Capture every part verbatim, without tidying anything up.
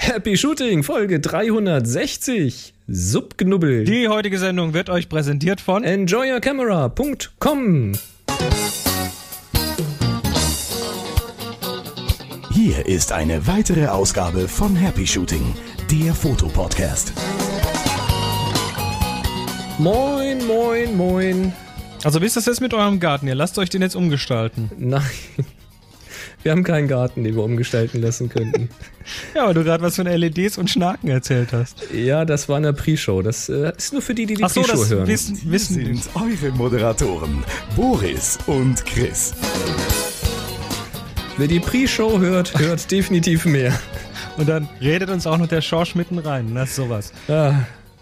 Happy Shooting, Folge dreihundertsechzig. Subknubbel. Die heutige Sendung wird euch präsentiert von enjoy your camera punkt com. Hier ist eine weitere Ausgabe von Happy Shooting, der Fotopodcast. Moin, moin, moin. Also wie ist das jetzt mit eurem Garten? Ihr lasst euch den jetzt umgestalten? Nein, wir haben keinen Garten, den wir umgestalten lassen könnten. Ja, weil du gerade was von L E Ds und Schnaken erzählt hast. Ja, das war in der Pre-Show. Das äh, ist nur für die, die die Ach so, Pre-Show das hören. Wissen, Hier wissen sind eure Moderatoren, Boris und Chris. Wer die Pre-Show hört, hört definitiv mehr. Und dann redet uns auch noch der Schorsch mitten rein. Das ist sowas. Ah,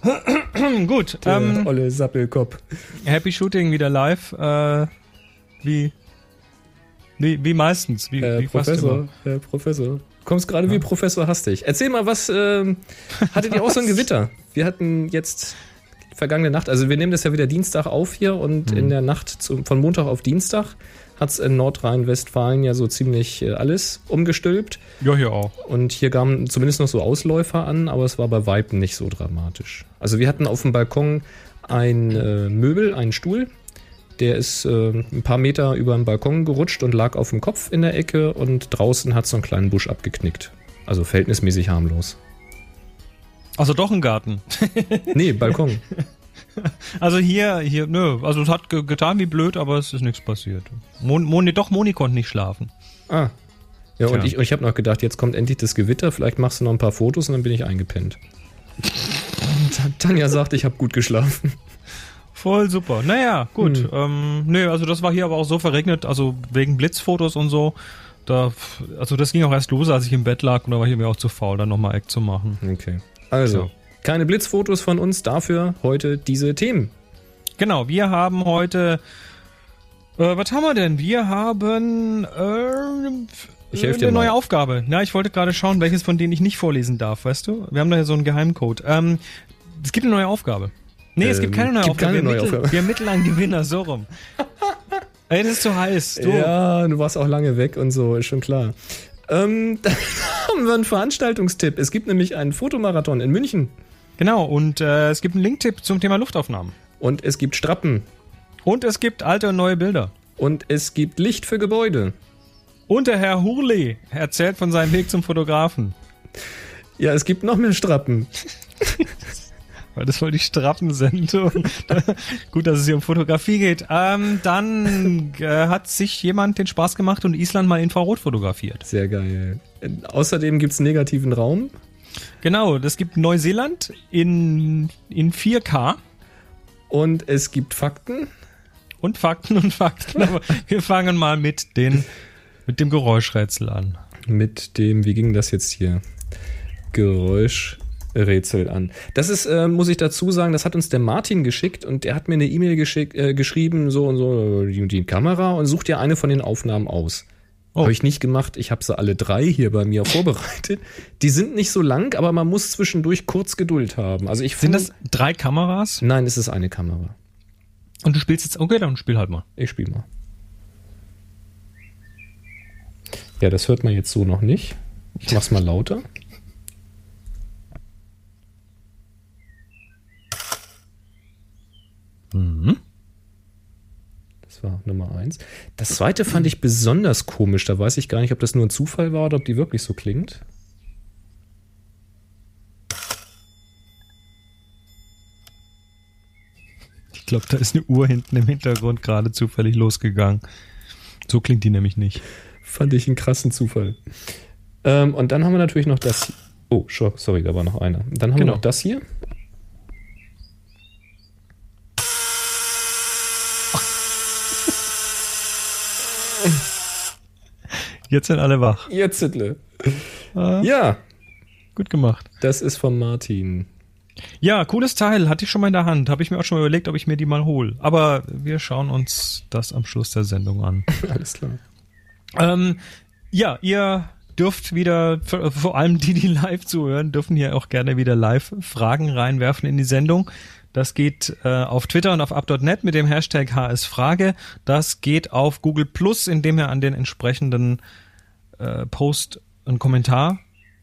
Gut, der ähm, olle Sappelkopf. Happy Shooting wieder live. Äh, wie, wie, wie meistens. Wie, Herr wie fast immer. Professor, Herr Professor. Kommst gerade wie Professor Hastig. Erzähl mal, was ähm, hattet ihr auch so ein Gewitter? Wir hatten jetzt vergangene Nacht, also wir nehmen das ja wieder Dienstag auf hier und Mhm. in der Nacht zum, von Montag auf Dienstag hat es in Nordrhein-Westfalen ja so ziemlich äh, alles umgestülpt. Ja, hier auch. Und hier kamen zumindest noch so Ausläufer an, aber es war bei Weitem nicht so dramatisch. Also wir hatten auf dem Balkon ein äh, Möbel, einen Stuhl. Der ist äh, ein paar Meter über den Balkon gerutscht und lag auf dem Kopf in der Ecke und draußen hat so einen kleinen Busch abgeknickt. Also verhältnismäßig harmlos. Also doch ein Garten. Nee, Balkon. Also hier, hier, nö, also es hat ge- getan wie blöd, aber es ist nichts passiert. Mon, Moni, doch, Moni konnte nicht schlafen. Ah. Ja, und Tja. ich, und ich habe noch gedacht, jetzt kommt endlich das Gewitter, vielleicht machst du noch ein paar Fotos und dann bin ich eingepennt. Und Tanja sagt, ich habe gut geschlafen. Voll super. Naja, gut. Hm. Ähm, nee, also das war hier aber auch so verregnet, also wegen Blitzfotos und so. Da, also das ging auch erst los, als ich im Bett lag und da war ich mir auch zu faul, dann nochmal Eck zu machen. Okay. Also, So. keine Blitzfotos von uns, dafür heute diese Themen. Genau, wir haben heute, äh, was haben wir denn? Wir haben äh, Ich helf dir eine mal. neue Aufgabe. Ja, ich wollte gerade schauen, welches von denen ich nicht vorlesen darf, weißt du? Wir haben da ja so einen Geheimcode. Ähm, es gibt eine neue Aufgabe. Nee, es gibt Ähm, keine neue gibt Aufgabe. keine wir, neue ermitteln, Aufgabe. wir ermitteln einen Gewinner, so rum. Ey, das ist zu heiß. Du. Ja, du warst auch lange weg und so, ist schon klar. Ähm, dann haben wir einen Veranstaltungstipp. Es gibt nämlich einen Fotomarathon in München. Genau, und äh, es gibt einen Linktipp zum Thema Luftaufnahmen. Und es gibt Strappen. Und es gibt alte und neue Bilder. Und es gibt Licht für Gebäude. Und der Herr Hurley erzählt von seinem Weg zum Fotografen. Ja, es gibt noch mehr Strappen. Weil das voll die Strappensendung. Gut, dass es hier um Fotografie geht. Ähm, dann äh, hat sich jemand den Spaß gemacht und Island mal Infrarot fotografiert. Sehr geil. Äh, Außerdem gibt es negativen Raum. Genau, das gibt Neuseeland in, in vier K. Und es gibt Fakten. Und Fakten und Fakten. Aber wir fangen mal mit, den, mit dem Geräuschrätsel an. Mit dem, wie ging das jetzt hier? Geräuschrätsel an. Das ist, äh, muss ich dazu sagen, das hat uns der Martin geschickt und der hat mir eine E-Mail geschick, äh, geschrieben, so und so, die, die Kamera und sucht dir eine von den Aufnahmen aus. Oh. Habe ich nicht gemacht. Ich habe sie alle drei hier bei mir vorbereitet. Die sind nicht so lang, aber man muss zwischendurch kurz Geduld haben. Also ich Sind find, das drei Kameras? Nein, es ist eine Kamera. Und du spielst jetzt, okay, dann spiel halt mal. Ich spiele mal. Ja, das hört man jetzt so noch nicht. Ich mach's mal lauter. Mhm. Das war Nummer eins. Das zweite fand ich besonders komisch. Da weiß ich gar nicht, ob das nur ein Zufall war oder ob die wirklich so klingt. Ich glaube, da ist eine Uhr hinten im Hintergrund gerade zufällig losgegangen. So klingt die nämlich nicht. Fand ich einen krassen Zufall. Ähm, und dann haben wir natürlich noch das hier. Oh, sorry, da war noch einer. Dann haben Genau. wir noch das hier. Jetzt sind alle wach. Jetzt Zittle. Ah, Ja, gut gemacht. das ist von Martin. Ja, cooles Teil. Hatte ich schon mal in der Hand. Habe ich mir auch schon mal überlegt, ob ich mir die mal hole. Aber wir schauen uns das am Schluss der Sendung an. Alles klar. ähm, ja, ihr dürft wieder, vor allem die, die live zuhören, dürfen hier auch gerne wieder live Fragen reinwerfen in die Sendung. Das geht äh, auf Twitter und auf up punkt net mit dem Hashtag H S Frage. Das geht auf Google Plus, indem ihr an den entsprechenden äh, Post einen Kommentar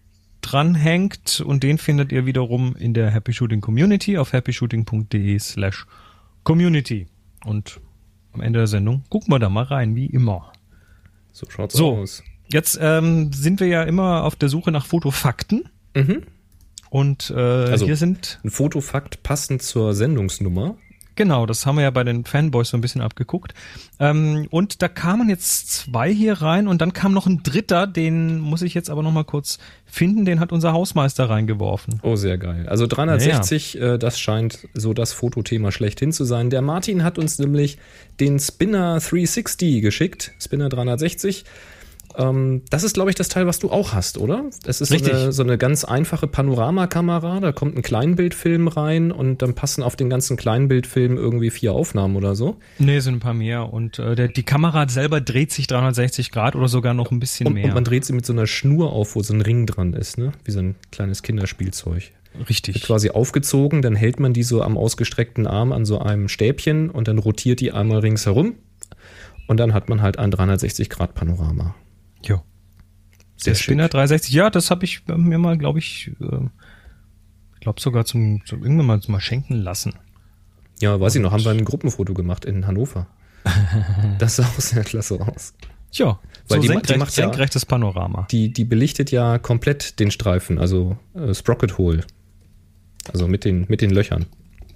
dranhängt und den findet ihr wiederum in der Happy Shooting Community auf happyshooting.de slash community. Und am Ende der Sendung gucken wir da mal rein, wie immer. So schaut's so, aus. Jetzt ähm, sind wir ja immer auf der Suche nach Fotofakten. Mhm. Und äh, also hier sind ein Fotofakt passend zur Sendungsnummer. Genau, das haben wir ja bei den Fanboys so ein bisschen abgeguckt. Ähm, und da kamen jetzt zwei hier rein und dann kam noch ein dritter, den muss ich jetzt aber noch mal kurz finden, den hat unser Hausmeister reingeworfen. Oh, sehr geil. Also dreihundertsechzig, ja. äh, das scheint so das Fotothema schlechthin zu sein. Der Martin hat uns nämlich den Spinner dreihundertsechzig geschickt, Spinner dreihundertsechzig. Ähm, das ist, glaube ich, das Teil, was du auch hast, oder? Es ist so eine, so eine ganz einfache Panoramakamera, da kommt ein Kleinbildfilm rein und dann passen auf den ganzen Kleinbildfilm irgendwie vier Aufnahmen oder so. Nee, sind ein paar mehr und äh, der, die Kamera selber dreht sich dreihundertsechzig Grad oder sogar noch ein bisschen und, mehr. Und man dreht sie mit so einer Schnur auf, wo so ein Ring dran ist, ne? Wie so ein kleines Kinderspielzeug. Richtig. Wird quasi aufgezogen, dann hält man die so am ausgestreckten Arm an so einem Stäbchen und dann rotiert die einmal ringsherum und dann hat man halt ein dreihundertsechzig Grad Panorama. Jo. Der Spinner dreihundertsechzig, ja, das habe ich mir mal, glaube ich, äh, ich glaube sogar zum, zum irgendwann mal, mal schenken lassen. Ja, weiß Und ich noch, haben wir ein Gruppenfoto gemacht in Hannover. Das sah auch sehr klasse aus. Ja, weil so die, senkrecht, die macht senkrechtes ja, Panorama. Die, die belichtet ja komplett den Streifen, also äh, Sprocket Hole. Also mit den, mit den Löchern.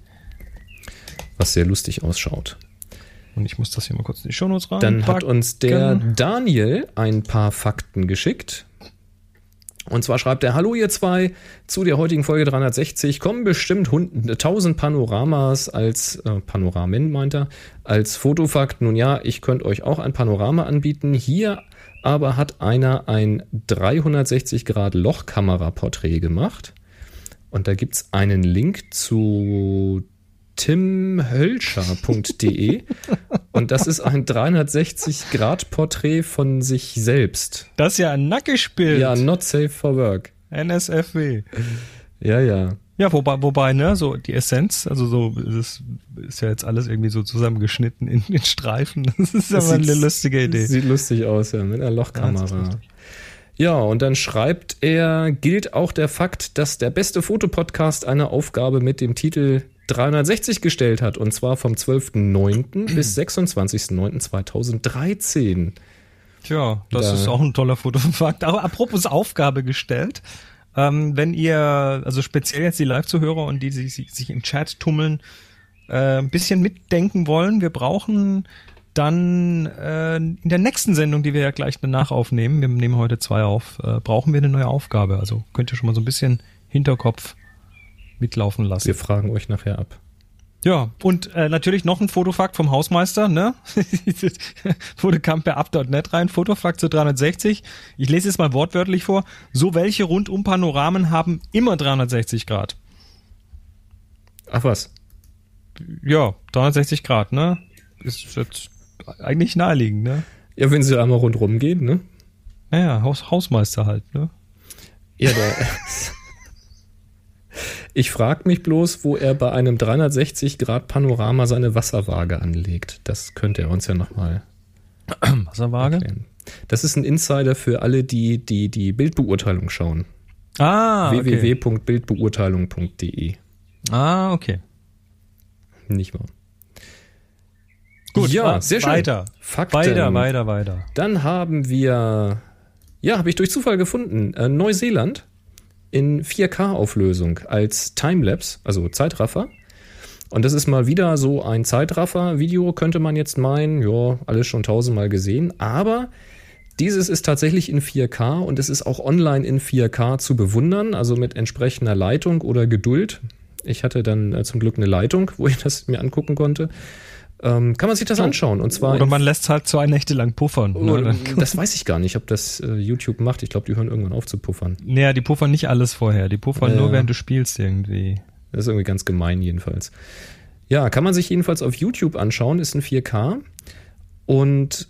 Was sehr lustig ausschaut. Und ich muss das hier mal kurz in die Shownotes rein. Dann hat uns der Daniel ein paar Fakten geschickt. Und zwar schreibt er: Hallo ihr zwei, zu der heutigen Folge dreihundertsechzig kommen bestimmt tausend Panoramas als, äh, Panoramen meint er, als Fotofakt. Nun ja, ich könnte euch auch ein Panorama anbieten. Hier aber hat einer ein dreihundertsechzig Grad Lochkamera-Porträt gemacht. Und da gibt's einen Link zu tim hölscher punkt de und das ist ein dreihundertsechzig Grad Porträt von sich selbst. Das ist ja ein Nackischbild. Ja, not safe for work. N S F W. Ja, ja. Ja, wobei, wobei, ne, so die Essenz, also so, das ist ja jetzt alles irgendwie so zusammengeschnitten in den Streifen. Das ist aber eine lustige Idee. Sieht lustig aus, ja, mit einer Lochkamera. Ja, und dann schreibt er, gilt auch der Fakt, dass der beste Fotopodcast eine Aufgabe mit dem Titel dreihundertsechzig gestellt hat, und zwar vom zwölften neunten bis sechsundzwanzigsten neunten zweitausenddreizehn. Tja, das da. ist auch ein toller Fotofakt. Aber apropos Aufgabe gestellt, ähm, wenn ihr, also speziell jetzt die Live-Zuhörer und die, die sich, sich im Chat tummeln, äh, ein bisschen mitdenken wollen, wir brauchen dann äh, in der nächsten Sendung, die wir ja gleich danach aufnehmen, wir nehmen heute zwei auf, äh, brauchen wir eine neue Aufgabe. Also könnt ihr schon mal so ein bisschen Hinterkopf mitlaufen lassen. Wir fragen euch nachher ab. Ja, und äh, natürlich noch ein Fotofakt vom Hausmeister, ne? Wurde kam per up punkt net rein, Fotofakt zu dreihundertsechzig. Ich lese es mal wortwörtlich vor. So welche Rundum-Panoramen haben immer dreihundertsechzig Grad. Ach was? Ja, dreihundertsechzig Grad, ne? Ist jetzt eigentlich naheliegend, ne? Ja, wenn sie einmal rundrum gehen, ne? Naja, Haus, Hausmeister halt, ne? Ja, der... Ich frage mich bloß, wo er bei einem dreihundertsechzig Grad Panorama seine Wasserwaage anlegt. Das könnte er uns ja nochmal Wasserwaage? erklären. Das ist ein Insider für alle, die die, die Bildbeurteilung schauen. Ah, okay. w w w punkt bildbeurteilung punkt de. Ah, okay. Nicht wahr? Gut, ja, sehr schön. Weiter. Fakten. Weiter, weiter, weiter. Dann haben wir, ja, habe ich durch Zufall gefunden, äh, Neuseeland in vier K-Auflösung als Timelapse, also Zeitraffer. Und das ist mal wieder so ein Zeitraffer-Video, könnte man jetzt meinen. Ja, alles schon tausendmal gesehen. Aber dieses ist tatsächlich in vier K und es ist auch online in vier K zu bewundern, also mit entsprechender Leitung oder Geduld. Ich hatte dann äh, zum Glück eine Leitung, wo ich das mir angucken konnte. Ähm, kann man sich das anschauen. Und zwar oder man lässt halt zwei Nächte lang puffern. Oh, ne? Das weiß ich gar nicht, ob das äh, YouTube macht. Ich glaube, die hören irgendwann auf zu puffern. Naja, die puffern nicht alles vorher. Die puffern äh, nur, während du spielst irgendwie. Das ist irgendwie ganz gemein jedenfalls. Ja, kann man sich jedenfalls auf YouTube anschauen. Ist in vier K. Und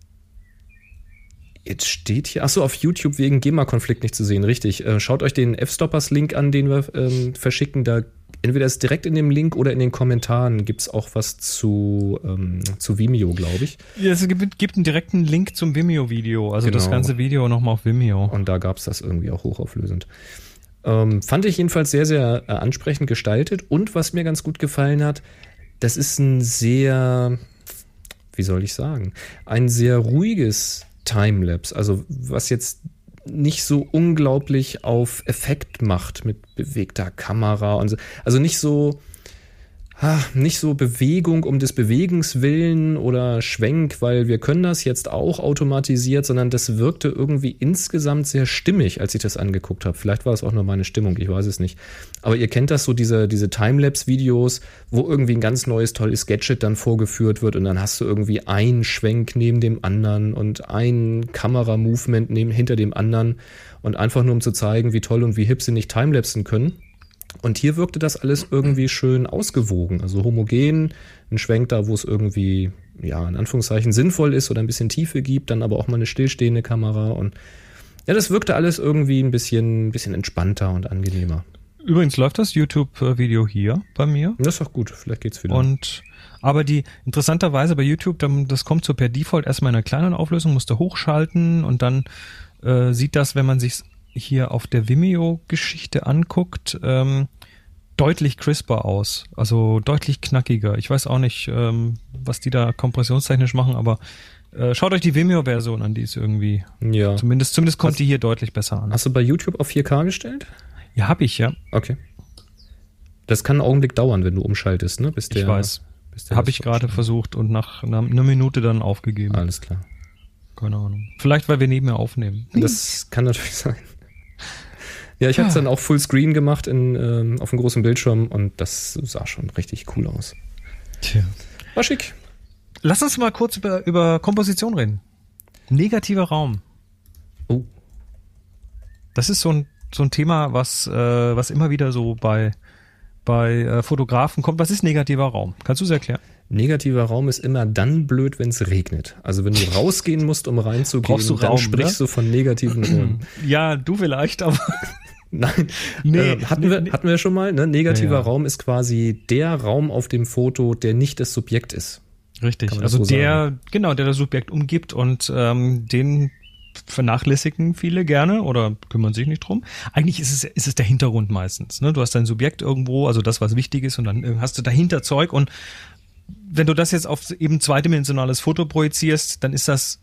jetzt steht hier, achso, auf YouTube wegen GEMA-Konflikt nicht zu sehen. Richtig. Äh, schaut euch den F-Stoppers-Link an, den wir ähm, verschicken. Da entweder ist direkt in dem Link oder in den Kommentaren gibt es auch was zu, ähm, zu Vimeo, glaube ich. Ja, es gibt, gibt einen direkten Link zum Vimeo-Video, also genau. Das ganze Video nochmal auf Vimeo. Und da gab es das irgendwie auch hochauflösend. Ähm, fand ich jedenfalls sehr, sehr äh, ansprechend gestaltet. Und was mir ganz gut gefallen hat, das ist ein sehr, wie soll ich sagen, ein sehr ruhiges Timelapse. Also was jetzt nicht so unglaublich auf Effekt macht mit bewegter Kamera und so. Also nicht so, ah, nicht so Bewegung um des Bewegens willen oder Schwenk, weil wir können das jetzt auch automatisiert, sondern das wirkte irgendwie insgesamt sehr stimmig, als ich das angeguckt habe. Vielleicht war es auch nur meine Stimmung, ich weiß es nicht. Aber ihr kennt das so, diese, diese Timelapse-Videos, wo irgendwie ein ganz neues, tolles Gadget dann vorgeführt wird und dann hast du irgendwie einen Schwenk neben dem anderen und ein Kameramovement neben, hinter dem anderen und einfach nur um zu zeigen, wie toll und wie hip sie nicht timelapsen können. Und hier wirkte das alles irgendwie schön ausgewogen, also homogen, ein Schwenk da, wo es irgendwie, ja, in Anführungszeichen sinnvoll ist oder ein bisschen Tiefe gibt, dann aber auch mal eine stillstehende Kamera und ja, das wirkte alles irgendwie ein bisschen, ein bisschen entspannter und angenehmer. Übrigens läuft das YouTube-Video hier bei mir. Das ist doch gut, vielleicht geht's wieder. Und, aber die, interessanterweise bei YouTube, das kommt so per Default erstmal in einer kleinen Auflösung, musst du hochschalten und dann äh, sieht das, wenn man sich hier auf der Vimeo-Geschichte anguckt, ähm, deutlich crisper aus, also deutlich knackiger. Ich weiß auch nicht, ähm, was die da kompressionstechnisch machen, aber äh, schaut euch die Vimeo-Version an, die ist irgendwie, ja. zumindest, zumindest kommt hast, die hier deutlich besser an. Hast du bei YouTube auf vier K gestellt? Ja, hab ich, ja. Okay. Das kann einen Augenblick dauern, wenn du umschaltest, ne? Bis der, ich weiß, habe ich gerade versucht und nach einer, einer Minute dann aufgegeben. Alles klar. Keine Ahnung. Vielleicht, weil wir neben mir aufnehmen. Das kann natürlich sein. Ja, ich habe es dann auch Fullscreen gemacht in, ähm, auf dem großen Bildschirm und das sah schon richtig cool aus. Tja. War schick. Lass uns mal kurz über, über Komposition reden. Negativer Raum. Oh. Das ist so ein, so ein Thema, was, äh, was immer wieder so bei, bei äh, Fotografen kommt. Was ist negativer Raum? Kannst du es erklären? Negativer Raum ist immer dann blöd, wenn es regnet. Also wenn du rausgehen musst, um reinzugehen, du dann Raum, sprichst ne? du von negativen Räumen. Ja, du vielleicht, aber... Nein, nee, äh, hatten, nee, wir, nee. hatten wir schon mal. Ne? Negativer ja, ja. Raum ist quasi der Raum auf dem Foto, der nicht das Subjekt ist. Richtig, also so der, sagen. genau, der das Subjekt umgibt und ähm, den vernachlässigen viele gerne oder kümmern sich nicht drum. Eigentlich ist es, ist es der Hintergrund meistens. Ne? Du hast dein Subjekt irgendwo, also das, was wichtig ist und dann hast du dahinter Zeug und wenn du das jetzt auf eben zweidimensionales Foto projizierst, dann ist das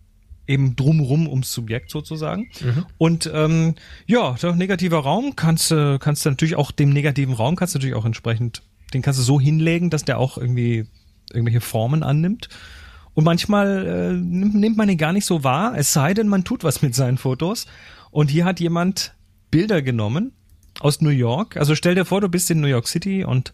eben drumrum ums Subjekt sozusagen. Mhm. Und ähm, ja, der negativer Raum kannst du kannst du natürlich auch dem negativen Raum kannst du natürlich auch entsprechend, den kannst du so hinlegen, dass der auch irgendwie irgendwelche Formen annimmt. Und manchmal äh, nimmt man ihn gar nicht so wahr, es sei denn, man tut was mit seinen Fotos. Und hier hat jemand Bilder genommen aus New York. Also stell dir vor, du bist in New York City und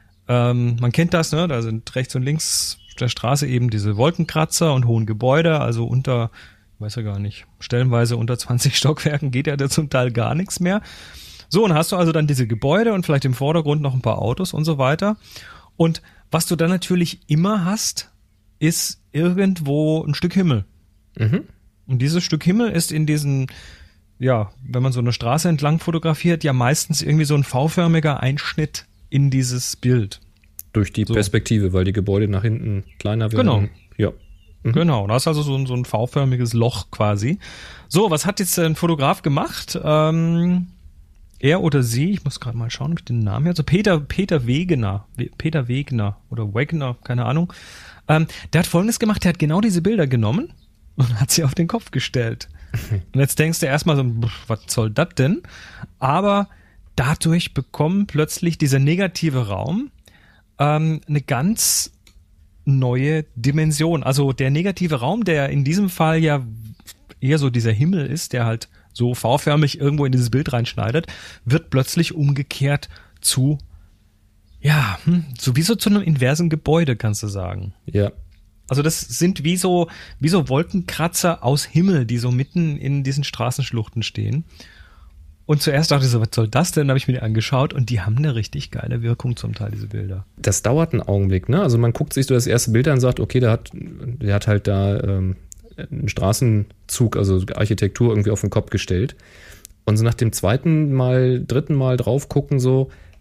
ähm, man kennt das, ne? Da sind rechts und links der Straße eben diese Wolkenkratzer und hohen Gebäude, also unter, ich weiß ja gar nicht, stellenweise unter zwanzig Stockwerken geht ja da zum Teil gar nichts mehr. So, und hast du also dann diese Gebäude und vielleicht im Vordergrund noch ein paar Autos und so weiter. Und was du dann natürlich immer hast, ist irgendwo ein Stück Himmel. Mhm. Und dieses Stück Himmel ist in diesen, ja, wenn man so eine Straße entlang fotografiert, ja meistens irgendwie so ein V-förmiger Einschnitt in dieses Bild. Durch die so. Perspektive, weil die Gebäude nach hinten kleiner werden. Genau. Ja. Mhm. Genau, da ist also so ein, so ein V-förmiges Loch quasi. So, was hat jetzt ein Fotograf gemacht? Ähm, er oder sie, ich muss gerade mal schauen, ob ich den Namen hier, also Peter, Peter Wegener, Peter Wegner oder Wegner, keine Ahnung. Ähm, der hat Folgendes gemacht, der hat genau diese Bilder genommen und hat sie auf den Kopf gestellt. Und jetzt denkst du erstmal so, was soll das denn? Aber dadurch bekommt plötzlich dieser negative Raum ähm, eine ganz neue Dimension. Also der negative Raum, der in diesem Fall ja eher so dieser Himmel ist, der halt so V-förmig irgendwo in dieses Bild reinschneidet, wird plötzlich umgekehrt zu, ja, hm, sowieso zu einem inversen Gebäude, kannst du sagen. Ja. Also das sind wie so, wie so Wolkenkratzer aus Himmel, die so mitten in diesen Straßenschluchten stehen. Und zuerst dachte ich so, was soll das denn? Dann habe ich mir die angeschaut und die haben eine richtig geile Wirkung zum Teil, diese Bilder. Das dauert einen Augenblick, ne? Also man guckt sich so das erste Bild an und sagt, okay, der hat, der hat halt da ähm, einen Straßenzug, also Architektur irgendwie auf den Kopf gestellt. Und so nach dem zweiten Mal, dritten Mal drauf gucken so,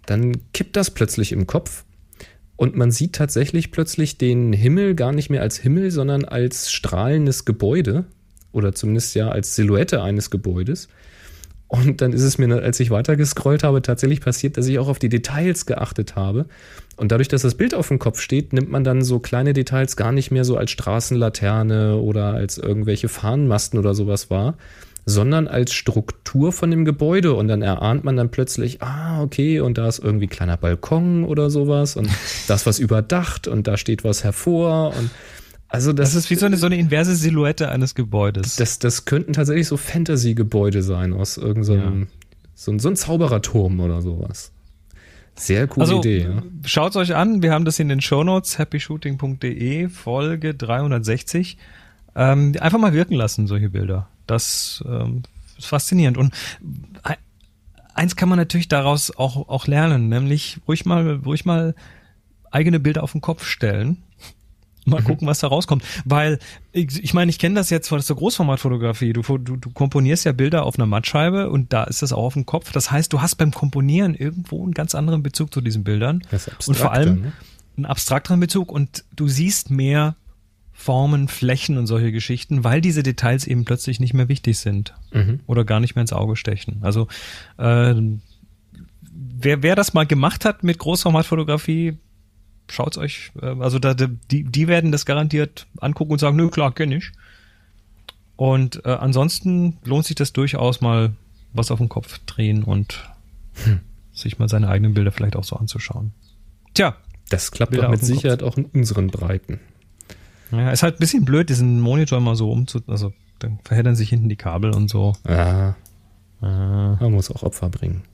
dann kippt das plötzlich im Kopf und man sieht tatsächlich plötzlich den Himmel gar nicht mehr als Himmel, sondern als strahlendes Gebäude oder zumindest ja als Silhouette eines Gebäudes. Und dann ist es mir, als ich weitergescrollt habe, tatsächlich passiert, dass ich auch auf die Details geachtet habe. Und dadurch, dass das Bild auf dem Kopf steht, nimmt man dann so kleine Details gar nicht mehr so als Straßenlaterne oder als irgendwelche Fahnenmasten oder sowas wahr, sondern als Struktur von dem Gebäude. Und dann erahnt man dann plötzlich, ah, okay, und da ist irgendwie ein kleiner Balkon oder sowas und da ist was überdacht und da steht was hervor. Und also das, das ist wie so eine, so eine inverse Silhouette eines Gebäudes. Das, das könnten tatsächlich so Fantasy-Gebäude sein aus irgendeinem, ja. so, so ein Zaubererturm oder sowas. Sehr coole also, Idee. Ja. Schaut's euch an, wir haben das in den Shownotes, happy shooting punkt de, Folge dreihundertsechzig. Ähm, einfach mal wirken lassen, solche Bilder. Das ähm, ist faszinierend. Und eins kann man natürlich daraus auch, auch lernen, nämlich ruhig mal, ruhig mal eigene Bilder auf den Kopf stellen. Mal gucken, was da rauskommt. Weil, ich, ich meine, ich kenne das jetzt von der Großformatfotografie. Du, du, du komponierst ja Bilder auf einer Mattscheibe und da ist das auch auf dem Kopf. Das heißt, du hast beim Komponieren irgendwo einen ganz anderen Bezug zu diesen Bildern. Das ist und vor allem ne? einen abstrakteren Bezug und du siehst mehr Formen, Flächen und solche Geschichten, weil diese Details eben plötzlich nicht mehr wichtig sind mhm. oder gar nicht mehr ins Auge stechen. Also äh, wer, wer das mal gemacht hat mit Großformatfotografie, schaut's euch, also da, die, die werden das garantiert angucken und sagen, nö, klar, kenn ich. Und äh, ansonsten lohnt sich das durchaus mal was auf den Kopf drehen und hm. sich mal seine eigenen Bilder vielleicht auch so anzuschauen. Tja. Das klappt doch mit Sicherheit Kopf. Auch in unseren Breiten. Ja, ist halt ein bisschen blöd, diesen Monitor mal so umzu, also dann verheddern sich hinten die Kabel und so. Ja. Ah. Man muss auch Opfer bringen.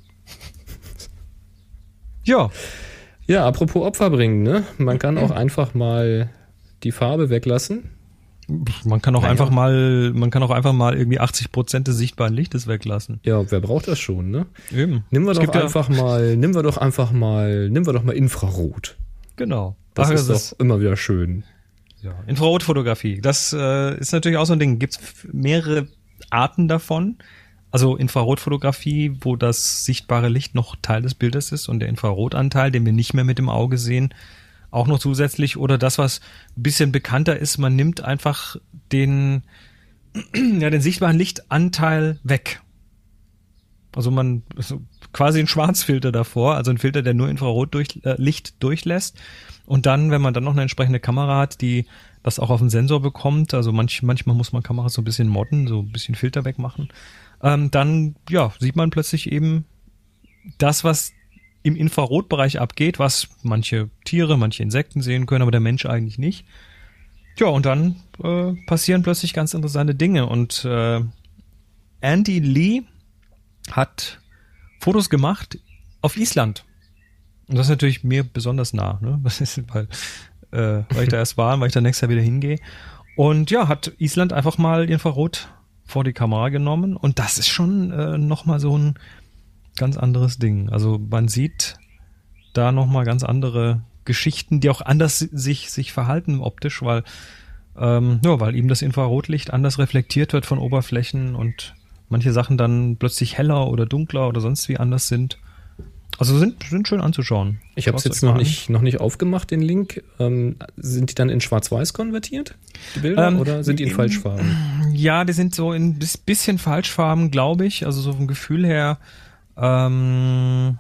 Ja. Ja, apropos Opfer bringen, ne? Man kann auch einfach mal die Farbe weglassen. Man kann auch naja. einfach mal, man kann auch einfach mal irgendwie achtzig Prozent des sichtbaren Lichtes weglassen. Ja, wer braucht das schon, ne? Eben. Nehmen wir es doch einfach ja mal, nehmen wir doch einfach mal, nehmen wir doch mal Infrarot. Genau. Das Ach, ist das doch immer wieder schön. Ja, Infrarotfotografie. Das äh, ist natürlich auch so ein Ding. Gibt es mehrere Arten davon. Also Infrarotfotografie, wo das sichtbare Licht noch Teil des Bildes ist und der Infrarotanteil, den wir nicht mehr mit dem Auge sehen, auch noch zusätzlich. Oder das, was ein bisschen bekannter ist, man nimmt einfach den, ja, den sichtbaren Lichtanteil weg. Also man, also quasi ein Schwarzfilter davor, also ein Filter, der nur Infrarotlicht äh, Licht durchlässt. Und dann, wenn man dann noch eine entsprechende Kamera hat, die das auch auf den Sensor bekommt, also manch, manchmal muss man Kameras so ein bisschen modden, so ein bisschen Filter wegmachen, ähm, dann ja sieht man plötzlich eben das, was im Infrarotbereich abgeht, was manche Tiere, manche Insekten sehen können, aber der Mensch eigentlich nicht. Ja, und dann äh, passieren plötzlich ganz interessante Dinge. Und äh, Andy Lee hat Fotos gemacht auf Island. Und das ist natürlich mir besonders nah, ne? Das ist, weil, äh, weil ich da erst war, weil ich da nächstes Jahr wieder hingehe. Und ja, hat Island einfach mal Infrarot vor die Kamera genommen. Und das ist schon äh, nochmal so ein ganz anderes Ding. Also man sieht da nochmal ganz andere Geschichten, die auch anders sich, sich verhalten optisch, weil, ähm, ja, weil eben das Infrarotlicht anders reflektiert wird von Oberflächen und manche Sachen dann plötzlich heller oder dunkler oder sonst wie anders sind. Also sind, sind schön anzuschauen. Ich habe es jetzt noch nicht, noch nicht aufgemacht, den Link. Ähm, sind die dann in Schwarz-Weiß konvertiert, die Bilder, ähm, oder sind die in, in Falschfarben? Ja, die sind so in ein bisschen Falschfarben, glaube ich. Also so vom Gefühl her. Ähm,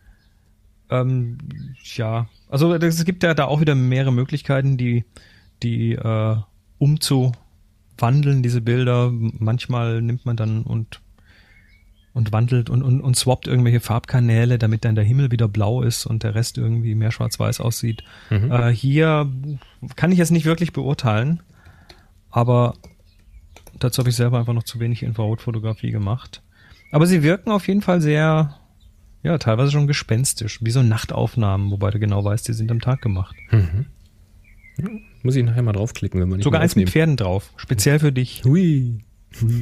ähm, ja, also es gibt ja da auch wieder mehrere Möglichkeiten, die, die äh, umzuwandeln, diese Bilder. Manchmal nimmt man dann und und wandelt und, und, und swappt irgendwelche Farbkanäle, damit dann der Himmel wieder blau ist und der Rest irgendwie mehr schwarz-weiß aussieht. Mhm. Äh, hier kann ich jetzt nicht wirklich beurteilen, aber dazu habe ich selber einfach noch zu wenig Infrarotfotografie gemacht. Aber sie wirken auf jeden Fall sehr, ja, teilweise schon gespenstisch, wie so Nachtaufnahmen, wobei du genau weißt, die sind am Tag gemacht. Mhm. Ja, muss ich nachher mal draufklicken, wenn man nicht sogar eins mit Pferden drauf, speziell für dich. Hui. Hui.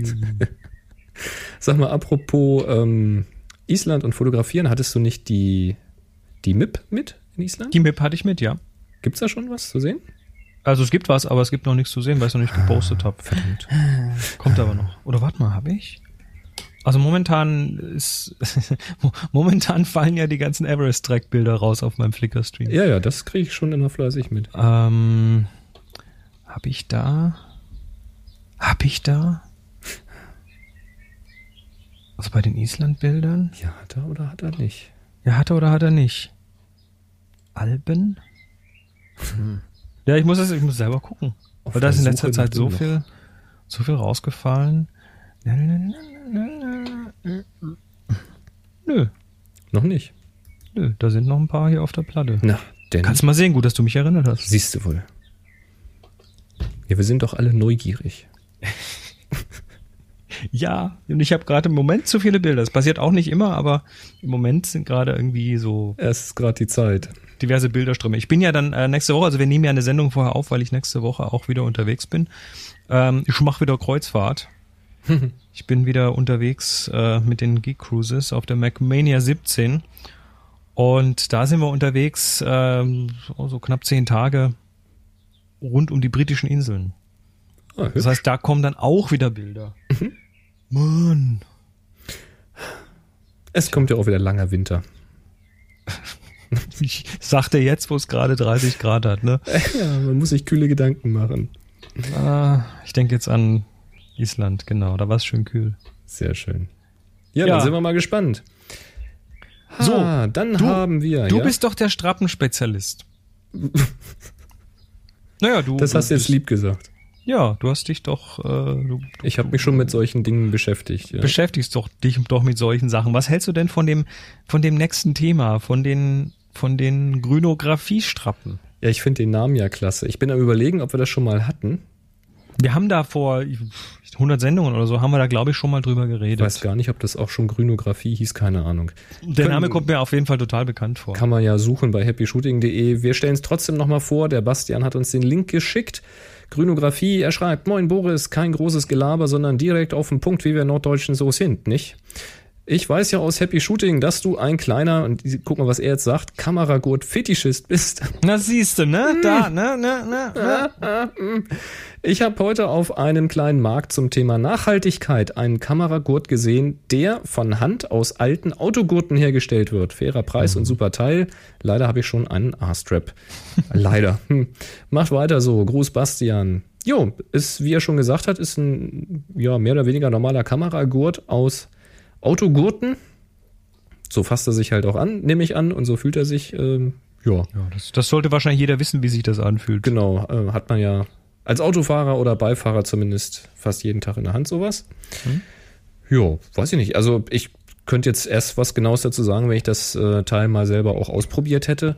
Sag mal, apropos ähm, Island und Fotografieren, hattest du nicht die, die M I P mit in Island? Die M I P hatte ich mit, ja. Gibt's da schon was zu sehen? Also es gibt was, aber es gibt noch nichts zu sehen, weil ich es noch nicht gepostet habe. Verdammt. Kommt aber noch. Oder warte mal, habe ich? Also momentan ist momentan fallen ja die ganzen Everest-Track-Bilder raus auf meinem Flickr-Stream. Ja, ja, das kriege ich schon immer fleißig mit. Ähm, hab ich da? Hab ich da? Also bei den Island-Bildern? Ja, hat er oder hat er nicht? Ja, hat er oder hat er nicht? Alben? Hm. Ja, ich muss es, ich muss selber gucken. Auf Weil da ist in der letzter Suche Zeit nach so dem viel, so viel rausgefallen. Nö, Noch nicht. nö, da sind noch ein paar hier auf der Platte. Na, denn. Kannst mal sehen, gut, dass du mich erinnert hast. Siehst du wohl. Ja, wir sind doch alle neugierig. Ja, und ich habe gerade im Moment zu viele Bilder. Das passiert auch nicht immer, aber im Moment sind gerade irgendwie so Es ist gerade die Zeit. diverse Bilderströme. Ich bin ja dann äh, nächste Woche, also wir nehmen ja eine Sendung vorher auf, weil ich nächste Woche auch wieder unterwegs bin. Ähm, ich mache wieder Kreuzfahrt. Ich bin wieder unterwegs äh, mit den Geek Cruises auf der MacMania siebzehn. Und da sind wir unterwegs ähm, so, so knapp zehn Tage rund um die britischen Inseln. Ah, Das heißt, da kommen dann auch wieder Bilder. Mann. es kommt ja auch wieder langer Winter. Ich sagte jetzt, wo es gerade dreißig Grad hat, ne? Ja, man muss sich kühle Gedanken machen. Ah, ich denke jetzt an Island, genau. Da war es schön kühl. Sehr schön. Ja, Ja. dann sind wir mal gespannt. So, Ah, dann du- haben wir. Du ja? bist doch der Strappenspezialist. Naja, du. Das du hast du jetzt bist- lieb gesagt. Ja, du hast dich doch. Äh, du, du, Ich habe mich schon mit solchen Dingen beschäftigt. Ja. beschäftigst doch dich doch mit solchen Sachen. Was hältst du denn von dem von dem nächsten Thema, von den von den Grünografie-Strappen? Ja, ich finde den Namen ja klasse. Ich bin am Überlegen, ob wir das schon mal hatten. Wir haben da vor hundert Sendungen oder so, haben wir da, glaube ich, schon mal drüber Ich geredet. weiß gar nicht, ob das auch schon Grünografie hieß, keine Ahnung. Der Können- Name kommt mir auf jeden Fall total bekannt vor. Kann man ja suchen bei happy shooting punkt de. Wir stellen es trotzdem nochmal vor. Der Bastian hat uns den Link geschickt. Grünografie, er schreibt, moin Boris, kein großes Gelaber, sondern direkt auf den Punkt, wie wir Norddeutschen so sind, nicht? Ich weiß ja aus Happy Shooting, dass du ein kleiner, und guck mal, was er jetzt sagt, Kameragurt-Fetischist bist. Na siehst du, ne? Da, ne, ne, ne, ne. Ich habe heute auf einem kleinen Markt zum Thema Nachhaltigkeit einen Kameragurt gesehen, der von Hand aus alten Autogurten hergestellt wird. Fairer Preis und super Teil. Leider habe ich schon einen A-Strap. Leider. Hm. Macht weiter so. Gruß Bastian. Jo, ist, wie er schon gesagt hat, ist ein ja, mehr oder weniger normaler Kameragurt aus Autogurten. So fasst er sich halt auch an, nehme ich an, und so fühlt er sich. Ähm, ja, Ja, das, das sollte wahrscheinlich jeder wissen, wie sich das anfühlt. genau. Äh, hat man ja als Autofahrer oder Beifahrer zumindest fast jeden Tag in der Hand sowas. Hm. Jo, weiß ich nicht. Also ich könnte jetzt erst was Genaues dazu sagen, wenn ich das äh, Teil mal selber auch ausprobiert hätte.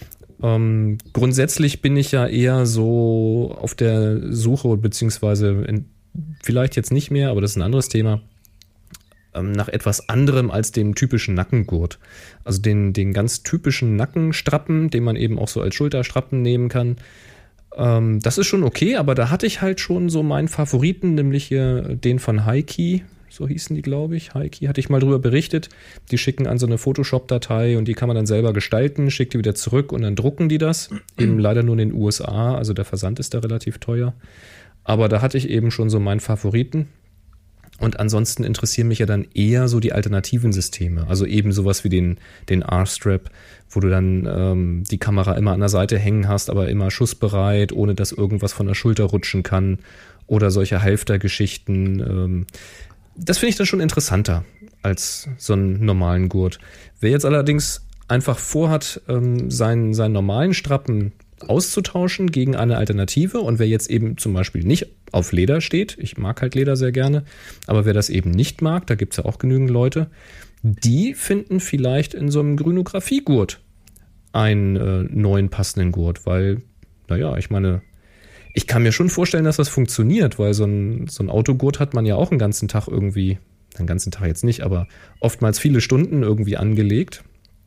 Ähm, grundsätzlich bin ich ja eher so auf der Suche, beziehungsweise in, vielleicht jetzt nicht mehr, aber das ist ein anderes Thema, ähm, nach etwas anderem als dem typischen Nackengurt. Also den, den ganz typischen Nackenstrappen, den man eben auch so als Schulterstrappen nehmen kann. Ähm, das ist schon okay, aber da hatte ich halt schon so meinen Favoriten, nämlich hier den von Heiki. So hießen die, glaube ich. Heiki, hatte ich mal drüber berichtet. Die schicken an so eine Photoshop-Datei und die kann man dann selber gestalten, schickt die wieder zurück und dann drucken die das. Eben leider nur in den U S A, also der Versand ist da relativ teuer. Aber da hatte ich eben schon so meinen Favoriten. Und ansonsten interessieren mich ja dann eher so die alternativen Systeme. Also eben sowas wie den, den R-Strap, wo du dann ähm, die Kamera immer an der Seite hängen hast, aber immer schussbereit, ohne dass irgendwas von der Schulter rutschen kann. Oder solche Halfter-Geschichten. Ähm, Das finde ich dann schon interessanter als so einen normalen Gurt. Wer jetzt allerdings einfach vorhat, ähm, seinen, seinen normalen Strappen auszutauschen gegen eine Alternative, und wer jetzt eben zum Beispiel nicht auf Leder steht, ich mag halt Leder sehr gerne, aber wer das eben nicht mag, da gibt es ja auch genügend Leute, die finden vielleicht in so einem Grünografie-Gurt einen äh, neuen passenden Gurt, weil, naja, ich meine, ich kann mir schon vorstellen, dass das funktioniert, weil so ein, so ein Autogurt hat man ja auch einen ganzen Tag irgendwie, den ganzen Tag jetzt nicht, aber oftmals viele Stunden irgendwie angelegt.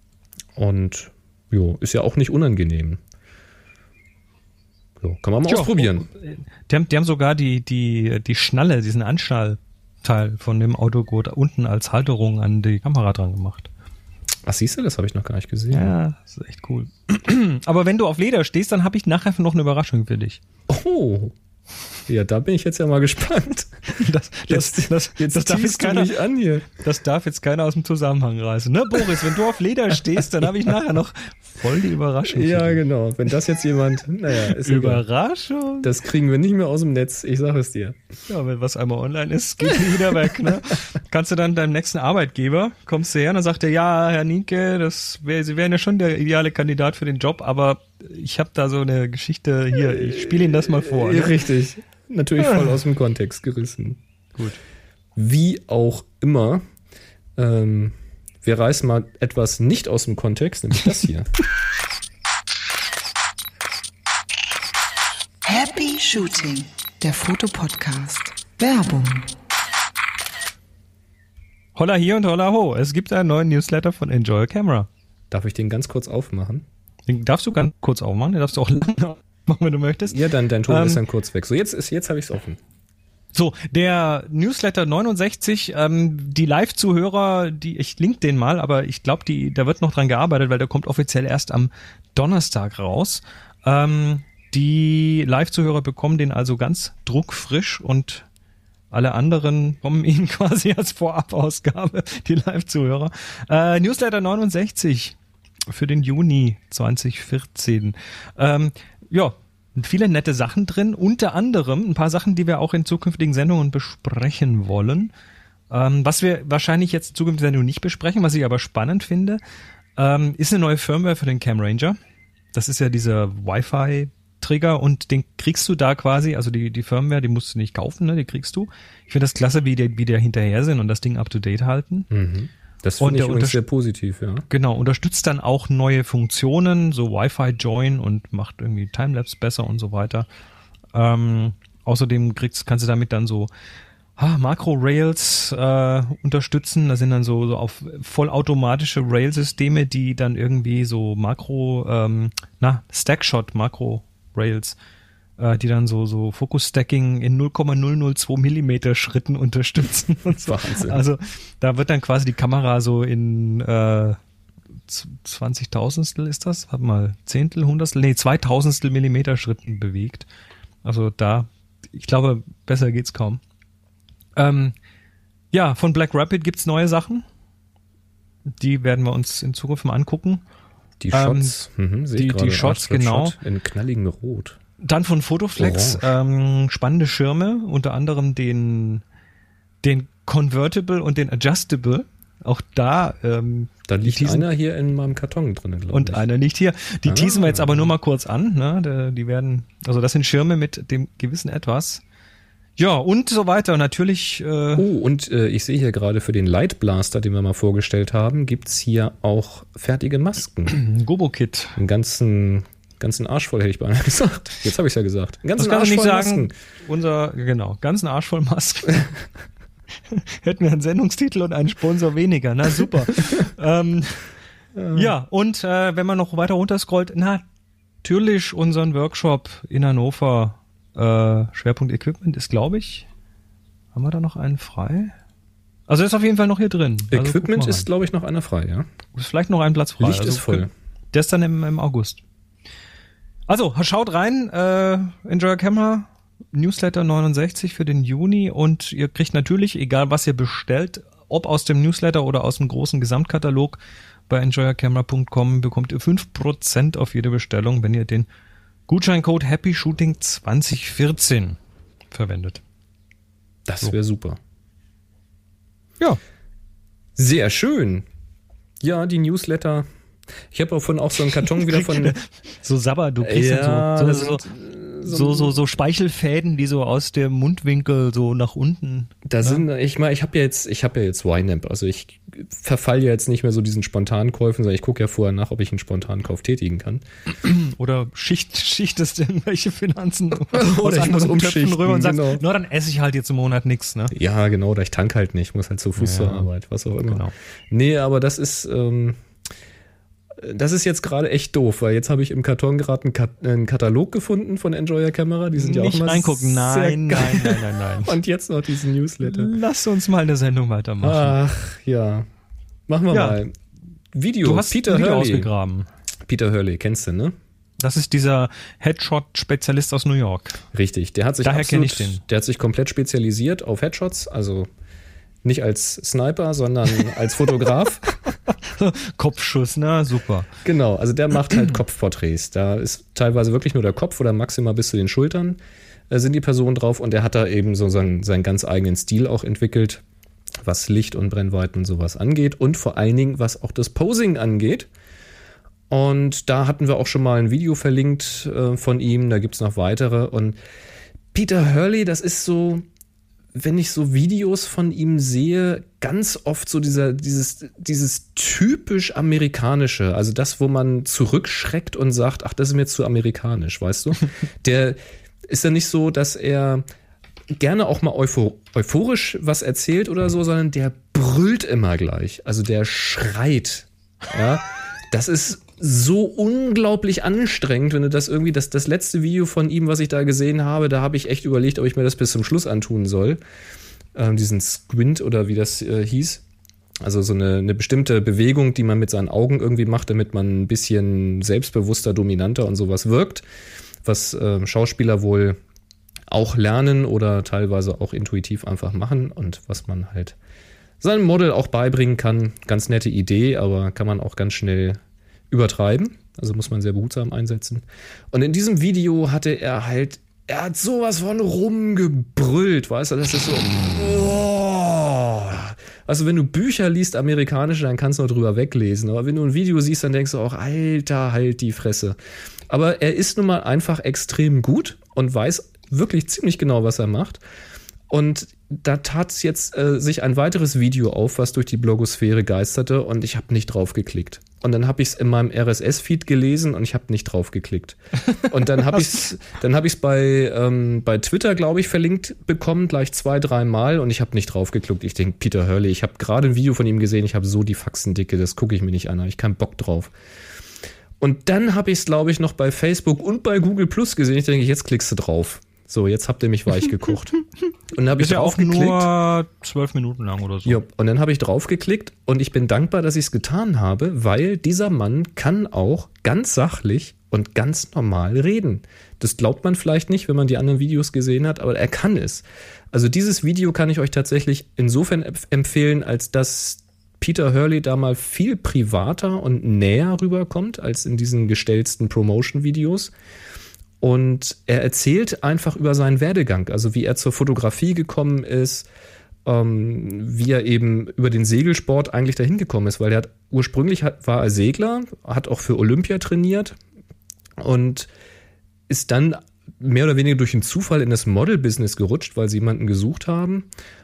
Und jo, ist ja auch nicht unangenehm. So, kann man mal Tja, ausprobieren. Die haben, die haben sogar die, die, die Schnalle, diesen Anschnallteil von dem Autogurt unten als Halterung an die Kamera dran gemacht. Ach, siehst du, das habe ich noch gar nicht gesehen. Ja, das ist echt cool. Aber wenn du auf Leder stehst, dann habe ich nachher noch eine Überraschung für dich. Oh, Ja, da bin ich jetzt ja mal gespannt. Das, das, Jetzt, das, jetzt das, darf jetzt ziehst du keiner, mich an hier. das darf jetzt keiner aus dem Zusammenhang reißen. Ne, Boris, wenn du auf Leder stehst, dann habe ich nachher noch voll die Überraschung. für Ja, dich. genau. Wenn das jetzt jemand, naja, ist egal. Überraschung? Das kriegen wir nicht mehr aus dem Netz, ich sage es dir. Ja, wenn was einmal online ist, geht nie wieder weg, ne? Kannst du dann deinem nächsten Arbeitgeber, kommst du her und dann sagt er, ja, Herr Nienke, das wär, Sie wären ja schon der ideale Kandidat für den Job, aber ich habe da so eine Geschichte hier, ich spiele Ihnen das mal vor. Ja, Ne? richtig. Natürlich voll aus dem Kontext gerissen. Gut. Wie auch immer, ähm, wir reißen mal etwas nicht aus dem Kontext, nämlich das hier. Happy Shooting, der Fotopodcast. Werbung. Holla hier und holla ho, es gibt einen neuen Newsletter von Enjoy Your Camera. Darf ich den ganz kurz aufmachen? Den darfst du ganz kurz aufmachen, den darfst du auch lange aufmachen, wenn du möchtest. Ja, dann dein Ton Ähm, ist dann kurz weg. So, jetzt ist jetzt habe ich es offen. So, der Newsletter neunundsechzig, ähm, die Live-Zuhörer, die ich link den mal, aber ich glaube, die da wird noch dran gearbeitet, weil der kommt offiziell erst am Donnerstag raus. Ähm, die Live-Zuhörer bekommen den also ganz druckfrisch und alle anderen kommen ihnen quasi als Vorabausgabe, die Live-Zuhörer. Äh, Newsletter neunundsechzig für den Juni zwanzig vierzehn. Ähm, ja, viele nette Sachen drin, unter anderem ein paar Sachen, die wir auch in zukünftigen Sendungen besprechen wollen. Ähm, was wir wahrscheinlich jetzt in zukünftigen Sendungen nicht besprechen, was ich aber spannend finde, ähm, ist eine neue Firmware für den Cam Ranger. Das ist ja dieser Wi-Fi-Trigger und den kriegst du da quasi, also die, die Firmware, die musst du nicht kaufen, ne, die kriegst du. Ich finde das klasse, wie die, wie die hinterher sind und das Ding up to date halten. Mhm. Das Und finde ich der übrigens unterst- sehr positiv, ja. Genau, unterstützt dann auch neue Funktionen, so Wi-Fi-Join und macht irgendwie Timelapse besser und so weiter. Ähm, außerdem kriegst, kannst du damit dann so ah, Makro-Rails äh, unterstützen. Da sind dann so, so auf vollautomatische Rail-Systeme, die dann irgendwie so Makro, ähm, na, Stackshot-Makro-Rails, äh, die dann so, so Focus-Stacking in null Komma null null zwei Millimeter Schritten unterstützen und so. Wahnsinn. Also da wird dann quasi die Kamera so in äh, zwanzigtausendstel ist das? Warte mal, Zehntel, Hundertstel? Nee, zweitausendstel Millimeter Schritten bewegt. Also da, ich glaube, besser geht's kaum. Ähm, ja, von Black Rapid gibt's neue Sachen. Die werden wir uns in Zukunft mal angucken. Die Ähm, Shots, mhm, sehe die- ich gerade. die Shots, Artful genau. Shot in knalligem Rot. Dann von Photoflex ähm, spannende Schirme, unter anderem den, den Convertible und den Adjustable. Auch da ähm, Da liegt teasen- einer hier in meinem Karton drin, glaube und ich. einer nicht hier. Die Ah. teasen wir jetzt aber nur mal kurz an. Ne? Die, die werden, also das sind Schirme mit dem gewissen Etwas. Ja, und so weiter. Natürlich, äh, Oh, und äh, ich sehe hier gerade für den Light Blaster, den wir mal vorgestellt haben, gibt's hier auch fertige Masken. Gobo-Kit. Einen ganzen, ganzen Arsch voll, hätte ich beinahe gesagt. Jetzt habe ich ja gesagt. Einen Das ganzen kann Arsch ich nicht voll sagen. Masken. Unser, genau, ganzen Arsch voll Masken. Hätten wir einen Sendungstitel und einen Sponsor weniger. Na super. ähm, ja, und äh, wenn man noch weiter runterscrollt, na, natürlich unseren Workshop in Hannover. Äh, Schwerpunkt Equipment ist, glaube ich, haben wir da noch einen frei? Also ist auf jeden Fall noch hier drin. Also Equipment guck mal ist, glaube ich, noch einer frei, ja? rein. Ist vielleicht noch ein Platz frei. Licht also ist voll. Der ist dann im, im August. Also, schaut rein, äh, Enjoy Your Camera, Newsletter neunundsechzig für den Juni und ihr kriegt natürlich, egal was ihr bestellt, ob aus dem Newsletter oder aus dem großen Gesamtkatalog bei enjoy your camera punkt com, bekommt ihr fünf Prozent auf jede Bestellung, wenn ihr den Gutscheincode Happy Shooting zwanzig vierzehn verwendet. Das wäre super. Ja. Sehr schön. Ja, die Newsletter. Ich habe auch von auch so einen Karton wieder von. So Sabber, du kriegst Ja, dann so, so, das so, so, so, so Speichelfäden, die so aus dem Mundwinkel so nach unten. Da sind, ich meine, ich habe ja jetzt, ich habe ja jetzt YNAB, also ich verfall ja jetzt nicht mehr so diesen Spontankäufen, sondern ich gucke ja vorher nach, ob ich einen Spontankauf tätigen kann. Oder Schicht, schichtest irgendwelche Finanzen aus Oder ich anderen muss Töpfen umschichten, rüber und sagst, genau. na, dann esse ich halt jetzt im Monat nix, ne? Ja, genau, da ich tank halt nicht, muss halt zu Fuß Ja. zur Arbeit, was auch immer. Genau. Nee, aber das ist, ähm, das ist jetzt gerade echt doof, weil jetzt habe ich im Karton gerade einen, Kat- einen Katalog gefunden von Enjoy Your Camera, die sind ja auch Nicht immer reingucken, sehr nein, geil. nein, nein, nein, nein. Und jetzt noch diesen Newsletter. Lass uns mal eine Sendung weitermachen. Ach, ja. Machen wir Ja. mal. Video, du hast Peter ein Video Hurley. ausgegraben. Peter Hurley, kennst du, ne? Das ist dieser Headshot-Spezialist aus New York. Richtig, der hat sich Daher absolut, kenn ich den. Der hat sich komplett spezialisiert auf Headshots, also nicht als Sniper, sondern als Fotograf. Kopfschuss, na super. Genau, also der macht halt Kopfporträts. Da ist teilweise wirklich nur der Kopf oder maximal bis zu den Schultern äh, sind die Personen drauf und der hat da eben so seinen, seinen ganz eigenen Stil auch entwickelt, was Licht und Brennweiten und sowas angeht und vor allen Dingen, was auch das Posing angeht. Und da hatten wir auch schon mal ein Video verlinkt äh, von ihm, da gibt's noch weitere. Und Peter Hurley, das ist so, wenn ich so Videos von ihm sehe, ganz oft so dieser, dieses, dieses typisch amerikanische, also das, wo man zurückschreckt und sagt, ach, das ist mir zu amerikanisch, weißt du? Der ist ja nicht so, dass er gerne auch mal euphor- euphorisch was erzählt oder so, sondern der brüllt immer gleich, also der schreit, ja. Das ist so unglaublich anstrengend, wenn du das irgendwie, das, das letzte Video von ihm, was ich da gesehen habe, da habe ich echt überlegt, ob ich mir das bis zum Schluss antun soll. Ähm, diesen Squint oder wie das äh, hieß. Also so eine, eine bestimmte Bewegung, die man mit seinen Augen irgendwie macht, damit man ein bisschen selbstbewusster, dominanter und sowas wirkt. Was äh, Schauspieler wohl auch lernen oder teilweise auch intuitiv einfach machen und was man halt seinem Model auch beibringen kann. Ganz nette Idee, aber kann man auch ganz schnell übertreiben. Also muss man sehr behutsam einsetzen. Und in diesem Video hatte er halt, er hat sowas von rumgebrüllt, weißt du, das ist so, oh. Also wenn du Bücher liest, amerikanische, dann kannst du noch drüber weglesen. Aber wenn du ein Video siehst, dann denkst du auch, Alter, halt die Fresse. Aber er ist nun mal einfach extrem gut und weiß wirklich ziemlich genau, was er macht. Und da tat es jetzt äh, sich ein weiteres Video auf, was durch die Blogosphäre geisterte und ich habe nicht drauf geklickt. Und dann habe ich es in meinem R S S-Feed gelesen und ich habe nicht drauf geklickt. Und dann habe ich es dann hab ich's bei, ähm, bei Twitter, glaube ich, verlinkt bekommen, gleich zwei, drei Mal und ich habe nicht drauf geklickt. Ich denke, Peter Hurley, ich habe gerade ein Video von ihm gesehen, ich habe so die Faxendicke, das gucke ich mir nicht an, habe ich keinen Bock drauf. Und dann habe ich es, glaube ich, noch bei Facebook und bei Google Plus gesehen. Ich denke, jetzt klickst du drauf. So, jetzt habt ihr mich weich gekocht. Und dann habe ich ist ja drauf auch geklickt. nur zwölf Minuten lang oder so. Ja, und dann habe ich drauf geklickt und ich bin dankbar, dass ich es getan habe, weil dieser Mann kann auch ganz sachlich und ganz normal reden. Das glaubt man vielleicht nicht, wenn man die anderen Videos gesehen hat, aber er kann es. Also dieses Video kann ich euch tatsächlich insofern empfehlen, als dass Peter Hurley da mal viel privater und näher rüberkommt als in diesen gestellten Promotion-Videos. Und er erzählt einfach über seinen Werdegang, also wie er zur Fotografie gekommen ist, ähm, wie er eben über den Segelsport eigentlich dahin gekommen ist, weil er hat, ursprünglich hat, war er Segler, hat auch für Olympia trainiert und ist dann mehr oder weniger durch einen Zufall in das Model-Business gerutscht, weil sie jemanden gesucht haben.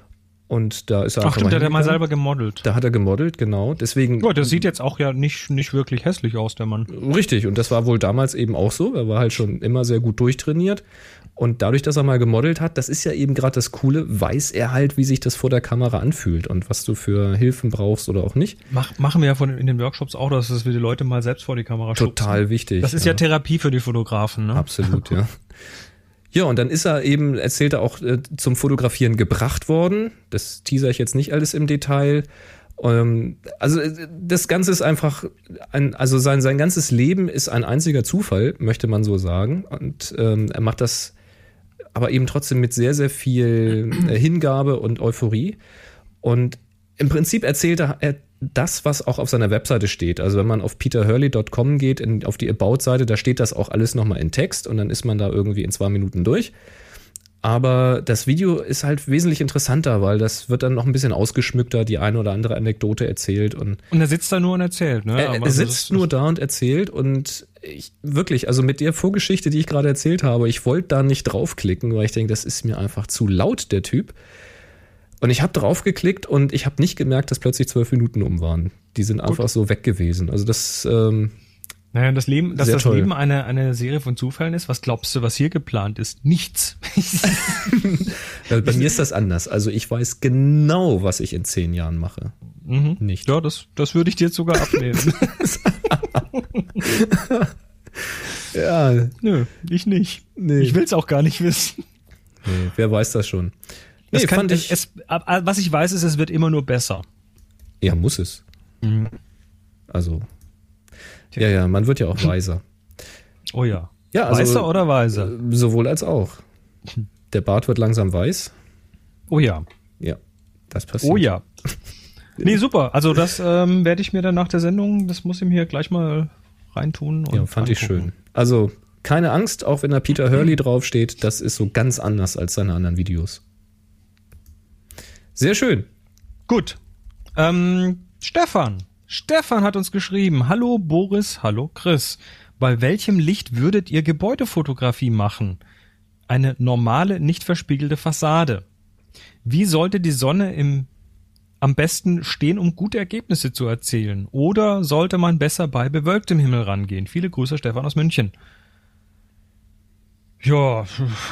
Und da ist er Ach einfach stimmt, mal der hat mal hingegangen. selber gemodelt. Da hat er gemodelt, genau. Deswegen. Ja, der sieht jetzt auch ja nicht, nicht wirklich hässlich aus, der Mann. Richtig, und das war wohl damals eben auch so. Er war halt schon immer sehr gut durchtrainiert. Und dadurch, dass er mal gemodelt hat, das ist ja eben gerade das Coole, weiß er halt, wie sich das vor der Kamera anfühlt und was du für Hilfen brauchst oder auch nicht. Mach, machen wir ja von, in den Workshops auch, dass wir die Leute mal selbst vor die Kamera schubsen. Total wichtig. Das ist ja, ja Therapie für die Fotografen, ne? Absolut, ja. Ja, und dann ist er eben, erzählt er auch, äh, zum Fotografieren gebracht worden. Das teaser ich jetzt nicht alles im Detail. Ähm, also das Ganze ist einfach, ein, also sein, sein ganzes Leben ist ein einziger Zufall, möchte man so sagen. Und ähm, er macht das aber eben trotzdem mit sehr, sehr viel äh, Hingabe und Euphorie. Und im Prinzip erzählt er das, was auch auf seiner Webseite steht. Also wenn man auf peter hurley dot com geht, in, auf die About-Seite, da steht das auch alles nochmal in Text und dann ist man da irgendwie in zwei Minuten durch. Aber das Video ist halt wesentlich interessanter, weil das wird dann noch ein bisschen ausgeschmückter, die eine oder andere Anekdote erzählt. Und, und er sitzt da nur und erzählt, ne? Er, er sitzt nur da und erzählt und ich, wirklich, also mit der Vorgeschichte, die ich gerade erzählt habe, ich wollte da nicht draufklicken, weil ich denke, das ist mir einfach zu laut, der Typ. Und ich habe draufgeklickt und ich habe nicht gemerkt, dass plötzlich zwölf Minuten um waren. Die sind einfach Gut. so weg gewesen. Also das ähm, Naja, das Leben, dass das toll. Leben eine, eine Serie von Zufällen ist, was glaubst du, was hier geplant ist? Nichts. Ja, bei mir ist das anders. Also ich weiß genau, was ich in zehn Jahren mache. Mhm. Nicht. Ja, das, das würde ich dir sogar abnehmen. Ja. Nö, ich nicht. Nee. Ich will es auch gar nicht wissen. Nee, wer weiß das schon. Nee, das kann, fand ich, es, was ich weiß, ist, es wird immer nur besser. Ja, muss es. Mhm. Also, ja, ja, man wird ja auch weiser. Oh ja. Ja, also, weißer oder weißer? Sowohl als auch. Der Bart wird langsam weiß. Oh ja. Ja, das passiert. Oh ja. Nee, super. Also das ähm, werde ich mir dann nach der Sendung, das muss ich mir gleich mal reintun. Und ja, fand angucken. ich schön. Also keine Angst, auch wenn da Peter Hurley draufsteht, das ist so ganz anders als seine anderen Videos. Sehr schön. Gut. Ähm, Stefan. Stefan hat uns geschrieben. Hallo Boris, hallo Chris. Bei welchem Licht würdet ihr Gebäudefotografie machen? Eine normale, nicht verspiegelte Fassade. Wie sollte die Sonne im am besten stehen, um gute Ergebnisse zu erzielen? Oder sollte man besser bei bewölktem Himmel rangehen? Viele Grüße, Stefan aus München. Ja,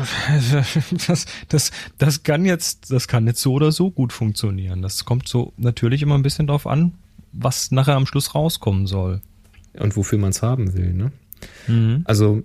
das, das, das kann jetzt, das kann jetzt so oder so gut funktionieren. Das kommt so natürlich immer ein bisschen drauf an, was nachher am Schluss rauskommen soll. Und wofür man es haben will, ne? Mhm. Also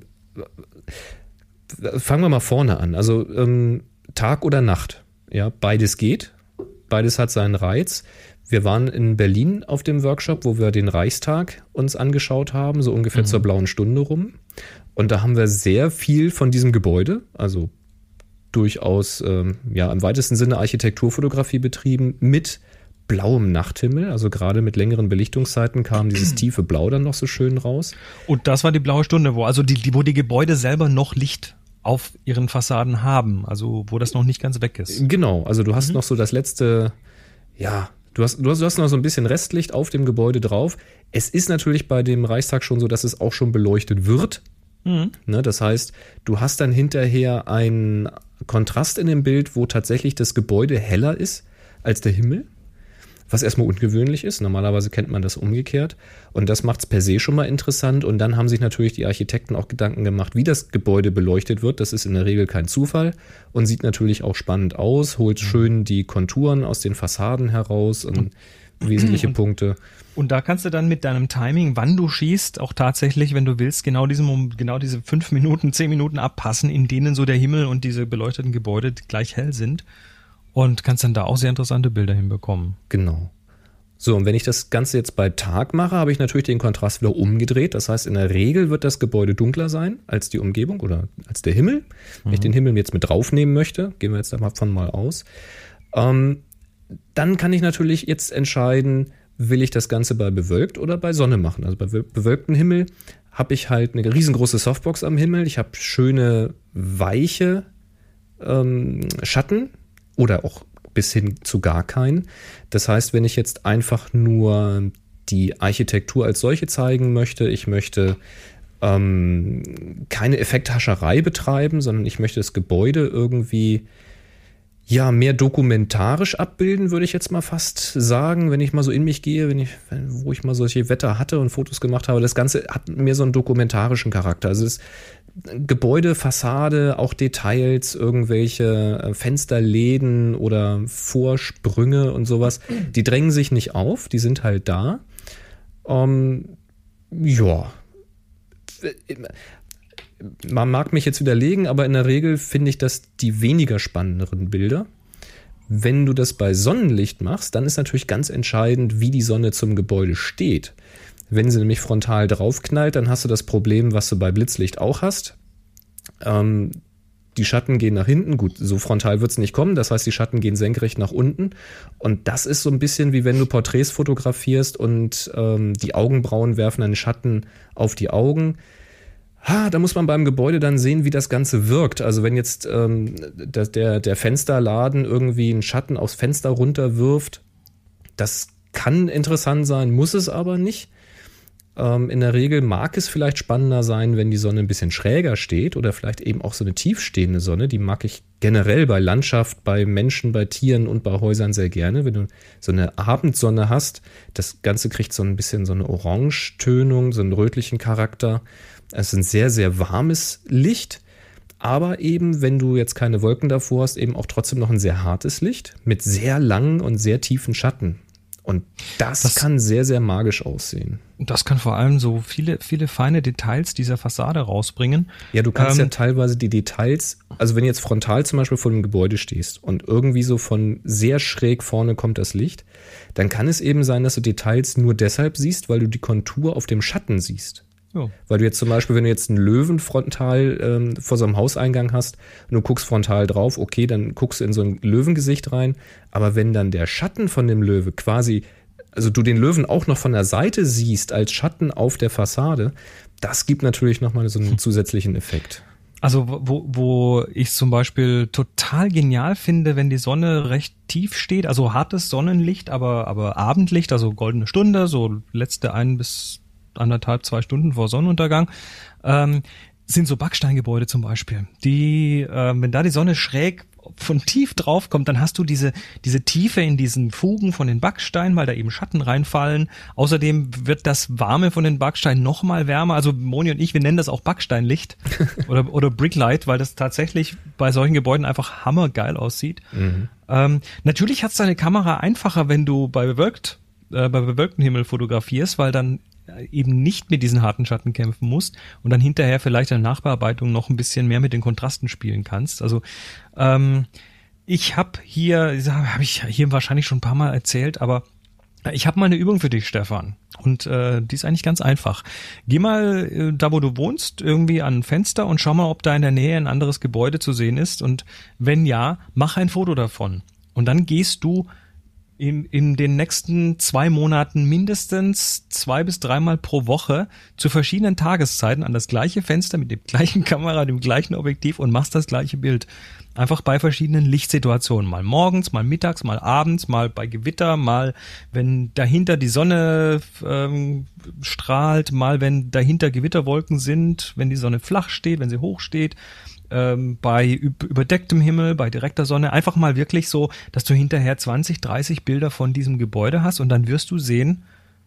fangen wir mal vorne an. Also ähm, Tag oder Nacht, ja, beides geht. Beides hat seinen Reiz. Wir waren in Berlin auf dem Workshop, wo wir den Reichstag uns angeschaut haben, so ungefähr mhm. zur blauen Stunde rum. Und da haben wir sehr viel von diesem Gebäude, also durchaus ähm, ja im weitesten Sinne Architekturfotografie betrieben, mit blauem Nachthimmel. Also gerade mit längeren Belichtungszeiten kam dieses tiefe Blau dann noch so schön raus. Und das war die blaue Stunde, wo also die, die wo die Gebäude selber noch Licht auf ihren Fassaden haben, also wo das noch nicht ganz weg ist. Genau, also du hast mhm. noch so das letzte, ja, du hast, du hast, du hast noch so ein bisschen Restlicht auf dem Gebäude drauf. Es ist natürlich bei dem Reichstag schon so, dass es auch schon beleuchtet wird. Mhm. Ne, das heißt, du hast dann hinterher einen Kontrast in dem Bild, wo tatsächlich das Gebäude heller ist als der Himmel. Was erstmal ungewöhnlich ist. Normalerweise kennt man das umgekehrt. Und das macht es per se schon mal interessant. Und dann haben sich natürlich die Architekten auch Gedanken gemacht, wie das Gebäude beleuchtet wird. Das ist in der Regel kein Zufall und sieht natürlich auch spannend aus, holt schön die Konturen aus den Fassaden heraus und wesentliche Punkte. Und da kannst du dann mit deinem Timing, wann du schießt, auch tatsächlich, wenn du willst, genau diesem, genau diese fünf Minuten, zehn Minuten abpassen, in denen so der Himmel und diese beleuchteten Gebäude gleich hell sind. Und kannst dann da auch sehr interessante Bilder hinbekommen. Genau. So, und wenn ich das Ganze jetzt bei Tag mache, habe ich natürlich den Kontrast wieder umgedreht. Das heißt, in der Regel wird das Gebäude dunkler sein als die Umgebung oder als der Himmel. Wenn mhm. ich den Himmel jetzt mit draufnehmen möchte, gehen wir jetzt davon mal aus, ähm, dann kann ich natürlich jetzt entscheiden, will ich das Ganze bei bewölkt oder bei Sonne machen. Also bei bewölktem Himmel habe ich halt eine riesengroße Softbox am Himmel. Ich habe schöne, weiche ähm, Schatten, oder auch bis hin zu gar keinen. Das heißt, wenn ich jetzt einfach nur die Architektur als solche zeigen möchte, ich möchte ähm, keine Effekthascherei betreiben, sondern ich möchte das Gebäude irgendwie ja mehr dokumentarisch abbilden, würde ich jetzt mal fast sagen, wenn ich mal so in mich gehe, wenn ich, wo ich mal solche Wetter hatte und Fotos gemacht habe. Das Ganze hat mehr so einen dokumentarischen Charakter. Also das Gebäude, Fassade, auch Details, irgendwelche Fensterläden oder Vorsprünge und sowas, die drängen sich nicht auf, die sind halt da. Ähm, ja. Man mag mich jetzt widerlegen, aber in der Regel finde ich das die weniger spannenderen Bilder. Wenn du das bei Sonnenlicht machst, dann ist natürlich ganz entscheidend, wie die Sonne zum Gebäude steht. Wenn sie nämlich frontal draufknallt, dann hast du das Problem, was du bei Blitzlicht auch hast. Ähm, die Schatten gehen nach hinten. Gut, so frontal wird es nicht kommen. Das heißt, die Schatten gehen senkrecht nach unten. Und das ist so ein bisschen wie wenn du Porträts fotografierst und ähm, die Augenbrauen werfen einen Schatten auf die Augen. Ha, da muss man beim Gebäude dann sehen, wie das Ganze wirkt. Also wenn jetzt ähm, der, der, der Fensterladen irgendwie einen Schatten aufs Fenster runterwirft, das kann interessant sein, muss es aber nicht. Ähm, in der Regel mag es vielleicht spannender sein, wenn die Sonne ein bisschen schräger steht oder vielleicht eben auch so eine tiefstehende Sonne. Die mag ich generell bei Landschaft, bei Menschen, bei Tieren und bei Häusern sehr gerne. Wenn du so eine Abendsonne hast, das Ganze kriegt so ein bisschen so eine Orangetönung, so einen rötlichen Charakter. Es ist ein sehr, sehr warmes Licht, aber eben, wenn du jetzt keine Wolken davor hast, eben auch trotzdem noch ein sehr hartes Licht mit sehr langen und sehr tiefen Schatten. Und das, das kann sehr, sehr magisch aussehen. Das kann vor allem so viele, viele feine Details dieser Fassade rausbringen. Ja, du kannst ähm, ja teilweise die Details, also wenn du jetzt frontal zum Beispiel vor dem Gebäude stehst und irgendwie so von sehr schräg vorne kommt das Licht, dann kann es eben sein, dass du Details nur deshalb siehst, weil du die Kontur auf dem Schatten siehst. Ja. Weil du jetzt zum Beispiel, wenn du jetzt einen Löwen frontal ähm, vor so einem Hauseingang hast und du guckst frontal drauf, okay, dann guckst du in so ein Löwengesicht rein. Aber wenn dann der Schatten von dem Löwe quasi, also du den Löwen auch noch von der Seite siehst als Schatten auf der Fassade, das gibt natürlich nochmal so einen zusätzlichen Effekt. Also wo, wo ich zum Beispiel total genial finde, wenn die Sonne recht tief steht, also hartes Sonnenlicht, aber aber Abendlicht, also goldene Stunde, so letzte ein bis anderthalb, zwei Stunden vor Sonnenuntergang, ähm, sind so Backsteingebäude zum Beispiel. Die, äh, wenn da die Sonne schräg von tief drauf kommt, dann hast du diese diese Tiefe in diesen Fugen von den Backsteinen, weil da eben Schatten reinfallen. Außerdem wird das Warme von den Backsteinen noch mal wärmer. Also Moni und ich, wir nennen das auch Backsteinlicht oder oder Bricklight, weil das tatsächlich bei solchen Gebäuden einfach hammergeil aussieht. Mhm. Ähm, natürlich hat's deine Kamera einfacher, wenn du bei bewölkt äh, bei bewölktem Himmel fotografierst, weil dann eben nicht mit diesen harten Schatten kämpfen musst und dann hinterher vielleicht in der Nachbearbeitung noch ein bisschen mehr mit den Kontrasten spielen kannst. Also ähm, ich habe hier, habe ich hier wahrscheinlich schon ein paar Mal erzählt, aber ich habe mal eine Übung für dich, Stefan. Und äh, die ist eigentlich ganz einfach. Geh mal äh, da, wo du wohnst, irgendwie an ein Fenster und schau mal, ob da in der Nähe ein anderes Gebäude zu sehen ist. Und wenn ja, mach ein Foto davon. Und dann gehst du In, in den nächsten zwei Monaten mindestens zwei bis dreimal pro Woche zu verschiedenen Tageszeiten an das gleiche Fenster mit dem gleichen Kamera, dem gleichen Objektiv und machst das gleiche Bild. Einfach bei verschiedenen Lichtsituationen. Mal morgens, mal mittags, mal abends, mal bei Gewitter, mal wenn dahinter die Sonne ähm, strahlt, mal wenn dahinter Gewitterwolken sind, wenn die Sonne flach steht, wenn sie hoch steht. Ähm, bei überdecktem Himmel, bei direkter Sonne, einfach mal wirklich so, dass du hinterher zwanzig, dreißig Bilder von diesem Gebäude hast und dann wirst du sehen,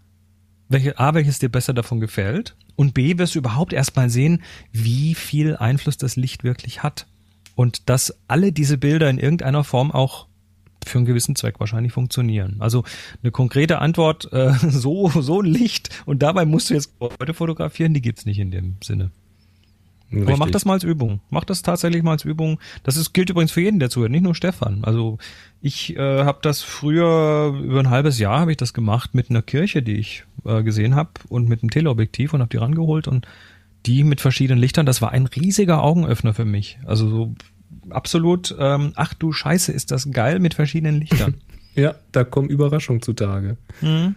welche, A, welches dir besser davon gefällt und B, wirst du überhaupt erstmal sehen, wie viel Einfluss das Licht wirklich hat und dass alle diese Bilder in irgendeiner Form auch für einen gewissen Zweck wahrscheinlich funktionieren. Also eine konkrete Antwort, äh, so, so ein Licht und dabei musst du jetzt Gebäude fotografieren, die gibt's nicht in dem Sinne. Richtig. Aber mach das mal als Übung. Mach das tatsächlich mal als Übung. Das ist, gilt übrigens für jeden, der zuhört, nicht nur Stefan. Also ich äh, habe das früher, über ein halbes Jahr habe ich das gemacht mit einer Kirche, die ich äh, gesehen habe und mit einem Teleobjektiv und habe die rangeholt und die mit verschiedenen Lichtern. Das war ein riesiger Augenöffner für mich. Also so absolut, ähm, ach du Scheiße, ist das geil mit verschiedenen Lichtern. Ja, da kommen Überraschungen zutage. Mhm.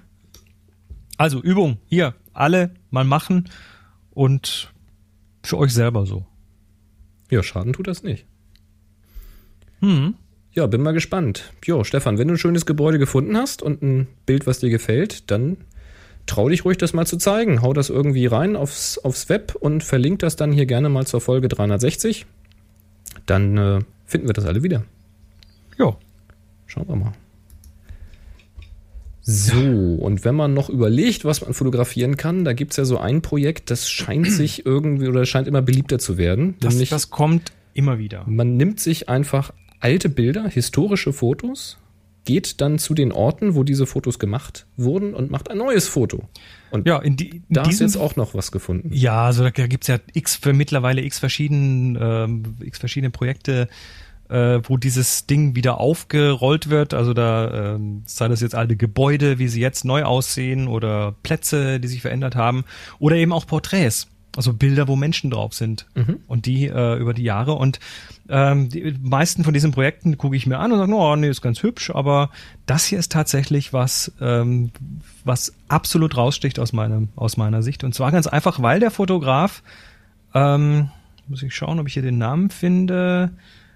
Also Übung, hier, alle mal machen und für euch selber so. Ja, Schaden tut das nicht. Hm. Ja, bin mal gespannt. Jo, Stefan, wenn du ein schönes Gebäude gefunden hast und ein Bild, was dir gefällt, dann trau dich ruhig, das mal zu zeigen. Hau das irgendwie rein aufs, aufs Web und verlink das dann hier gerne mal zur Folge dreihundertsechzig. Dann äh, finden wir das alle wieder. Jo. Schauen wir mal. So, und wenn man noch überlegt, was man fotografieren kann, da gibt's ja so ein Projekt, das scheint sich irgendwie oder scheint immer beliebter zu werden. Das, nämlich, das kommt immer wieder. Man nimmt sich einfach alte Bilder, historische Fotos, geht dann zu den Orten, wo diese Fotos gemacht wurden und macht ein neues Foto. Und ja, in, die, in da diesem, ist jetzt auch noch was gefunden. Ja, also da gibt's ja x für mittlerweile x verschiedene, ähm, x verschiedene Projekte, äh, wo dieses Ding wieder aufgerollt wird. Also da ähm, sei das jetzt alte Gebäude, wie sie jetzt neu aussehen oder Plätze, die sich verändert haben oder eben auch Porträts. Also Bilder, wo Menschen drauf sind mhm. und die äh, über die Jahre. Und ähm, die meisten von diesen Projekten gucke ich mir an und sage, oh nee, ist ganz hübsch, aber das hier ist tatsächlich was, ähm, was absolut raussticht aus meinem, aus meiner Sicht. Und zwar ganz einfach, weil der Fotograf, ähm, muss ich schauen, ob ich hier den Namen finde.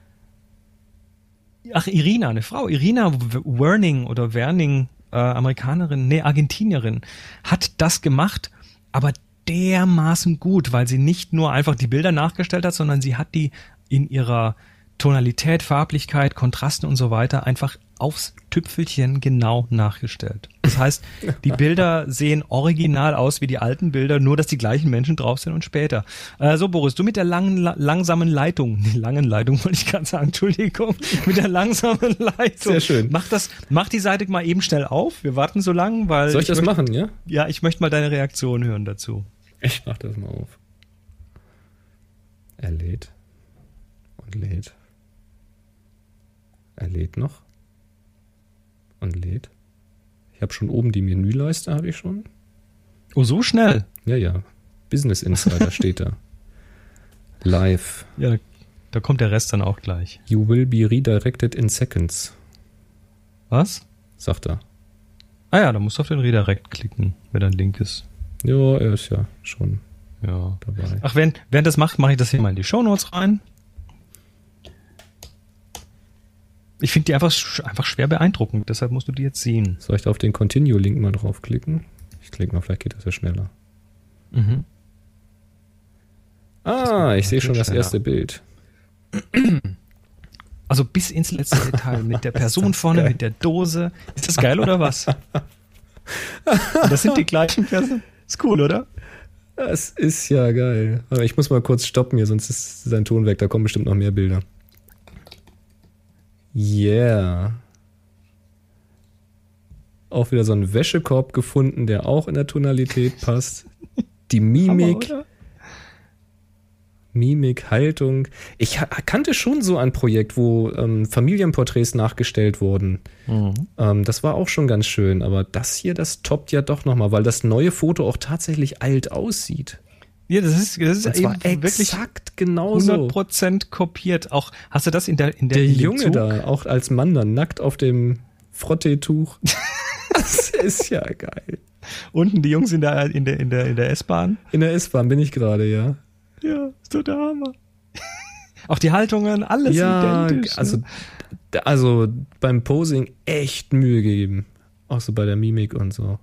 Ach, Irina, eine Frau, Irina Werning oder Werning, äh, Amerikanerin, nee, Argentinierin, hat das gemacht, aber dermaßen gut, weil sie nicht nur einfach die Bilder nachgestellt hat, sondern sie hat die in ihrer Tonalität, Farblichkeit, Kontrasten und so weiter einfach aufs Tüpfelchen genau nachgestellt. Das heißt, die Bilder sehen original aus wie die alten Bilder, nur dass die gleichen Menschen drauf sind und später. Äh, so, Boris, du mit der langen, la- langsamen Leitung, die langen Leitung wollte ich gerade sagen, Entschuldigung, mit der langsamen Leitung. Sehr schön. Mach das, mach die Seite mal eben schnell auf. Wir warten so lang, weil Soll ich, ich das möchte, machen, ja? Ja, ich möchte mal deine Reaktion hören dazu. Ich mach das mal auf. Er lädt. Und lädt. Er lädt noch. Und lädt. Ich habe schon oben die Menüleiste, habe ich schon. Oh, so schnell? Ja, ja. Business Insider steht da. Live. Ja, da, da kommt der Rest dann auch gleich. You will be redirected in seconds. Was? Sagt er. Ah ja, da musst du auf den Redirect klicken, wenn da ein Link ist. Ja, er ist ja schon ja. dabei. Ach, während, während das macht, mache ich das hier mal in die Shownotes rein. Ich finde die einfach, einfach schwer beeindruckend, deshalb musst du die jetzt sehen. Soll ich da auf den Continue-Link mal draufklicken? Ich klicke mal, vielleicht geht das ja schneller. Mhm. Ah, ich sehe schon das erste Bild. Also bis ins letzte Detail, mit der Person vorne, mit der Dose. Ist das geil oder was? Und das sind die gleichen Personen. Ist cool, oder? Das ist ja geil. Aber ich muss mal kurz stoppen hier, sonst ist sein Ton weg. Da kommen bestimmt noch mehr Bilder. Yeah. Auch wieder so einen Wäschekorb gefunden, der auch in der Tonalität passt. Die Mimik. Hammer, Mimik, Haltung. Ich kannte schon so ein Projekt, wo ähm, Familienporträts nachgestellt wurden. Mhm. Ähm, das war auch schon ganz schön, aber das hier, das toppt ja doch nochmal, weil das neue Foto auch tatsächlich alt aussieht. Ja, das ist, das ist eben wirklich exakt genauso. hundert Prozent kopiert. Auch, hast du das in der, in der Der in Junge Zug? da, auch als Mann dann, nackt auf dem Frotteetuch. Das ist ja geil. Unten die Jungs in der, in der, in der, in der S-Bahn. In der S-Bahn bin ich gerade, ja. Ja, ist doch der Hammer. Auch die Haltungen, alles ja, identisch. Also, ne? also beim Posing echt Mühe gegeben. Auch so bei der Mimik und so.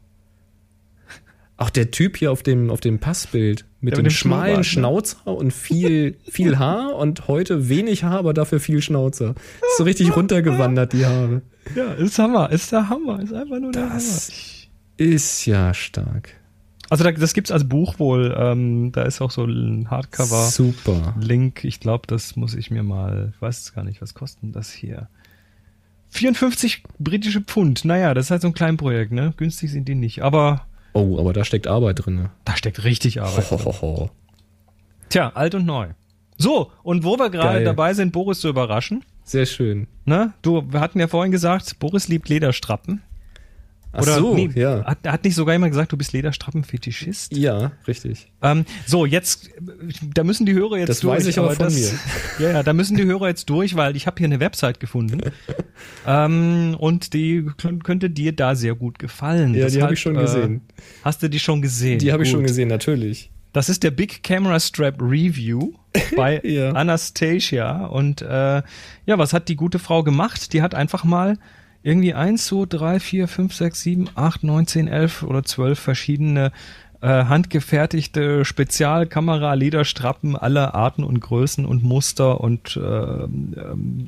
Auch der Typ hier auf dem, auf dem Passbild mit ja, dem, mit dem schmalen Schnurrbart, Schnauzer und viel, viel Haar und heute wenig Haar, aber dafür viel Schnauzer. Ist so richtig runtergewandert, die Haare. Ja, ist Hammer, ist der Hammer, ist einfach nur der Das Hammer. ist ja stark. Also da, das gibt's als Buch wohl, ähm, da ist auch so ein Hardcover. Super. Link, ich glaube, das muss ich mir mal, ich weiß es gar nicht, was kostet denn das hier? vierundfünfzig britische Pfund, naja, das ist halt so ein Kleinprojekt, ne? Günstig sind die nicht, aber... Oh, aber da steckt Arbeit drin. Da steckt richtig Arbeit Ho, drin. ho, ho. Tja, alt und neu. So, und wo wir gerade Geil. dabei sind, Boris zu überraschen, Sehr schön. ne? Du, wir hatten ja vorhin gesagt, Boris liebt Lederstrappen. Ach Oder so, nee, ja. Hat, hat nicht sogar jemand gesagt, du bist Lederstrappen-Fetischist? Ja, richtig. Ähm, so, jetzt, da müssen die Hörer jetzt Das durch. weiß ich aber von das, mir. Ja, ja, da müssen die Hörer jetzt durch, weil ich habe hier eine Website gefunden ähm, und die könnte dir da sehr gut gefallen. Ja, die Deshalb, habe ich schon gesehen. Äh, hast du die schon gesehen? Die habe ich Gut. schon gesehen, natürlich. Das ist der Big Camera Strap Review bei Ja. Anastasia. Und äh, ja, was hat die gute Frau gemacht? Die hat einfach mal irgendwie eins, zwei, drei, vier, fünf, sechs, sieben, acht, neun, zehn, elf oder zwölf verschiedene äh, handgefertigte Spezialkamera-Lederstrappen aller Arten und Größen und Muster und äh, ähm,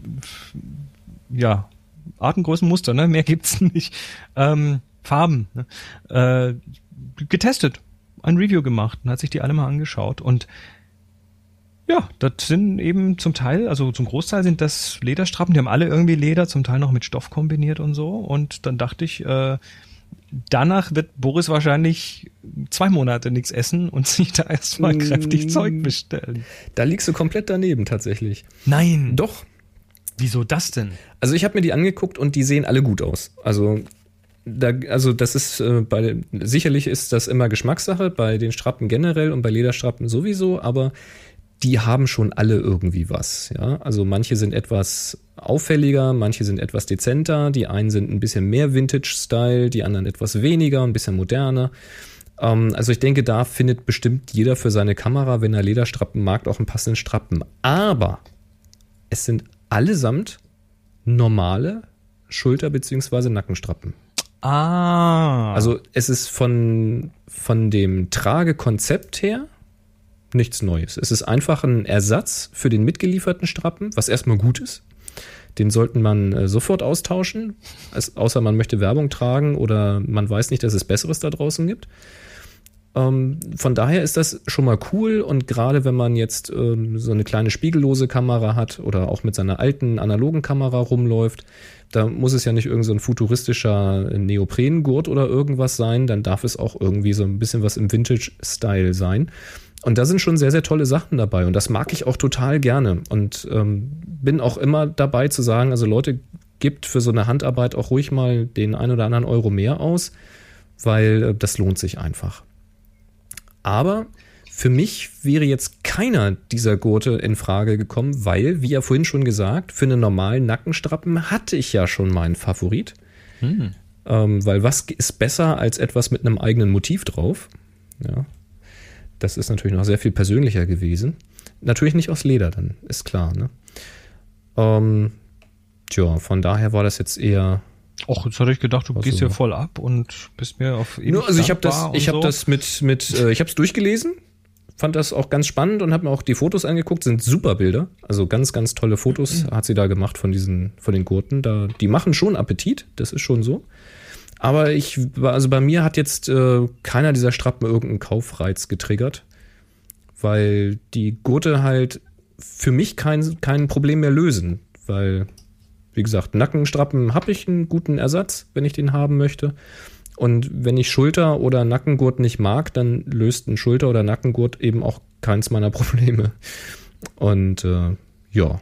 ja, Arten, Größen, Muster, ne? Mehr gibt's nicht. Ähm, Farben. Ne? Äh, getestet. Ein Review gemacht und hat sich die alle mal angeschaut und ja, das sind eben zum Teil, also zum Großteil sind das Lederstrappen, die haben alle irgendwie Leder, zum Teil noch mit Stoff kombiniert und so. Und dann dachte ich, äh, danach wird Boris wahrscheinlich zwei Monate nichts essen und sich da erstmal kräftig Mm. Zeug bestellen. Da liegst du komplett daneben, tatsächlich. Nein. Doch. Wieso das denn? Also ich habe mir die angeguckt und die sehen alle gut aus. Also da, also das ist äh, bei sicherlich ist das immer Geschmackssache, bei den Strappen generell und bei Lederstrappen sowieso, aber die haben schon alle irgendwie was, ja. Also manche sind etwas auffälliger, manche sind etwas dezenter, die einen sind ein bisschen mehr Vintage-Style, die anderen etwas weniger, ein bisschen moderner. Ähm, also ich denke, da findet bestimmt jeder für seine Kamera, wenn er Lederstrappen mag, auch einen passenden Strappen. Aber es sind allesamt normale Schulter- bzw. Nackenstrappen. Ah. Also es ist von, von dem Tragekonzept her nichts Neues. Es ist einfach ein Ersatz für den mitgelieferten Strappen, was erstmal gut ist. Den sollten man äh, sofort austauschen, als, außer man möchte Werbung tragen oder man weiß nicht, dass es Besseres da draußen gibt. Ähm, von daher ist das schon mal cool und gerade wenn man jetzt ähm, so eine kleine spiegellose Kamera hat oder auch mit seiner alten analogen Kamera rumläuft, da muss es ja nicht irgend so ein futuristischer Neoprengurt oder irgendwas sein, dann darf es auch irgendwie so ein bisschen was im Vintage-Style sein. Und da sind schon sehr, sehr tolle Sachen dabei und das mag ich auch total gerne und ähm, bin auch immer dabei zu sagen, also Leute, gebt für so eine Handarbeit auch ruhig mal den ein oder anderen Euro mehr aus, weil äh, das lohnt sich einfach. Aber für mich wäre jetzt keiner dieser Gurte in Frage gekommen, weil, wie ja vorhin schon gesagt, für einen normalen Nackenstrappen hatte ich ja schon meinen Favorit. Hm. Ähm, weil was ist besser als etwas mit einem eigenen Motiv drauf? Ja. Das ist natürlich noch sehr viel persönlicher gewesen. Natürlich nicht aus Leder, dann ist klar, ne? Ähm, tja, von daher war das jetzt eher... Och, jetzt hatte ich gedacht, du also, gehst hier voll ab und bist mir auf ewig nur, also ich habe das, ich habe so. das mit, mit äh, ich habe es durchgelesen, fand das auch ganz spannend und habe mir auch die Fotos angeguckt, sind super Bilder, also ganz, ganz tolle Fotos mhm. hat sie da gemacht von diesen, von den Gurten, da, die machen schon Appetit, das ist schon so. Aber ich, also bei mir hat jetzt äh, keiner dieser Strappen irgendeinen Kaufreiz getriggert, weil die Gurte halt für mich kein, kein Problem mehr lösen, weil, wie gesagt, Nackenstrappen habe ich einen guten Ersatz, wenn ich den haben möchte. Und wenn ich Schulter- oder Nackengurt nicht mag, dann löst ein Schulter- oder Nackengurt eben auch keins meiner Probleme. Und äh, ja,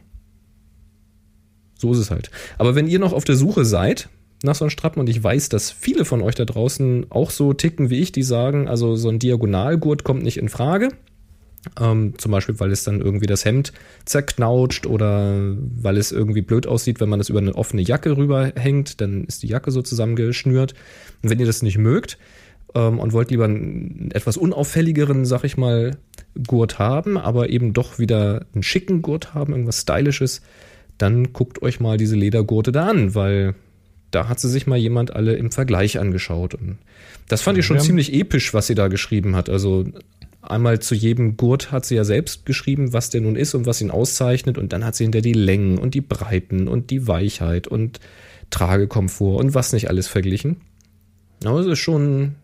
so ist es halt. Aber wenn ihr noch auf der Suche seid nach so einem Strappen, und ich weiß, dass viele von euch da draußen auch so ticken wie ich, die sagen, also so ein Diagonalgurt kommt nicht in Frage. Ähm, zum Beispiel, weil es dann irgendwie das Hemd zerknautscht oder weil es irgendwie blöd aussieht, wenn man das über eine offene Jacke rüberhängt, dann ist die Jacke so zusammengeschnürt. Und wenn ihr das nicht mögt ähm, und wollt lieber einen etwas unauffälligeren, sag ich mal, Gurt haben, aber eben doch wieder einen schicken Gurt haben, irgendwas Stylisches, dann guckt euch mal diese Ledergurte da an, weil da hat sie sich mal jemand alle im Vergleich angeschaut. Und das fand ich schon ja. ziemlich episch, was sie da geschrieben hat. Also einmal zu jedem Gurt hat sie ja selbst geschrieben, was der nun ist und was ihn auszeichnet. Und dann hat sie hinter die Längen und die Breiten und die Weichheit und Tragekomfort und was nicht alles verglichen. Aber es ist schon...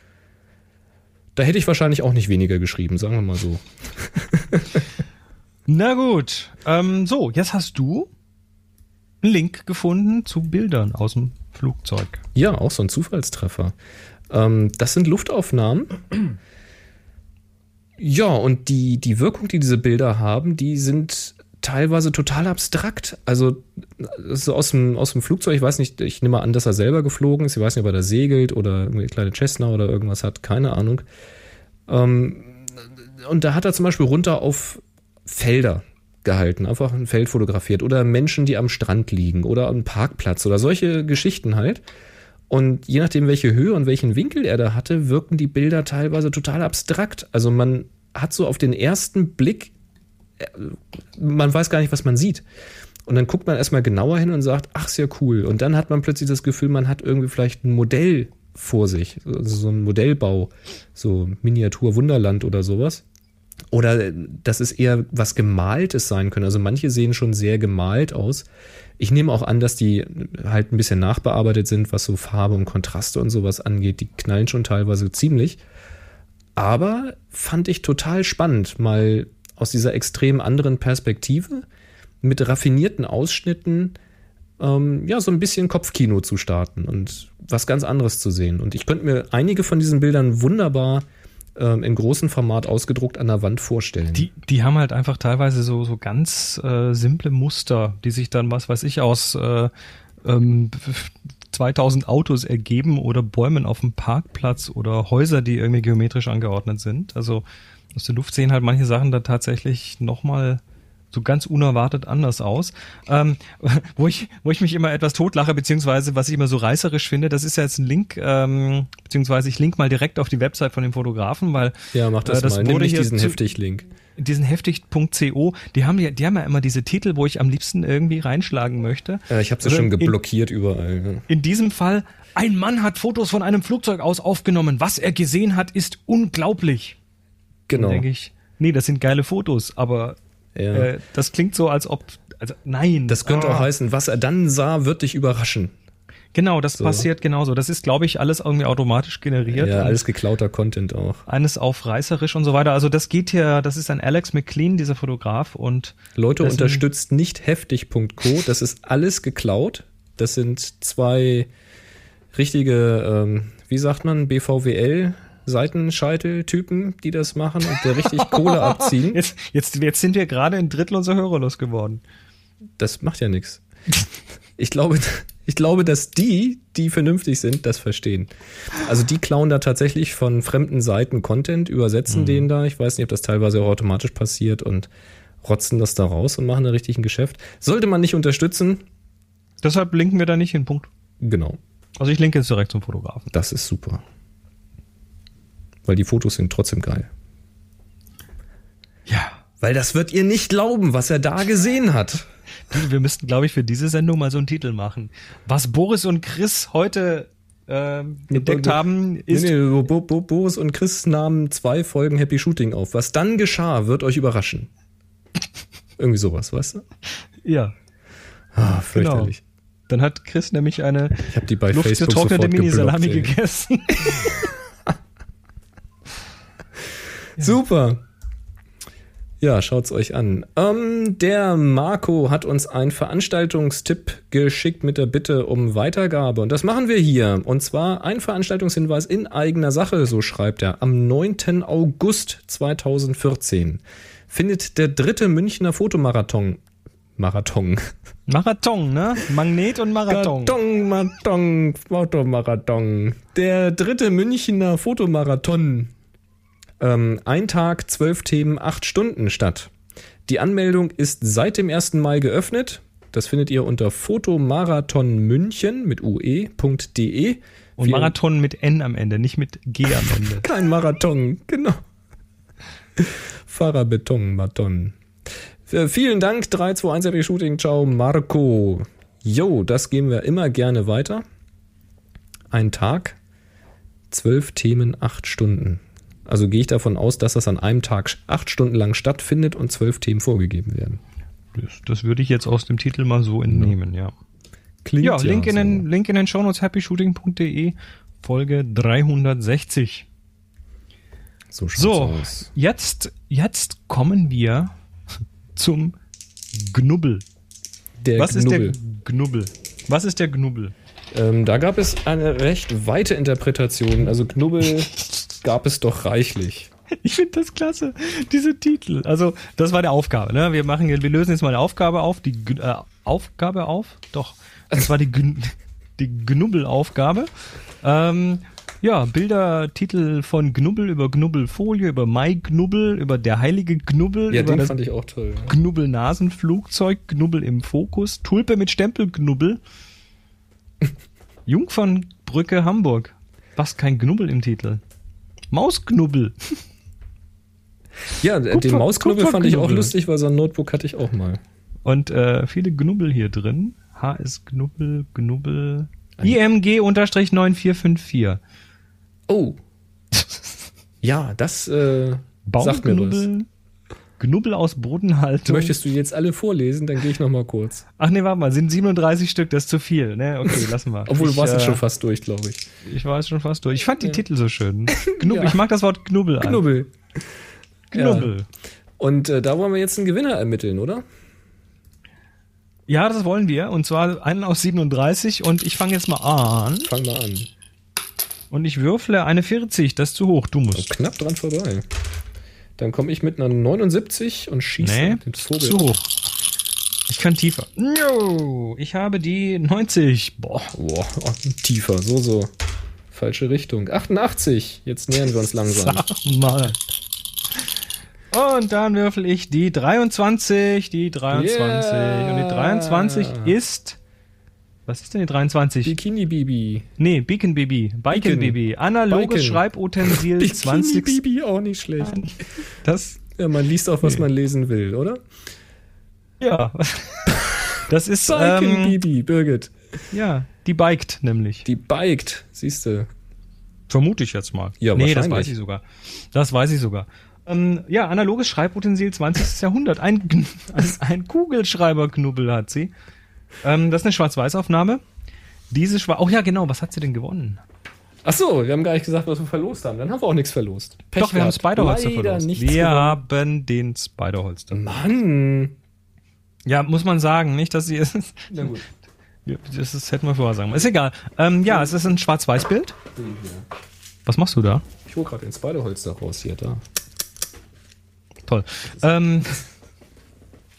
Da hätte ich wahrscheinlich auch nicht weniger geschrieben, sagen wir mal so. Na gut. Ähm, so, jetzt hast du einen Link gefunden zu Bildern aus dem Flugzeug. Ja, auch so ein Zufallstreffer. Ähm, das sind Luftaufnahmen. Ja, und die, die Wirkung, die diese Bilder haben, die sind teilweise total abstrakt. Also so aus dem, aus dem Flugzeug, ich weiß nicht, ich nehme mal an, dass er selber geflogen ist. Ich weiß nicht, ob er da segelt oder eine kleine Cessna oder irgendwas hat, keine Ahnung. Ähm, und da hat er zum Beispiel runter auf Felder gehalten, einfach ein Feld fotografiert oder Menschen, die am Strand liegen oder am Parkplatz oder solche Geschichten halt. Und je nachdem, welche Höhe und welchen Winkel er da hatte, wirken die Bilder teilweise total abstrakt. Also man hat so auf den ersten Blick, man weiß gar nicht, was man sieht. Und dann guckt man erstmal genauer hin und sagt, ach, ist ja cool. Und dann hat man plötzlich das Gefühl, man hat irgendwie vielleicht ein Modell vor sich, also so ein Modellbau, so Miniatur Wunderland oder sowas. Oder dass es eher was Gemaltes sein können. Also manche sehen schon sehr gemalt aus. Ich nehme auch an, dass die halt ein bisschen nachbearbeitet sind, was so Farbe und Kontraste und sowas angeht. Die knallen schon teilweise ziemlich. Aber fand ich total spannend, mal aus dieser extrem anderen Perspektive mit raffinierten Ausschnitten ähm, ja so ein bisschen Kopfkino zu starten und was ganz anderes zu sehen. Und ich könnte mir einige von diesen Bildern wunderbar im großen Format ausgedruckt an der Wand vorstellen. Die, die haben halt einfach teilweise so, so ganz äh, simple Muster, die sich dann, was weiß ich, aus äh, ähm, zweitausend Autos ergeben oder Bäumen auf dem Parkplatz oder Häuser, die irgendwie geometrisch angeordnet sind. Also aus der Luft sehen halt manche Sachen da tatsächlich nochmal so ganz unerwartet anders aus. Ähm, wo ich wo ich mich immer etwas totlache, beziehungsweise was ich immer so reißerisch finde, das ist ja jetzt ein Link, ähm, beziehungsweise ich link mal direkt auf die Website von dem Fotografen, weil ja, mach das, äh, das mal. Nimm nicht diesen Heftig-Link. Diesen Heftig Punkt co, die haben ja, die haben ja immer diese Titel, wo ich am liebsten irgendwie reinschlagen möchte. Ja, ich habe sie schon geblockiert in, überall. Ja. In diesem Fall, ein Mann hat Fotos von einem Flugzeug aus aufgenommen. Was er gesehen hat, ist unglaublich. Genau. Dann denke ich, nee, das sind geile Fotos, aber ja. Äh, das klingt so, als ob, also nein. Das könnte ah. auch heißen, was er dann sah, wird dich überraschen. Genau, das so. passiert genauso. Das ist, glaube ich, alles irgendwie automatisch generiert. Ja, alles geklauter Content auch. Eines auf reißerisch und so weiter. Also das geht hier, das ist ein Alex McLean, dieser Fotograf. Und Leute, unterstützt nicht heftig Punkt co. Das ist alles geklaut. Das sind zwei richtige, ähm, wie sagt man, B V W L Seitenscheitel-Typen, die das machen und der richtig Kohle abziehen. Jetzt, jetzt, jetzt sind wir gerade ein Drittel unserer Hörer losgeworden. Das macht ja nichts. Ich glaube, Ich glaube, dass die, die vernünftig sind, das verstehen. Also die klauen da tatsächlich von fremden Seiten Content, übersetzen mhm. den da. Ich weiß nicht, ob das teilweise auch automatisch passiert und rotzen das da raus und machen da richtig ein Geschäft. Sollte man nicht unterstützen. Deshalb linken wir da nicht hin, Punkt. Genau. Also ich linke jetzt direkt zum Fotografen. Das ist super. Weil die Fotos sind trotzdem geil. Ja. Weil das wird ihr nicht glauben, was er da gesehen hat. Wir müssten, glaube ich, für diese Sendung mal so einen Titel machen. Was Boris und Chris heute äh, entdeckt Bo- haben, ist... Nee, nee, Bo- Bo- Boris und Chris nahmen zwei Folgen Happy Shooting auf. Was dann geschah, wird euch überraschen. Irgendwie sowas, weißt du? Ja. Ah, fürchterlich. Genau. Dann hat Chris nämlich eine Ich habe die bei Facebook luftgetrocknete sofort Mini-Salami geblockt, ey. gegessen. Ja. Super. Ja, schaut's euch an. Ähm, der Marco hat uns einen Veranstaltungstipp geschickt mit der Bitte um Weitergabe. Und das machen wir hier. Und zwar ein Veranstaltungshinweis in eigener Sache, so schreibt er. Am neunten August zweitausendvierzehn findet der dritte Münchner Fotomarathon Marathon. Marathon, ne? Magnet und Marathon. Marathon, Marathon, Fotomarathon. Der dritte Münchner Fotomarathon. Ähm, ein Tag, zwölf Themen, acht Stunden statt. Die Anmeldung ist seit dem ersten Mai geöffnet. Das findet ihr unter fotomarathonmünchen mit ue.de. Und Wir Marathon mit N am Ende, nicht mit G am Ende. Kein Marathon, genau. Fahrerbeton, Marathon. Äh, vielen Dank, drei zwei eins Happy Shooting, ciao Marco. Jo, das geben wir immer gerne weiter. Ein Tag, zwölf Themen, acht Stunden. Also gehe ich davon aus, dass das an einem Tag acht Stunden lang stattfindet und zwölf Themen vorgegeben werden. Das, das würde ich jetzt aus dem Titel mal so entnehmen, ja. Klingt ja, Link, ja in so. den, Link in den Shownotes, happy shooting punkt de, Folge dreihundertsechzig. So schaut's So, aus. jetzt, jetzt kommen wir zum Gnubbel. Der Was Knubbel. ist der Gnubbel? Was ist der Gnubbel? Ähm, da gab es eine recht weite Interpretation. Also Knubbel gab es doch reichlich. Ich finde das klasse, diese Titel. Also, das war die Aufgabe, ne? Wir machen, wir lösen jetzt mal eine Aufgabe auf, die äh, Aufgabe auf? Doch. Das war die, Gn- die Gnubbel-Aufgabe. Ähm, ja, Bilder, Titel von Gnubbel über Gnubbelfolie, über Mai Gnubbel, über der heilige Gnubbel, Ja, über den das fand ich auch toll. Knubbel-Nasenflugzeug, Knubbel im Fokus, Tulpe mit Stempelknubbel, Jungfernbrücke Hamburg. Was, kein Knubbel im Titel? Mausknubbel. Ja, den Kupfer- Mausknubbel fand ich auch Kupferknubbel. lustig, weil so ein Notebook hatte ich auch mal. Und äh, viele Knubbel hier drin. H S Knubbel, Knubbel. I M G neun vier fünf vier. Oh. Ja, das äh, sagt mir was. Baumknubbel. Knubbel aus Bodenhaltung. Möchtest du jetzt alle vorlesen? Dann gehe ich noch mal kurz. Ach nee, warte mal, sind siebenunddreißig Stück, das ist zu viel. Ne? Okay, lassen wir. Obwohl, ich, du warst jetzt äh, schon fast durch, glaube ich. Ich war jetzt schon fast durch. Ich fand die Ja. Titel so schön. Knubbel, Ja. Ich mag das Wort Knubbel an. Knubbel. Knubbel. Ja. Und äh, da wollen wir jetzt einen Gewinner ermitteln, oder? Ja, das wollen wir. Und zwar einen aus siebenunddreißig. Und ich fange jetzt mal an. Fang mal an. Und ich würfle eine vierzig. Das ist zu hoch. Du Oh, musst. knapp dran vorbei. Dann komme ich mit einer neunundsiebzig und schieße Nee, den Vogel. zu hoch. Ich kann tiefer. No, ich habe die neunzig. Boah. Boah, oh, tiefer, so, so. Falsche Richtung. achtundachtzig. Jetzt nähern wir uns langsam. Sag mal. Und dann würfel ich die dreiundzwanzig. Die dreiundzwanzig. Yeah. Und die dreiundzwanzig ist... Was ist denn die dreiundzwanzig? Bikini Bibi. Nee, Beacon Baby. Bicon Beacon. Baby. Analoges Bicon. Schreibutensil Bikini zwanzig. Bibi, auch nicht schlecht. Das, Ja, man liest auch, was Nee. man lesen will, oder? ja. Das ist, Bikini ähm, Bibi, Birgit. ja, die biked nämlich. Die biked, siehst du. Vermute ich jetzt mal. Ja, nee, das wahrscheinlich. weiß ich sogar. Das weiß ich sogar. Ähm, ja, analoges Schreibutensil zwanzigstes Jahrhundert. Ein, Gn- ein, ein Kugelschreiberknubbel hat sie. Ähm, das ist eine Schwarz-Weiß-Aufnahme. Diese Schwarz... Oh ja, genau. Was hat sie denn gewonnen? Ach so, wir haben gar nicht gesagt, was wir verlost haben. Dann haben wir auch nichts verlost. Pech Doch, wir haben gehabt. Spiderholster Leider verlost. nichts Wir gewonnen. haben den Spiderholster. Mann. Ja, muss man sagen. Nicht, dass sie es... Na gut. Das ist, hätten wir vorher sagen. Ist egal. Ähm, ja, es ist ein Schwarz-Weiß-Bild. Was machst du da? Ich hole gerade den Spiderholster raus hier, da. Toll. Ähm,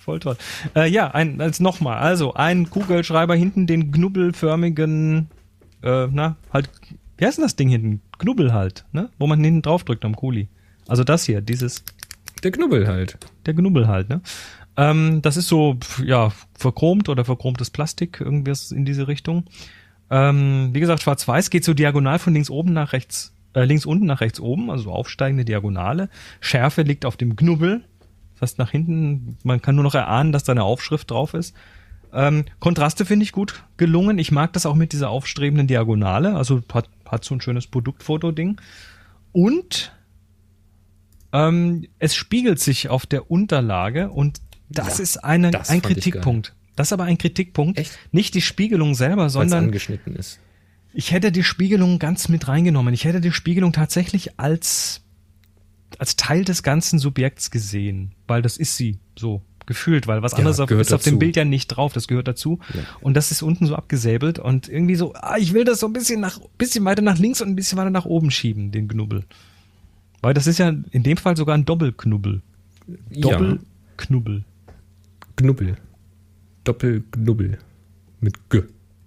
voll toll. Äh, ja, ein, als nochmal, also ein Kugelschreiber hinten, den knubbelförmigen, äh, na, halt, wie heißt denn das Ding hinten? Knubbel halt, ne? Wo man hinten drauf drückt am Kuli. Also das hier, dieses. Der Knubbel halt. Der Knubbel halt, ne? Ähm, das ist so, ja, verchromt oder verchromtes Plastik, irgendwas in diese Richtung. Ähm, wie gesagt, schwarz-weiß, geht so diagonal von links oben nach rechts, äh, links unten nach rechts oben, also so aufsteigende Diagonale. Schärfe liegt auf dem Knubbel. Das heißt, nach hinten, man kann nur noch erahnen, dass da eine Aufschrift drauf ist. Ähm, Kontraste finde ich gut gelungen. Ich mag das auch mit dieser aufstrebenden Diagonale. Also hat, hat so ein schönes Produktfoto-Ding. Und ähm, es spiegelt sich auf der Unterlage und das ja, ist eine, das ein Kritikpunkt. Das ist aber ein Kritikpunkt. Echt? Nicht die Spiegelung selber, sondern angeschnitten ist. Ich hätte die Spiegelung ganz mit reingenommen. Ich hätte die Spiegelung tatsächlich als als Teil des ganzen Subjekts gesehen, weil das ist sie so gefühlt, weil was anderes ja, auf, ist dazu. auf dem Bild ja nicht drauf, das gehört dazu. Ja. Und das ist unten so abgesäbelt und irgendwie so, ah, ich will das so ein bisschen nach, bisschen weiter nach links und ein bisschen weiter nach oben schieben, den Knubbel. Weil das ist ja in dem Fall sogar ein Doppelknubbel. Doppelknubbel. Ja. Knubbel. Doppelknubbel. Mit G.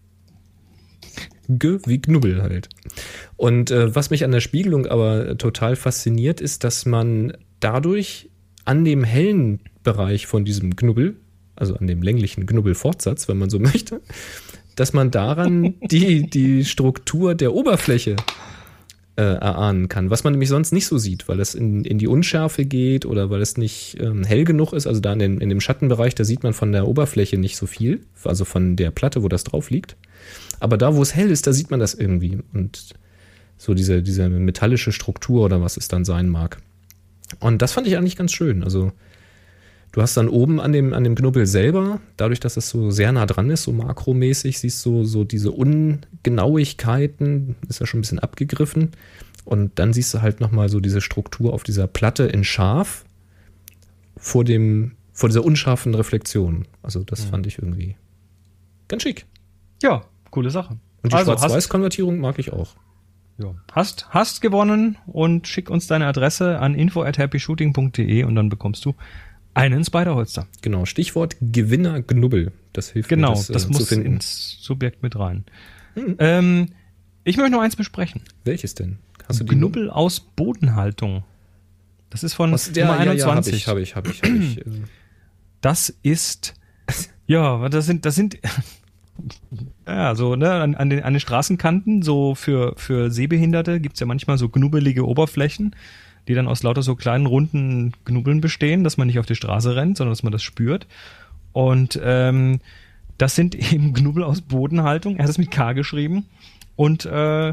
G wie Knubbel halt. Und äh, was mich an der Spiegelung aber total fasziniert, ist, dass man dadurch an dem hellen Bereich von diesem Knubbel, also an dem länglichen Knubbelfortsatz, wenn man so möchte, dass man daran die, die Struktur der Oberfläche äh, erahnen kann, was man nämlich sonst nicht so sieht, weil es in, in die Unschärfe geht oder weil es nicht ähm, hell genug ist. Also da in, den, in dem Schattenbereich, da sieht man von der Oberfläche nicht so viel, also von der Platte, wo das drauf liegt. Aber da, wo es hell ist, da sieht man das irgendwie. Und so diese, diese metallische Struktur oder was es dann sein mag. Und das fand ich eigentlich ganz schön. Also du hast dann oben an dem, an dem Knubbel selber, dadurch, dass es so sehr nah dran ist, so makromäßig, siehst du so diese Ungenauigkeiten, ist ja schon ein bisschen abgegriffen. Und dann siehst du halt nochmal so diese Struktur auf dieser Platte in scharf vor dem, vor dieser unscharfen Reflexion. Also das mhm. fand ich irgendwie ganz schick. Ja, coole Sache. Und die also Schwarz-Weiß-Konvertierung mag ich auch. Ja. Hast, hast gewonnen und schick uns deine Adresse an info at happy shooting punkt de und dann bekommst du einen Spider-Holster. Genau, Stichwort Gewinner Knubbel. Das hilft genau, mir, das, das äh, muss zu finden. ins Subjekt mit rein. Hm. Ähm, ich möchte noch eins besprechen. Welches denn? Hast du die Knubbel aus Bodenhaltung. Das ist von aus der, Nummer einundzwanzig. Ja, ja, hab ich, hab ich, hab ich, hab ich. Das ist, ja, das sind, das sind, ja, so, ne, an, an, den, an den Straßenkanten, so für, für Sehbehinderte gibt's ja manchmal so knubbelige Oberflächen, die dann aus lauter so kleinen, runden Knubbeln bestehen, dass man nicht auf die Straße rennt, sondern dass man das spürt. Und ähm, das sind eben Knubbel aus Bodenhaltung. Er hat es mit K geschrieben. Und äh,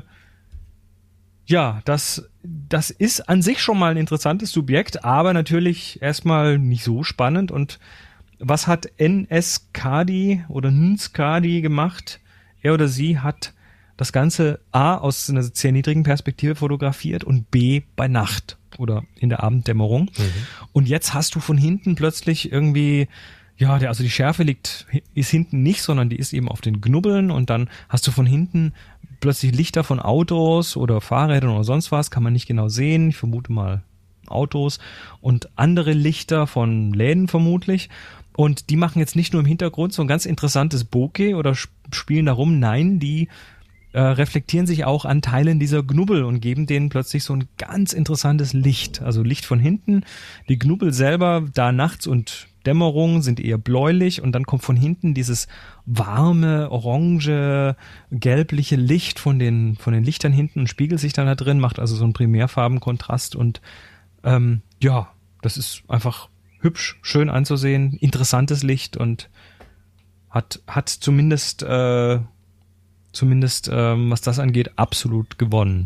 ja, das, das ist an sich schon mal ein interessantes Subjekt, aber natürlich erstmal nicht so spannend. Und was hat N S Kadi oder N S Kadi gemacht? Er oder sie hat das Ganze A aus einer sehr niedrigen Perspektive fotografiert und B bei Nacht oder in der Abenddämmerung. Mhm. Und jetzt hast du von hinten plötzlich irgendwie, ja, der, also die Schärfe liegt, ist hinten nicht, sondern die ist eben auf den Knubbeln und dann hast du von hinten plötzlich Lichter von Autos oder Fahrrädern oder sonst was, kann man nicht genau sehen. Ich vermute mal Autos und andere Lichter von Läden vermutlich. Und die machen jetzt nicht nur im Hintergrund so ein ganz interessantes Bokeh oder spielen da rum. Nein, die äh, reflektieren sich auch an Teilen dieser Knubbel und geben denen plötzlich so ein ganz interessantes Licht. Also Licht von hinten. Die Knubbel selber da nachts und Dämmerung sind eher bläulich und dann kommt von hinten dieses warme, orange, gelbliche Licht von den, von den Lichtern hinten und spiegelt sich dann da drin, macht also so einen Primärfarbenkontrast und ähm, ja, das ist einfach hübsch, schön anzusehen, interessantes Licht und hat hat zumindest äh, zumindest ähm, was das angeht absolut gewonnen.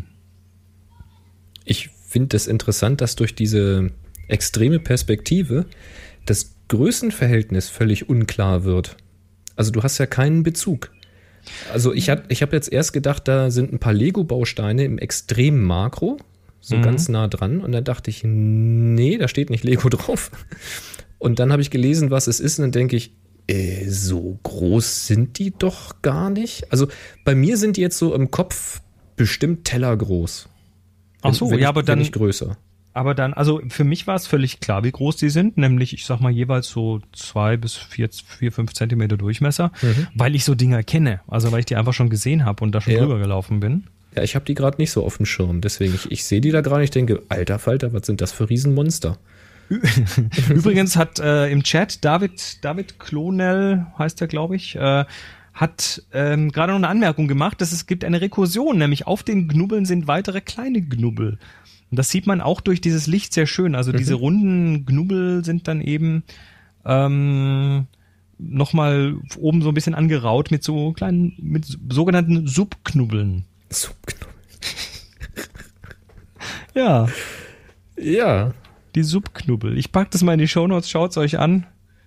Ich finde es interessant, dass durch diese extreme Perspektive das Größenverhältnis völlig unklar wird. Also du hast ja keinen Bezug. Also ich habe ich hab jetzt erst gedacht, da sind ein paar Lego-Bausteine im extremen Makro, so mhm. ganz nah dran. Und dann dachte ich, nee, da steht nicht Lego drauf. Und dann habe ich gelesen, was es ist. Und dann denke ich, äh, so groß sind die doch gar nicht. Also bei mir sind die jetzt so im Kopf bestimmt tellergroß. Ach so, wenn ja, ich, aber dann nicht größer. Aber dann, also für mich war es völlig klar, wie groß die sind, nämlich ich sag mal jeweils so zwei bis vier, vier fünf Zentimeter Durchmesser, mhm. weil ich so Dinger kenne, also weil ich die einfach schon gesehen habe und da schon ja. drüber gelaufen bin. Ja, ich habe die gerade nicht so auf dem Schirm, deswegen, ich, ich sehe die da gerade, ich denke, alter Falter, was sind das für Riesenmonster? Übrigens hat äh, im Chat David, David Klonel, heißt der, glaube ich, äh, hat ähm, gerade noch eine Anmerkung gemacht, dass es gibt eine Rekursion, nämlich auf den Knubbeln sind weitere kleine Knubbel. Und das sieht man auch durch dieses Licht sehr schön. Also diese mhm. runden Knubbel sind dann eben ähm, nochmal oben so ein bisschen angeraut mit so kleinen, mit sogenannten Subknubbeln. Subknubbeln. Ja. Ja. Die Subknubbel. Ich pack das mal in die Shownotes, schaut's euch an.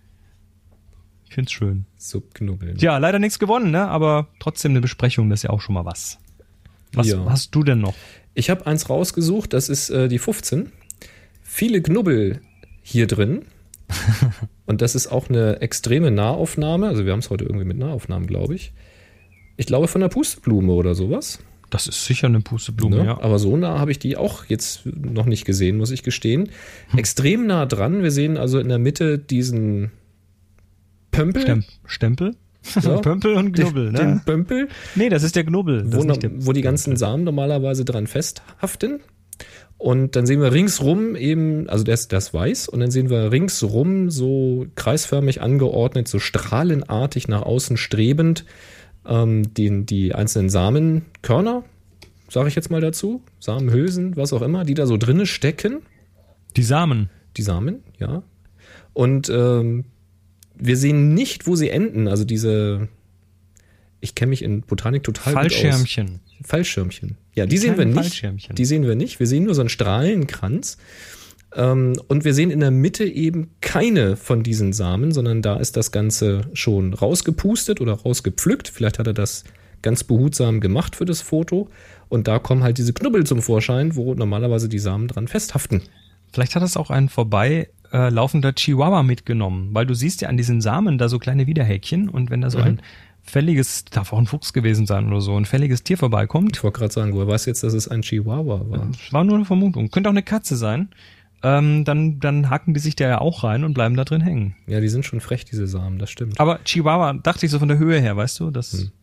Ich find's schön. Subknubbeln. Ja, leider nichts gewonnen, ne? Aber trotzdem eine Besprechung, das ist ja auch schon mal was. Was ja. hast du denn noch? Ich habe eins rausgesucht, das ist äh, die fünfzehn. Viele Knubbel hier drin. Und das ist auch eine extreme Nahaufnahme. Also wir haben es heute irgendwie mit Nahaufnahmen, glaube ich. Ich glaube von der Pusteblume oder sowas. Das ist sicher eine Pusteblume, ne? ja. Aber so nah habe ich die auch jetzt noch nicht gesehen, muss ich gestehen. Hm. Extrem nah dran. Wir sehen also in der Mitte diesen Pömpel. Stem- Stempel? Ja. Pömpel und Knubbel, den, ne? Den Pömpel. Nee, das ist der Knubbel. Das wo, ist nicht der wo die ganzen Samen normalerweise dran festhaften. Und dann sehen wir ringsrum eben, also das, das weiß, und dann sehen wir ringsrum so kreisförmig angeordnet, so strahlenartig nach außen strebend, ähm, die, die einzelnen Samenkörner, sage ich jetzt mal dazu, Samenhülsen, was auch immer, die da so drinne stecken. Die Samen. Die Samen, ja. Und ähm, wir sehen nicht, wo sie enden, also diese, ich kenne mich in Botanik total Fallschirmchen. gut aus. Fallschirmchen. Ja, die, die sehen wir nicht. Die sehen wir nicht. Wir sehen nur so einen Strahlenkranz. Ähm, und wir sehen in der Mitte eben keine von diesen Samen, sondern da ist das Ganze schon rausgepustet oder rausgepflückt. Vielleicht hat er das ganz behutsam gemacht für das Foto. Und da kommen halt diese Knubbel zum Vorschein, wo normalerweise die Samen dran festhaften. Vielleicht hat es auch ein vorbei äh, laufender Chihuahua mitgenommen, weil du siehst ja an diesen Samen da so kleine Widerhäkchen und wenn da so mhm. ein fälliges, darf auch ein Fuchs gewesen sein oder so, ein fälliges Tier vorbeikommt. Ich wollte gerade sagen, woher weißt du jetzt, dass es ein Chihuahua war? Das war nur eine Vermutung. Könnte auch eine Katze sein. Ähm, dann, dann hacken die sich da ja auch rein und bleiben da drin hängen. Ja, die sind schon frech, diese Samen, das stimmt. Aber Chihuahua, dachte ich so von der Höhe her, weißt du? Das, hm.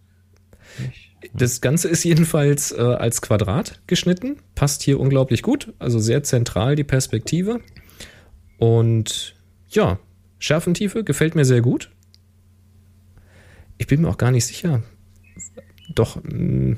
das Ganze ist jedenfalls äh, als Quadrat geschnitten, passt hier unglaublich gut, also sehr zentral die Perspektive. Und ja, Schärfentiefe gefällt mir sehr gut. Ich bin mir auch gar nicht sicher. Doch, mh,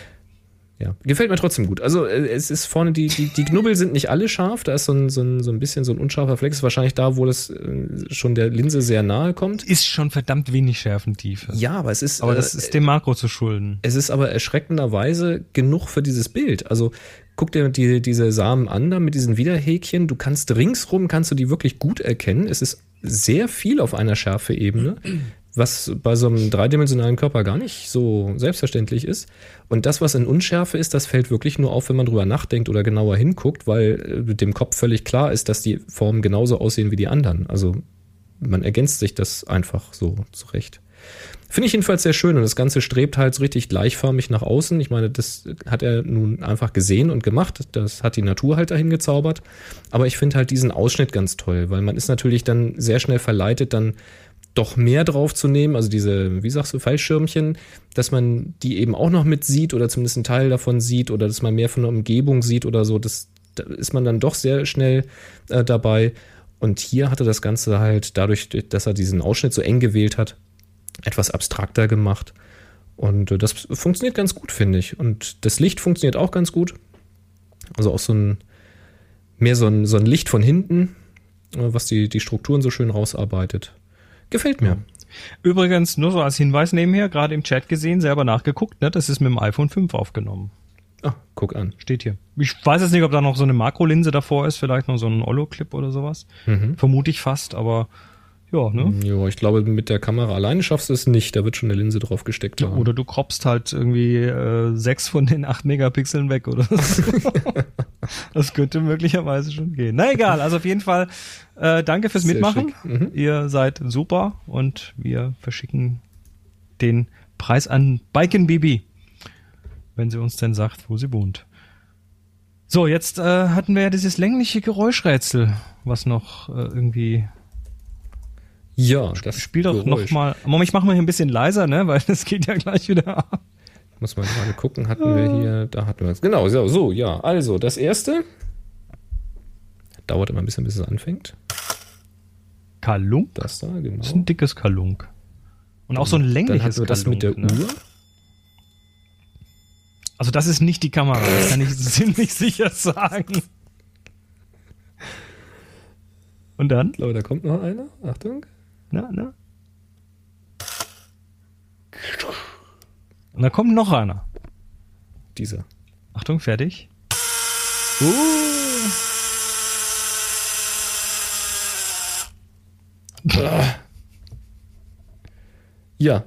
ja, gefällt mir trotzdem gut. Also es ist vorne, die, die, die Knubbel sind nicht alle scharf, da ist so ein, so ein, so ein bisschen so ein unscharfer Fleck, das ist wahrscheinlich da, wo das äh, schon der Linse sehr nahe kommt. Ist schon verdammt wenig Schärfentiefe. Ja, aber es ist... Aber das äh, ist dem Makro zu schulden. Es ist aber erschreckenderweise genug für dieses Bild. Also guck dir die, diese Samen an, da mit diesen Widerhäkchen, du kannst ringsrum, kannst du die wirklich gut erkennen. Es ist sehr viel auf einer Schärfeebene, was bei so einem dreidimensionalen Körper gar nicht so selbstverständlich ist. Und das, was in Unschärfe ist, das fällt wirklich nur auf, wenn man drüber nachdenkt oder genauer hinguckt, weil mit dem Kopf völlig klar ist, dass die Formen genauso aussehen wie die anderen. Also man ergänzt sich das einfach so zurecht. Finde ich jedenfalls sehr schön und das Ganze strebt halt so richtig gleichförmig nach außen. Ich meine, das hat er nun einfach gesehen und gemacht. Das hat die Natur halt dahin gezaubert. Aber ich finde halt diesen Ausschnitt ganz toll, weil man ist natürlich dann sehr schnell verleitet, dann doch mehr drauf zu nehmen, also diese, wie sagst du, Fallschirmchen, dass man die eben auch noch mit sieht oder zumindest einen Teil davon sieht oder dass man mehr von der Umgebung sieht oder so, das, da ist man dann doch sehr schnell äh, dabei. Und hier hatte das Ganze halt dadurch, dass er diesen Ausschnitt so eng gewählt hat, etwas abstrakter gemacht. Und äh, das funktioniert ganz gut, finde ich. Und das Licht funktioniert auch ganz gut. Also auch so ein, mehr so ein, so ein Licht von hinten, äh, was die, die Strukturen so schön rausarbeitet. Gefällt mir. Übrigens, nur so als Hinweis nebenher, gerade im Chat gesehen, selber nachgeguckt, ne? Das ist mit dem iPhone fünf aufgenommen. Ah, guck an. Steht hier. Ich weiß jetzt nicht, ob da noch so eine Makrolinse davor ist, vielleicht noch so ein Holo-Clip oder sowas. Mhm. Vermute ich fast, aber ja, ne? Ja, ich glaube, mit der Kamera alleine schaffst du es nicht, da wird schon eine Linse drauf gesteckt. Ja, oder du croppst halt irgendwie äh, sechs von den acht Megapixeln weg oder so. Das könnte möglicherweise schon gehen. Na egal, also auf jeden Fall äh, danke fürs Sehr Mitmachen. Mhm. Ihr seid super und wir verschicken den Preis an Biken Bibi, wenn sie uns denn sagt, wo sie wohnt. So, jetzt äh, hatten wir ja dieses längliche Geräuschrätsel, was noch äh, irgendwie... Ja, das Spiel doch Geräusch. nochmal. Moment, ich mach mal hier ein bisschen leiser, ne, weil das geht ja gleich wieder ab. Muss man gerade gucken, hatten wir hier, da hatten wir es. Genau, so, so, ja. Also, das erste. Dauert immer ein bisschen, bis es anfängt. Kalunk? Das da, genau. Das ist ein dickes Kalunk. Und auch so ein längliches Dann hatten wir das mit der Kalunk, ne? Uhr. Also das ist nicht die Kamera, das kann ich ziemlich sicher sagen. Und dann? Ich glaube, da kommt noch einer. Achtung. Na, na. Und da kommt noch einer. Dieser. Achtung, fertig. Uh. Ja.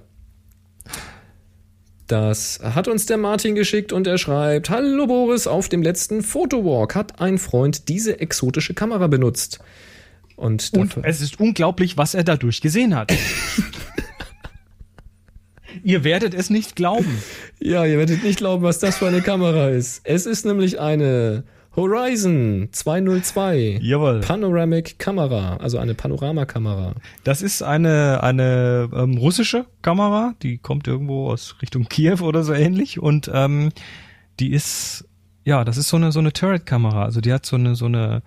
Das hat uns der Martin geschickt und er schreibt: Hallo Boris, auf dem letzten Fotowalk hat ein Freund diese exotische Kamera benutzt. Und, und es ist unglaublich, was er dadurch gesehen hat. Ihr werdet es nicht glauben. Ja, ihr werdet nicht glauben, was das für eine Kamera ist. Es ist nämlich eine Horizon zweihundertzwei. Jawohl. Panoramic Kamera, also eine Panoramakamera. Das ist eine eine ähm, russische Kamera, die kommt irgendwo aus Richtung Kiew oder so ähnlich und ähm, die ist, ja, das ist so eine so eine Turret-Kamera, also die hat so eine so eine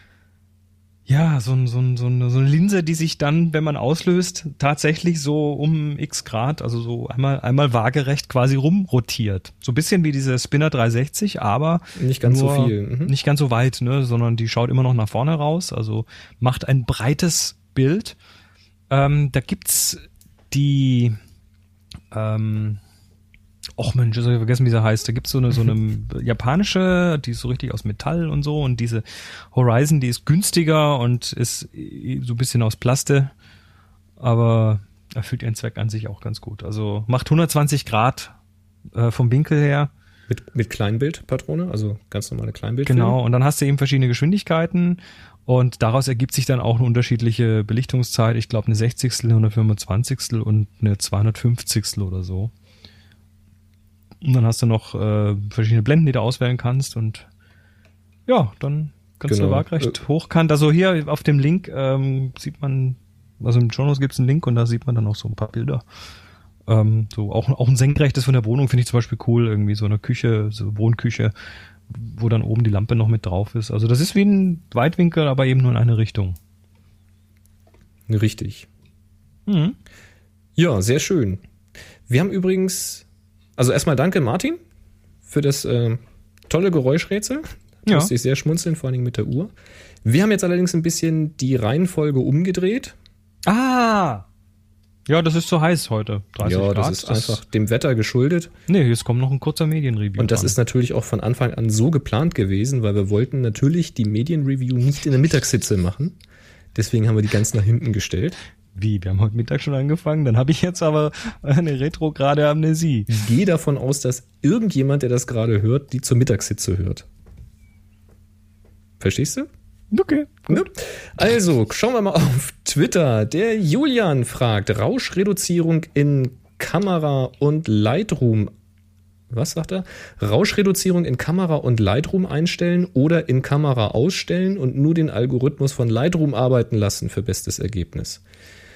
Ja, so, ein, so, ein, so, eine, so eine Linse, die sich dann, wenn man auslöst, tatsächlich so um x Grad, also so einmal einmal waagerecht quasi rumrotiert. So ein bisschen wie diese Spinner dreihundertsechzig, aber nicht ganz nur, so viel. Mhm. Nicht ganz so weit, ne, sondern die schaut immer noch nach vorne raus, also macht ein breites Bild. Ähm, da gibt's die ähm, Och Mensch, ich habe vergessen, wie sie heißt. Da gibt's so eine so eine japanische, die ist so richtig aus Metall und so. Und diese Horizon, die ist günstiger und ist so ein bisschen aus Plaste, aber erfüllt ihren Zweck an sich auch ganz gut. Also macht hundertzwanzig Grad äh, vom Winkel her. Mit, mit Kleinbildpatrone, also ganz normale Kleinbild. Genau, und dann hast du eben verschiedene Geschwindigkeiten und daraus ergibt sich dann auch eine unterschiedliche Belichtungszeit. Ich glaube eine Sechzigstel, eine hundertfünfundzwanzigstel und eine zweihundertfünfzigstel oder so. Und dann hast du noch äh, verschiedene Blenden, die du auswählen kannst und ja, dann kannst genau. du waagrecht äh, hochkant. Also hier auf dem Link ähm, sieht man, also im Journals gibt es einen Link und da sieht man dann auch so ein paar Bilder. Ähm, so auch, auch ein senkrechtes von der Wohnung finde ich zum Beispiel cool, irgendwie so eine Küche, so Wohnküche, wo dann oben die Lampe noch mit drauf ist. Also das ist wie ein Weitwinkel, aber eben nur in eine Richtung. Richtig. Mhm. Ja, sehr schön. Wir haben übrigens, also erstmal danke Martin für das äh, tolle Geräuschrätsel. Da Ja. musste ich sehr schmunzeln, vor allem mit der Uhr. Wir haben jetzt allerdings ein bisschen die Reihenfolge umgedreht. Ah! Ja, das ist so heiß heute. dreißig Ja, Grad. das ist einfach dem Wetter geschuldet. Nee, jetzt kommt noch ein kurzer Medienreview. Und das dran. ist natürlich auch von Anfang an so geplant gewesen, weil wir wollten natürlich die Medienreview nicht in der Mittagshitze machen. Deswegen haben wir die ganz nach hinten gestellt. Wie? Wir haben heute Mittag schon angefangen? Dann habe ich jetzt aber eine retrograde Amnesie. Ich gehe davon aus, dass irgendjemand, der das gerade hört, die zur Mittagshitze hört. Verstehst du? Okay. Ne? Also, schauen wir mal auf Twitter. Der Julian fragt, Rauschreduzierung in Kamera und Lightroom. Was sagt er? Rauschreduzierung in Kamera und Lightroom einstellen oder in Kamera ausstellen und nur den Algorithmus von Lightroom arbeiten lassen für bestes Ergebnis.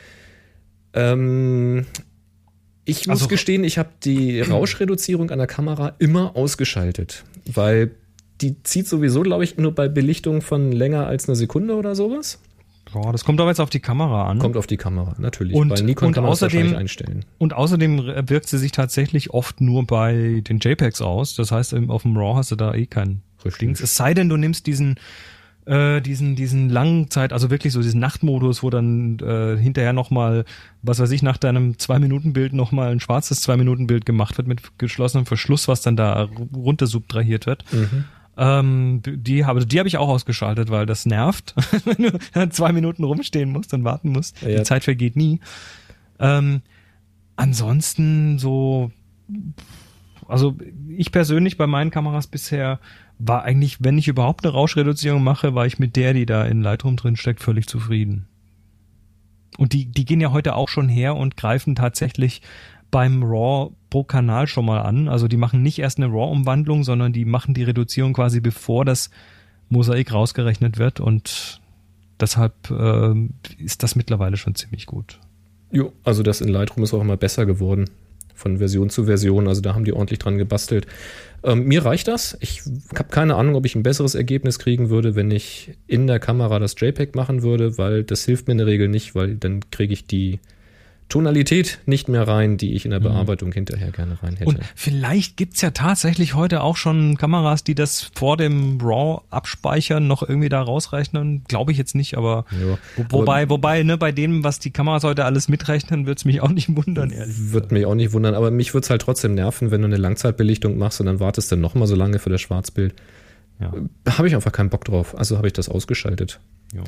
Ähm, ich muss Also- gestehen, ich habe die Rauschreduzierung an der Kamera immer ausgeschaltet, weil die zieht sowieso, glaube ich, nur bei Belichtung von länger als einer Sekunde oder sowas. Boah, das kommt aber jetzt auf die Kamera an. Kommt auf die Kamera, natürlich. Und- bei Nikon und kann man das außerdem- wahrscheinlich einstellen. Und außerdem wirkt sie sich tatsächlich oft nur bei den JPEGs aus. Das heißt, auf dem RAW hast du da eh keinen Richtig. Dings. Es sei denn, du nimmst diesen äh, diesen diesen langen Zeit, also wirklich so diesen Nachtmodus, wo dann äh, hinterher nochmal, was weiß ich, nach deinem zwei-Minuten-Bild nochmal ein schwarzes zwei-Minuten-Bild gemacht wird mit geschlossenem Verschluss, was dann da runter subtrahiert wird. Mhm. Ähm, die habe die habe ich auch ausgeschaltet, weil das nervt, wenn du zwei Minuten rumstehen musst und warten musst. Ja. Die Zeit vergeht nie. Ähm, ansonsten so, also ich persönlich bei meinen Kameras bisher war eigentlich, wenn ich überhaupt eine Rauschreduzierung mache, war ich mit der, die da in Lightroom drin steckt, völlig zufrieden. Und die, die gehen ja heute auch schon her und greifen tatsächlich beim RAW pro Kanal schon mal an. Also die machen nicht erst eine RAW-Umwandlung, sondern die machen die Reduzierung quasi bevor das Mosaik rausgerechnet wird und deshalb äh, ist das mittlerweile schon ziemlich gut. Jo, also das in Lightroom ist auch immer besser geworden. Von Version zu Version, also da haben die ordentlich dran gebastelt. Ähm, mir reicht das. Ich habe keine Ahnung, ob ich ein besseres Ergebnis kriegen würde, wenn ich in der Kamera das JPEG machen würde, weil das hilft mir in der Regel nicht, weil dann kriege ich die Tonalität nicht mehr rein, die ich in der Bearbeitung mhm. hinterher gerne rein hätte. Und vielleicht gibt's ja tatsächlich heute auch schon Kameras, die das vor dem RAW abspeichern, noch irgendwie da rausrechnen. Glaube ich jetzt nicht, aber ja, wo, wobei, aber, wobei, ne, bei dem, was die Kameras heute alles mitrechnen, wird's mich auch nicht wundern, ehrlich gesagt. Wird mich auch nicht wundern, aber mich wird's halt trotzdem nerven, wenn du eine Langzeitbelichtung machst und dann wartest du noch mal so lange für das Schwarzbild. Ja. Da habe ich einfach keinen Bock drauf, also habe ich das ausgeschaltet. Ja.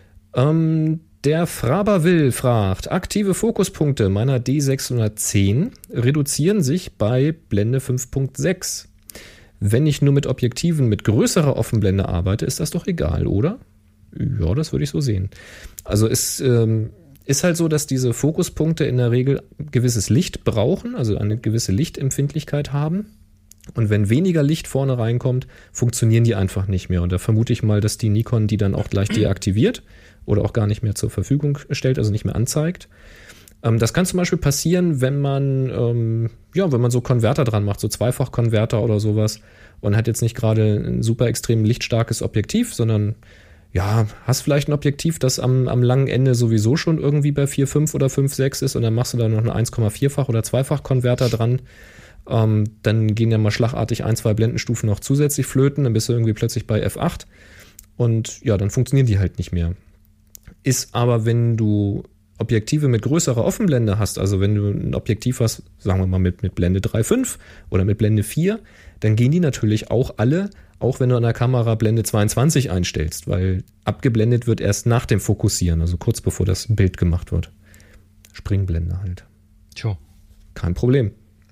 Ähm, Der Fraber Will fragt, aktive Fokuspunkte meiner D sechshundertzehn reduzieren sich bei Blende fünf Punkt sechs. Wenn ich nur mit Objektiven mit größerer Offenblende arbeite, ist das doch egal, oder? Ja, das würde ich so sehen. Also es ähm, ist halt so, dass diese Fokuspunkte in der Regel gewisses Licht brauchen, also eine gewisse Lichtempfindlichkeit haben. Und wenn weniger Licht vorne reinkommt, funktionieren die einfach nicht mehr. Und da vermute ich mal, dass die Nikon die dann auch gleich deaktiviert oder auch gar nicht mehr zur Verfügung stellt, also nicht mehr anzeigt. Ähm, das kann zum Beispiel passieren, wenn man, ähm, ja, wenn man so Konverter dran macht, so Zweifach-Konverter oder sowas und hat jetzt nicht gerade ein super extrem lichtstarkes Objektiv, sondern ja, hast vielleicht ein Objektiv, das am, am langen Ende sowieso schon irgendwie bei vier Komma fünf oder fünf Komma sechs ist und dann machst du da noch eine eins Komma vier-fach oder Zweifach-Konverter dran. Ähm, dann gehen ja mal schlagartig ein, zwei Blendenstufen noch zusätzlich flöten, dann bist du irgendwie plötzlich bei F acht und ja, dann funktionieren die halt nicht mehr. Ist aber, wenn du Objektive mit größerer Offenblende hast, also wenn du ein Objektiv hast, sagen wir mal mit, mit Blende drei Komma fünf oder mit Blende vier, dann gehen die natürlich auch alle, auch wenn du an der Kamera Blende zweiundzwanzig einstellst, weil abgeblendet wird erst nach dem Fokussieren, also kurz bevor das Bild gemacht wird. Springblende halt. Tja. Kein Problem.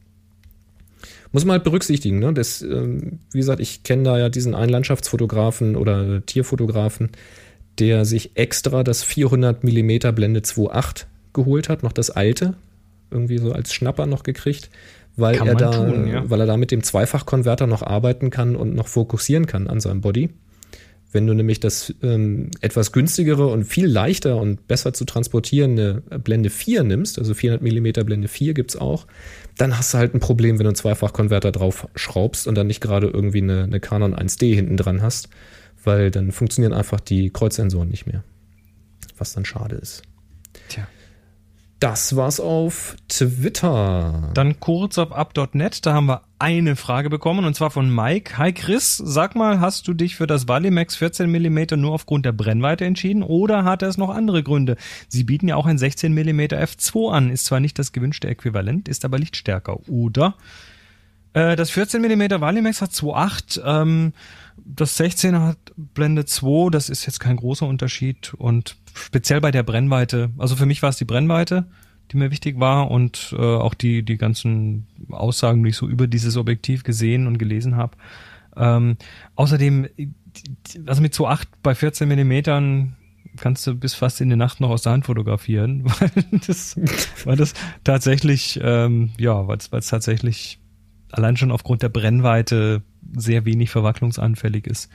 Muss man halt berücksichtigen, ne? Das, ähm, wie gesagt, ich kenne da ja diesen einen Landschaftsfotografen oder Tierfotografen, der sich extra das vierhundert Millimeter Blende zwei Komma acht geholt hat, noch das alte, irgendwie so als Schnapper noch gekriegt, weil er da, tun, ja. weil er da mit dem Zweifach-Konverter noch arbeiten kann und noch fokussieren kann an seinem Body. Wenn du nämlich das ähm, etwas günstigere und viel leichter und besser zu transportierende Blende vier nimmst, also vierhundert Millimeter Blende vier gibt's auch, dann hast du halt ein Problem, wenn du einen Zweifach-Konverter drauf schraubst und dann nicht gerade irgendwie eine, eine Canon eins D hinten dran hast, weil dann funktionieren einfach die Kreuzsensoren nicht mehr, was dann schade ist. Tja. Das war's auf Twitter. Dann kurz auf up Punkt net, da haben wir eine Frage bekommen und zwar von Mike. Hi Chris, sag mal, hast du dich für das Valimax vierzehn Millimeter nur aufgrund der Brennweite entschieden oder hat es noch andere Gründe? Sie bieten ja auch ein sechzehn Millimeter F zwei an, ist zwar nicht das gewünschte Äquivalent, ist aber lichtstärker, oder? Äh, das vierzehn Millimeter Valimax hat zwei Komma acht, ähm, das sechzehner hat Blende zwei, das ist jetzt kein großer Unterschied und speziell bei der Brennweite, also für mich war es die Brennweite, die mir wichtig war und äh, auch die die ganzen Aussagen, die ich so über dieses Objektiv gesehen und gelesen habe. Ähm, außerdem, also mit zwei Komma acht bei vierzehn Millimetern kannst du bis fast in die Nacht noch aus der Hand fotografieren, weil das, weil das tatsächlich, ähm, ja, weil es tatsächlich allein schon aufgrund der Brennweite sehr wenig verwacklungsanfällig ist.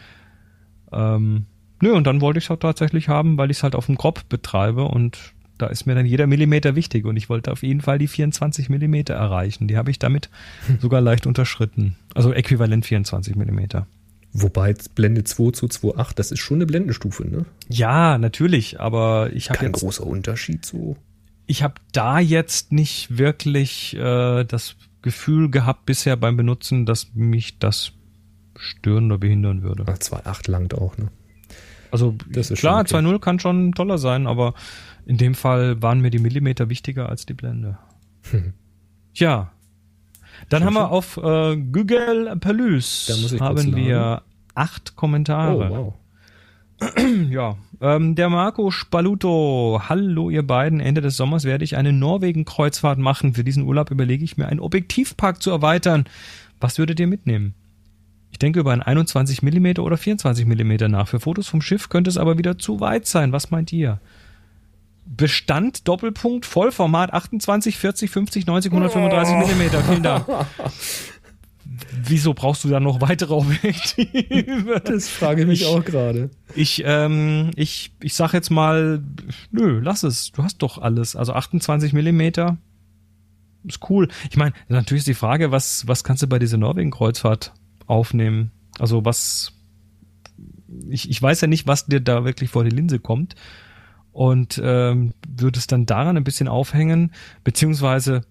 Ähm, nö, und dann wollte ich es auch tatsächlich haben, weil ich es halt auf dem Crop betreibe und da ist mir dann jeder Millimeter wichtig und ich wollte auf jeden Fall die vierundzwanzig Millimeter erreichen. Die habe ich damit sogar leicht unterschritten. Also äquivalent vierundzwanzig Millimeter. Wobei Blende zwei zu zwei Komma acht, das ist schon eine Blendenstufe, ne? Ja, natürlich, aber ich habe Kein jetzt... Kein großer Unterschied so. Ich habe da jetzt nicht wirklich äh, das Gefühl gehabt bisher beim Benutzen, dass mich das stören oder behindern würde. zwei Komma acht langt auch, ne? Also das ist klar, okay. zwei Komma null kann schon toller sein, aber in dem Fall waren mir die Millimeter wichtiger als die Blende. Hm. Ja. Dann schön, haben wir schön. auf äh, Google Plus haben wir acht Kommentare. Oh, wow. Ja, ähm, der Marco Spaluto. Hallo ihr beiden, Ende des Sommers werde ich eine Norwegen-Kreuzfahrt machen. Für diesen Urlaub überlege ich mir, einen Objektivpark zu erweitern. Was würdet ihr mitnehmen? Ich denke über ein einundzwanzig Millimeter oder vierundzwanzig Millimeter nach. Für Fotos vom Schiff könnte es aber wieder zu weit sein. Was meint ihr? Bestand, Doppelpunkt, Vollformat, achtundzwanzig, vierzig, fünfzig, neunzig, hundertfünfunddreißig Millimeter. Vielen Dank. Wieso brauchst du da noch weitere Objektive? Das frage ich mich ich, auch gerade. Ich, ähm, ich, ich sag jetzt mal, nö, lass es. Du hast doch alles. Also achtundzwanzig Millimeter ist cool. Ich meine, natürlich ist die Frage, was, was kannst du bei dieser Norwegen-Kreuzfahrt aufnehmen? Also was, ich, ich weiß ja nicht, was dir da wirklich vor die Linse kommt. Und ähm, würde es dann daran ein bisschen aufhängen, beziehungsweise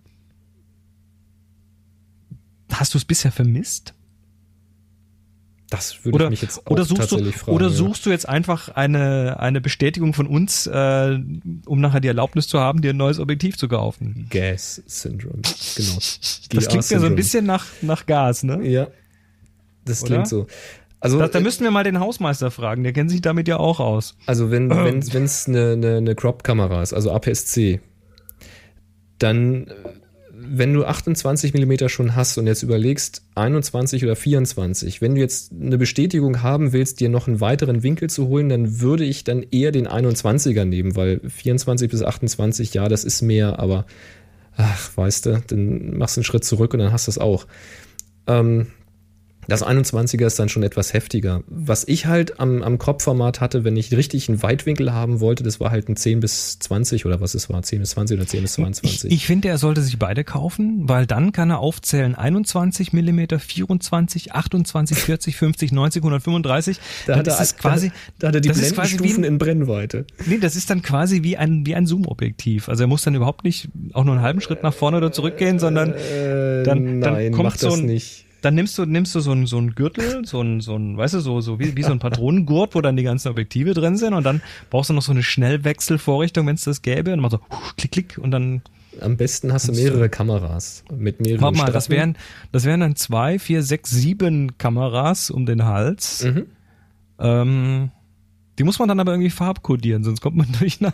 hast du es bisher vermisst? Das würde oder, ich mich jetzt auch oder suchst tatsächlich du, fragen. Oder suchst du jetzt einfach eine, eine Bestätigung von uns, äh, um nachher die Erlaubnis zu haben, dir ein neues Objektiv zu kaufen? Gas Syndrome, genau. Das klingt ja so ein bisschen nach, nach Gas, ne? Ja, das oder? klingt so. Also, da, da müssten wir mal den Hausmeister fragen, der kennt sich damit ja auch aus. Also wenn wenn wenn es eine, eine, eine Crop-Kamera ist, also A P S C, dann, wenn du achtundzwanzig Millimeter schon hast und jetzt überlegst einundzwanzig oder vierundzwanzig, wenn du jetzt eine Bestätigung haben willst, dir noch einen weiteren Winkel zu holen, dann würde ich dann eher den einundzwanziger nehmen, weil vierundzwanzig bis achtundzwanzig, ja, das ist mehr, aber ach, weißt du, dann machst du einen Schritt zurück und dann hast du es auch. Ähm, Das einundzwanziger ist dann schon etwas heftiger. Was ich halt am, am Crop-Format hatte, wenn ich richtig einen Weitwinkel haben wollte, das war halt ein zehn bis zwanzig oder was es war, zehn bis zwanzig oder zehn bis zweiundzwanzig. Ich, ich finde, er sollte sich beide kaufen, weil dann kann er aufzählen einundzwanzig Millimeter, vierundzwanzig, achtundzwanzig, vierzig, fünfzig, neunzig, hundertfünfunddreißig. Da hat, er, ist quasi, da, da hat er die Blendenstufen Blendenstufen in Brennweite. Nee, das ist dann quasi wie ein, wie ein Zoom-Objektiv. Also er muss dann überhaupt nicht auch nur einen halben Schritt nach vorne oder zurückgehen, sondern äh, dann, dann nein, kommt mach so das ein, nicht. Dann nimmst du, nimmst du so einen, so einen Gürtel, so einen, so einen, weißt du, so, so wie, wie so ein Patronengurt, wo dann die ganzen Objektive drin sind und dann brauchst du noch so eine Schnellwechselvorrichtung, wenn es das gäbe und mal so klick, klick und dann. Am besten hast du mehrere Kameras mit mehreren Warte mal, Strappen. das wären, das wären dann zwei, vier, sechs, sieben Kameras um den Hals. Mhm. Ähm, die muss man dann aber irgendwie farbkodieren, sonst kommt man durcheinander.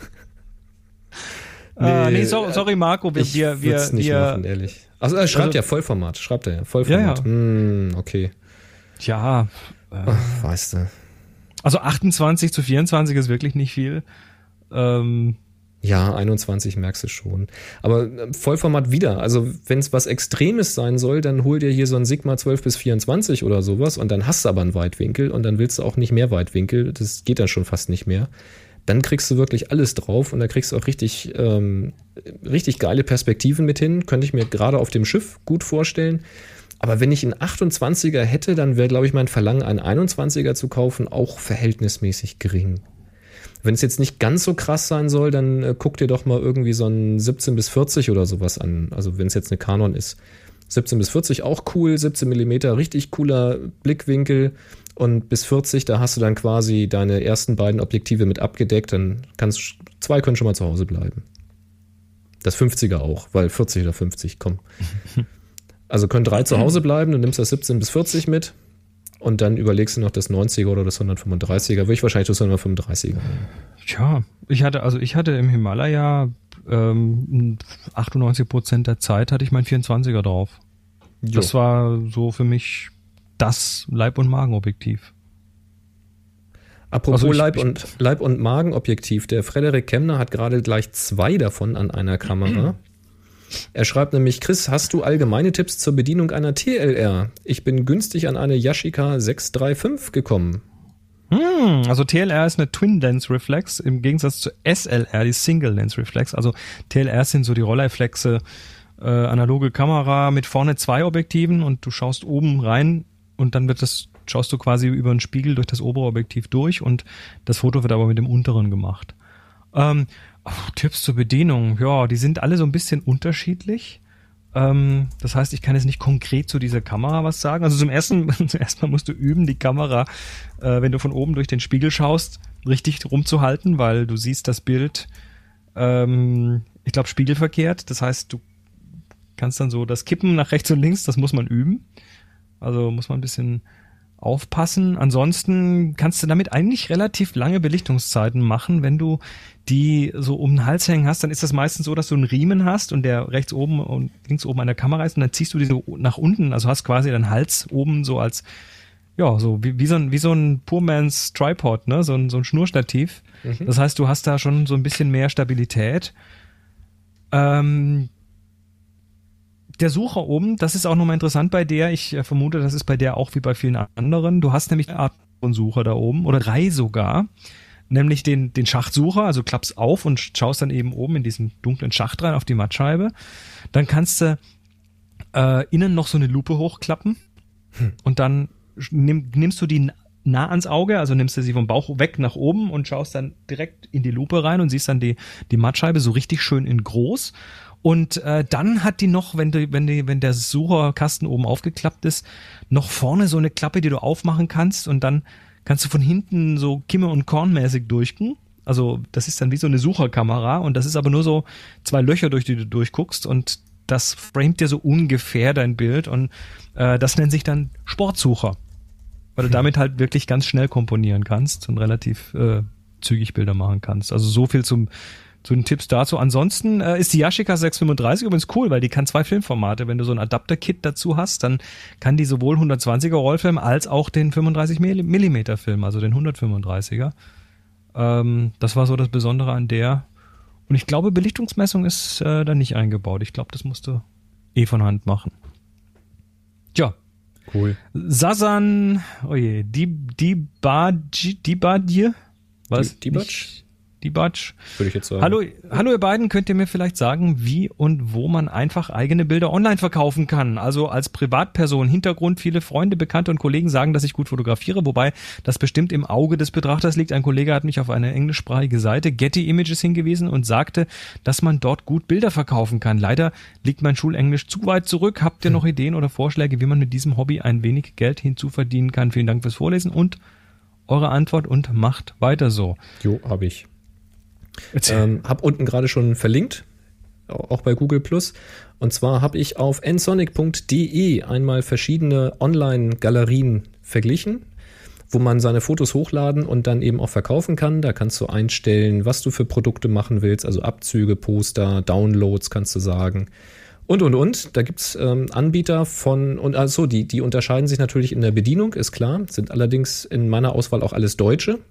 Nee, ah, nee so, sorry Marco, wir, ich wir, wir, nicht wir machen, ehrlich. Also er schreibt also, ja Vollformat, schreibt er ja, Vollformat. Ja, ja. Hm, okay. Tja. Äh, Ach, weißt du. Also achtundzwanzig zu vierundzwanzig ist wirklich nicht viel. Ähm, ja, einundzwanzig merkst du schon. Aber Vollformat wieder. Also wenn es was Extremes sein soll, dann hol dir hier so ein Sigma zwölf bis vierundzwanzig oder sowas und dann hast du aber einen Weitwinkel und dann willst du auch nicht mehr Weitwinkel. Das geht dann schon fast nicht mehr. Dann kriegst du wirklich alles drauf und da kriegst du auch richtig, ähm, richtig geile Perspektiven mit hin. Könnte ich mir gerade auf dem Schiff gut vorstellen. Aber wenn ich einen achtundzwanziger hätte, dann wäre, glaube ich, mein Verlangen, einen einundzwanziger zu kaufen, auch verhältnismäßig gering. Wenn es jetzt nicht ganz so krass sein soll, dann äh, guck dir doch mal irgendwie so einen siebzehn bis vierzig oder sowas an. Also wenn es jetzt eine Canon ist. siebzehn bis vierzig auch cool, siebzehn Millimeter, richtig cooler Blickwinkel. Und bis vierzig, da hast du dann quasi deine ersten beiden Objektive mit abgedeckt. Dann kannst zwei können schon mal zu Hause bleiben. Das fünfziger auch, weil vierzig oder fünfzig, komm. Also können drei zu Hause bleiben, du nimmst das siebzehn bis vierzig mit und dann überlegst du noch das neunziger oder das hundertfünfunddreißiger. Würde ich wahrscheinlich das hundertfünfunddreißiger nehmen. Tja, ich hatte, also ich hatte im Himalaya ähm, achtundneunzig Prozent der Zeit hatte ich mein vierundzwanziger drauf. Jo. Das war so für mich das Leib- und Magenobjektiv. Apropos also ich, Leib- ich, und, Leib- und Magenobjektiv, der Frederik Kemner hat gerade gleich zwei davon an einer Kamera. Er schreibt nämlich, Chris, hast du allgemeine Tipps zur Bedienung einer T L R? Ich bin günstig an eine Yashica sechs drei fünf gekommen. Hm, also T L R ist eine Twin Lens Reflex im Gegensatz zu S L R, die Single Lens Reflex. Also T L R sind so die Rolleiflexe, äh, analoge Kamera mit vorne zwei Objektiven und du schaust oben rein und dann wird das, schaust du quasi über einen Spiegel durch das obere Objektiv durch und das Foto wird aber mit dem unteren gemacht. Ähm, oh, Tipps zur Bedienung, ja, die sind alle so ein bisschen unterschiedlich. Ähm, das heißt, ich kann jetzt nicht konkret zu dieser Kamera was sagen. Also zum ersten, zum ersten Mal musst du üben, die Kamera, äh, wenn du von oben durch den Spiegel schaust, richtig rumzuhalten, weil du siehst das Bild, ähm, ich glaube, spiegelverkehrt. Das heißt, du kannst dann so das Kippen nach rechts und links, das muss man üben. Also muss man ein bisschen aufpassen. Ansonsten kannst du damit eigentlich relativ lange Belichtungszeiten machen. Wenn du die so um den Hals hängen hast, dann ist das meistens so, dass du einen Riemen hast und der rechts oben und links oben an der Kamera ist und dann ziehst du die so nach unten, also hast quasi deinen Hals oben so als ja, so wie, wie, so ein, wie so ein Poor Man's Tripod, ne? So ein, so ein Schnurstativ. Mhm. Das heißt, du hast da schon so ein bisschen mehr Stabilität. Ähm, der Sucher oben, das ist auch nochmal interessant bei der. Ich äh, vermute, das ist bei der auch wie bei vielen anderen. Du hast nämlich eine Art von Sucher da oben oder drei sogar. Nämlich den, den Schachtsucher, also klappst auf und schaust dann eben oben in diesen dunklen Schacht rein auf die Mattscheibe. Dann kannst du äh, innen noch so eine Lupe hochklappen hm. und dann nimm, nimmst du die nah ans Auge, also nimmst du sie vom Bauch weg nach oben und schaust dann direkt in die Lupe rein und siehst dann die, die Mattscheibe so richtig schön in groß. Und äh, dann hat die noch, wenn du, wenn die, wenn der Sucherkasten oben aufgeklappt ist, noch vorne so eine Klappe, die du aufmachen kannst und dann kannst du von hinten so Kimme- und Kornmäßig durchgucken. Also das ist dann wie so eine Sucherkamera und das ist aber nur so zwei Löcher, durch die du durchguckst und das framet dir so ungefähr dein Bild und äh, das nennt sich dann Sportsucher, weil du damit halt wirklich ganz schnell komponieren kannst und relativ äh, zügig Bilder machen kannst. Also so viel zum zu den Tipps dazu. Ansonsten äh, ist die Yashica sechs fünfunddreißig übrigens cool, weil die kann zwei Filmformate. Wenn du so ein Adapter-Kit dazu hast, dann kann die sowohl hundertzwanziger Rollfilm als auch den fünfunddreißig Millimeter Film, also den hundertfünfunddreißiger. Ähm, das war so das Besondere an der. Und ich glaube, Belichtungsmessung ist äh, da nicht eingebaut. Ich glaube, das musst du eh von Hand machen. Tja. Cool. Sasan, oh je, die, die Badji, die Badje? Was? Die, die Badj? Die Batsch. Würde ich jetzt sagen. Hallo, hallo ihr beiden, könnt ihr mir vielleicht sagen, wie und wo man einfach eigene Bilder online verkaufen kann? Also als Privatperson, Hintergrund, viele Freunde, Bekannte und Kollegen sagen, dass ich gut fotografiere, wobei das bestimmt im Auge des Betrachters liegt. Ein Kollege hat mich auf eine englischsprachige Seite, Getty Images, hingewiesen und sagte, dass man dort gut Bilder verkaufen kann. Leider liegt mein Schulenglisch zu weit zurück. Habt ihr noch Ideen oder Vorschläge, wie man mit diesem Hobby ein wenig Geld hinzuverdienen kann? Vielen Dank fürs Vorlesen und eure Antwort und macht weiter so. Jo, habe ich. Ähm, hab unten gerade schon verlinkt, auch bei Google Plus. Und zwar habe ich auf nsonic punkt de einmal verschiedene Online-Galerien verglichen, wo man seine Fotos hochladen und dann eben auch verkaufen kann. Da kannst du einstellen, was du für Produkte machen willst, also Abzüge, Poster, Downloads kannst du sagen. Und, und, und. Da gibt's ähm, Anbieter von, und also die, die unterscheiden sich natürlich in der Bedienung, ist klar, sind allerdings in meiner Auswahl auch alles Deutsche.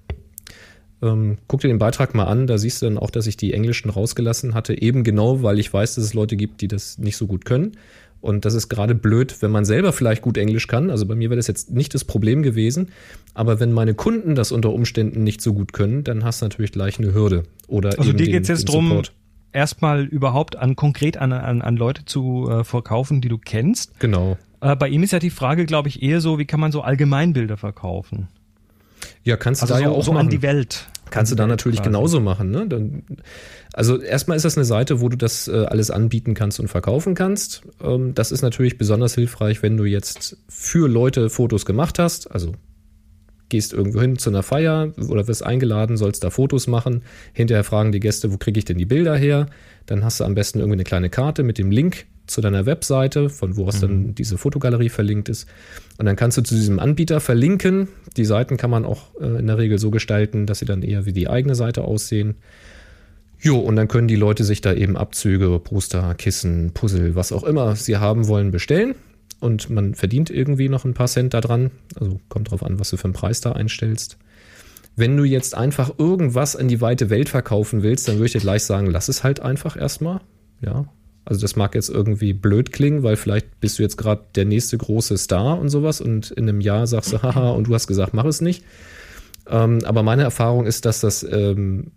Ähm, guck dir den Beitrag mal an, da siehst du dann auch, dass ich die Englischen rausgelassen hatte, eben genau, weil ich weiß, dass es Leute gibt, die das nicht so gut können. Und das ist gerade blöd, wenn man selber vielleicht gut Englisch kann. Also bei mir wäre das jetzt nicht das Problem gewesen. Aber wenn meine Kunden das unter Umständen nicht so gut können, dann hast du natürlich gleich eine Hürde. Oder also eben dir den, geht's jetzt den drum, Support. Erstmal überhaupt an konkret an, an, an Leute zu äh, verkaufen, die du kennst. Genau. Äh, bei ihm ist ja die Frage, glaube ich, eher so, wie kann man so Allgemeinbilder verkaufen? Ja, kannst du also da so, ja auch so machen. an die Welt. Kannst du da Welt natürlich quasi. genauso machen. Ne? Dann, also erstmal ist das eine Seite, wo du das äh, alles anbieten kannst und verkaufen kannst. Ähm, das ist natürlich besonders hilfreich, wenn du jetzt für Leute Fotos gemacht hast. Also gehst irgendwo hin zu einer Feier oder wirst eingeladen, sollst da Fotos machen. Hinterher fragen die Gäste, wo kriege ich denn die Bilder her? Dann hast du am besten irgendwie eine kleine Karte mit dem Link zu deiner Webseite, von wo aus mhm. dann diese Fotogalerie verlinkt ist. Und dann kannst du zu diesem Anbieter verlinken. Die Seiten kann man auch äh, in der Regel so gestalten, dass sie dann eher wie die eigene Seite aussehen. Jo, und dann können die Leute sich da eben Abzüge, Poster, Kissen, Puzzle, was auch immer sie haben wollen, bestellen. Und man verdient irgendwie noch ein paar Cent da dran. Also kommt drauf an, was du für einen Preis da einstellst. Wenn du jetzt einfach irgendwas in die weite Welt verkaufen willst, dann würde ich dir gleich sagen, lass es halt einfach erstmal. Ja, also das mag jetzt irgendwie blöd klingen, weil vielleicht bist du jetzt gerade der nächste große Star und sowas und in einem Jahr sagst du, haha, und du hast gesagt, mach es nicht. Ähm, aber meine Erfahrung ist, dass das ähm,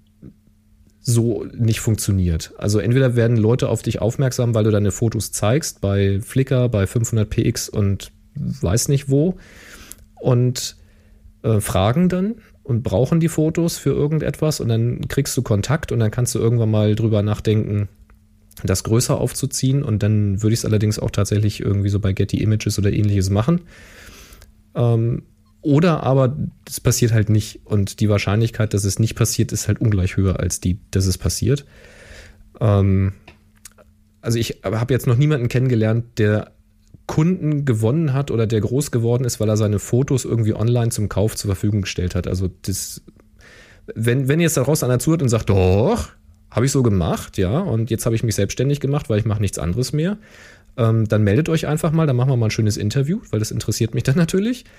so nicht funktioniert. Also entweder werden Leute auf dich aufmerksam, weil du deine Fotos zeigst, bei Flickr, bei fünfhundert p x und weiß nicht wo und äh, fragen dann und brauchen die Fotos für irgendetwas und dann kriegst du Kontakt und dann kannst du irgendwann mal drüber nachdenken, das größer aufzuziehen und dann würde ich es allerdings auch tatsächlich irgendwie so bei Getty Images oder ähnliches machen. Ähm, oder aber das passiert halt nicht und die Wahrscheinlichkeit, dass es nicht passiert, ist halt ungleich höher als die, dass es passiert. Ähm, also ich habe jetzt noch niemanden kennengelernt, der Kunden gewonnen hat oder der groß geworden ist, weil er seine Fotos irgendwie online zum Kauf zur Verfügung gestellt hat. Also das, wenn, wenn jetzt daraus einer zuhört und sagt, doch, habe ich so gemacht, ja, und jetzt habe ich mich selbstständig gemacht, weil ich mache nichts anderes mehr, ähm, dann meldet euch einfach mal, dann machen wir mal ein schönes Interview, weil das interessiert mich dann natürlich.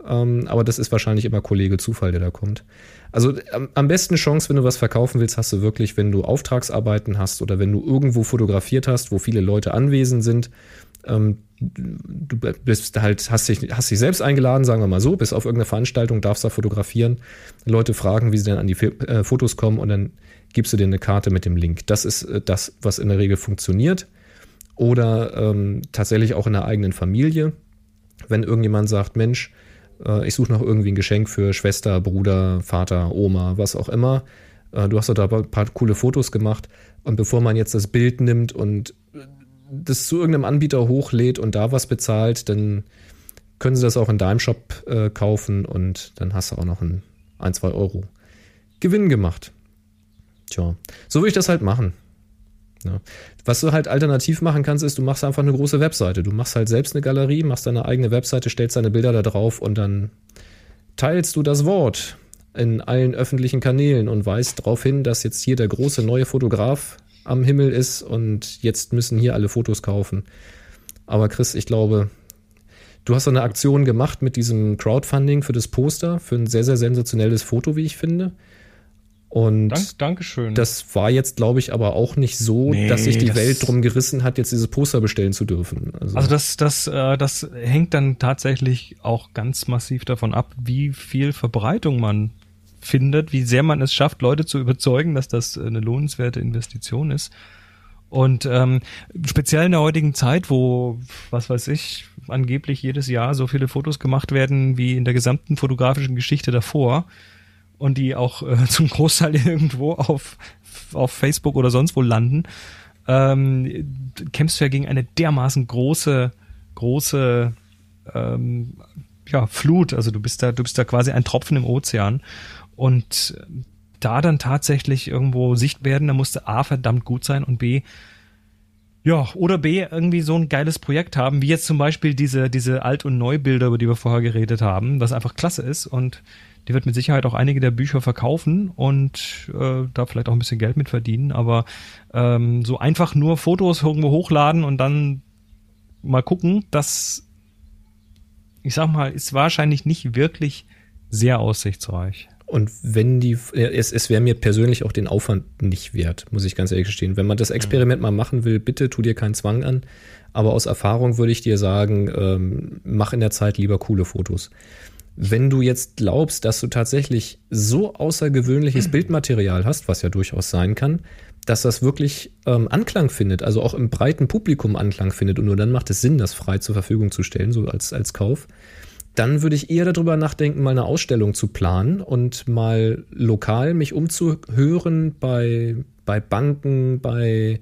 Ähm, aber das ist wahrscheinlich immer Kollege Zufall, der da kommt. Also am, am besten Chance, wenn du was verkaufen willst, hast du wirklich, wenn du Auftragsarbeiten hast oder wenn du irgendwo fotografiert hast, wo viele Leute anwesend sind. Ähm, du bist halt, hast dich, hast dich selbst eingeladen, sagen wir mal so, bist auf irgendeiner Veranstaltung, darfst da fotografieren. Leute fragen, wie sie dann an die äh, Fotos kommen und dann gibst du dir eine Karte mit dem Link. Das ist äh, das, was in der Regel funktioniert. Oder ähm, tatsächlich auch in der eigenen Familie. Wenn irgendjemand sagt, Mensch, äh, ich suche noch irgendwie ein Geschenk für Schwester, Bruder, Vater, Oma, was auch immer. Äh, du hast doch da ein paar coole Fotos gemacht. Und bevor man jetzt das Bild nimmt und das zu irgendeinem Anbieter hochlädt und da was bezahlt, dann können sie das auch in deinem Shop äh, kaufen und dann hast du auch noch ein, ein, zwei Euro Gewinn gemacht. Tja, so würde ich das halt machen. Ja. Was du halt alternativ machen kannst, ist, du machst einfach eine große Webseite. Du machst halt selbst eine Galerie, machst deine eigene Webseite, stellst deine Bilder da drauf und dann teilst du das Wort in allen öffentlichen Kanälen und weist darauf hin, dass jetzt hier der große neue Fotograf am Himmel ist und jetzt müssen hier alle Fotos kaufen. Aber Chris, ich glaube, du hast so eine Aktion gemacht mit diesem Crowdfunding für das Poster, für ein sehr, sehr sensationelles Foto, wie ich finde. Und Dank, Dankeschön. Das war jetzt, glaube ich, aber auch nicht so, nee, dass sich die das Welt drum gerissen hat, jetzt dieses Poster bestellen zu dürfen. Also, also das, das, äh, das hängt dann tatsächlich auch ganz massiv davon ab, wie viel Verbreitung man findet, wie sehr man es schafft, Leute zu überzeugen, dass das eine lohnenswerte Investition ist. Und ähm, speziell in der heutigen Zeit, wo, was weiß ich, angeblich jedes Jahr so viele Fotos gemacht werden wie in der gesamten fotografischen Geschichte davor, und die auch äh, zum Großteil irgendwo auf, auf Facebook oder sonst wo landen, ähm, kämpfst du ja gegen eine dermaßen große, große ähm, ja, Flut. Also du bist da, du bist da quasi ein Tropfen im Ozean. Und da dann tatsächlich irgendwo Sicht werden, da musste A verdammt gut sein und B, ja, oder B, irgendwie so ein geiles Projekt haben, wie jetzt zum Beispiel diese, diese Alt- und Neubilder, über die wir vorher geredet haben, was einfach klasse ist und die wird mit Sicherheit auch einige der Bücher verkaufen und äh, da vielleicht auch ein bisschen Geld mit verdienen, aber ähm, so einfach nur Fotos irgendwo hochladen und dann mal gucken, das, ich sag mal, ist wahrscheinlich nicht wirklich sehr aussichtsreich. Und wenn die, es, es wäre mir persönlich auch den Aufwand nicht wert, muss ich ganz ehrlich gestehen. Wenn man das Experiment mal machen will, bitte tu dir keinen Zwang an. Aber aus Erfahrung würde ich dir sagen, ähm, mach in der Zeit lieber coole Fotos. Wenn du jetzt glaubst, dass du tatsächlich so außergewöhnliches Bildmaterial hast, was ja durchaus sein kann, dass das wirklich ähm, Anklang findet, also auch im breiten Publikum Anklang findet und nur dann macht es Sinn, das frei zur Verfügung zu stellen, so als, als Kauf, dann würde ich eher darüber nachdenken, mal eine Ausstellung zu planen und mal lokal mich umzuhören bei, bei Banken, bei,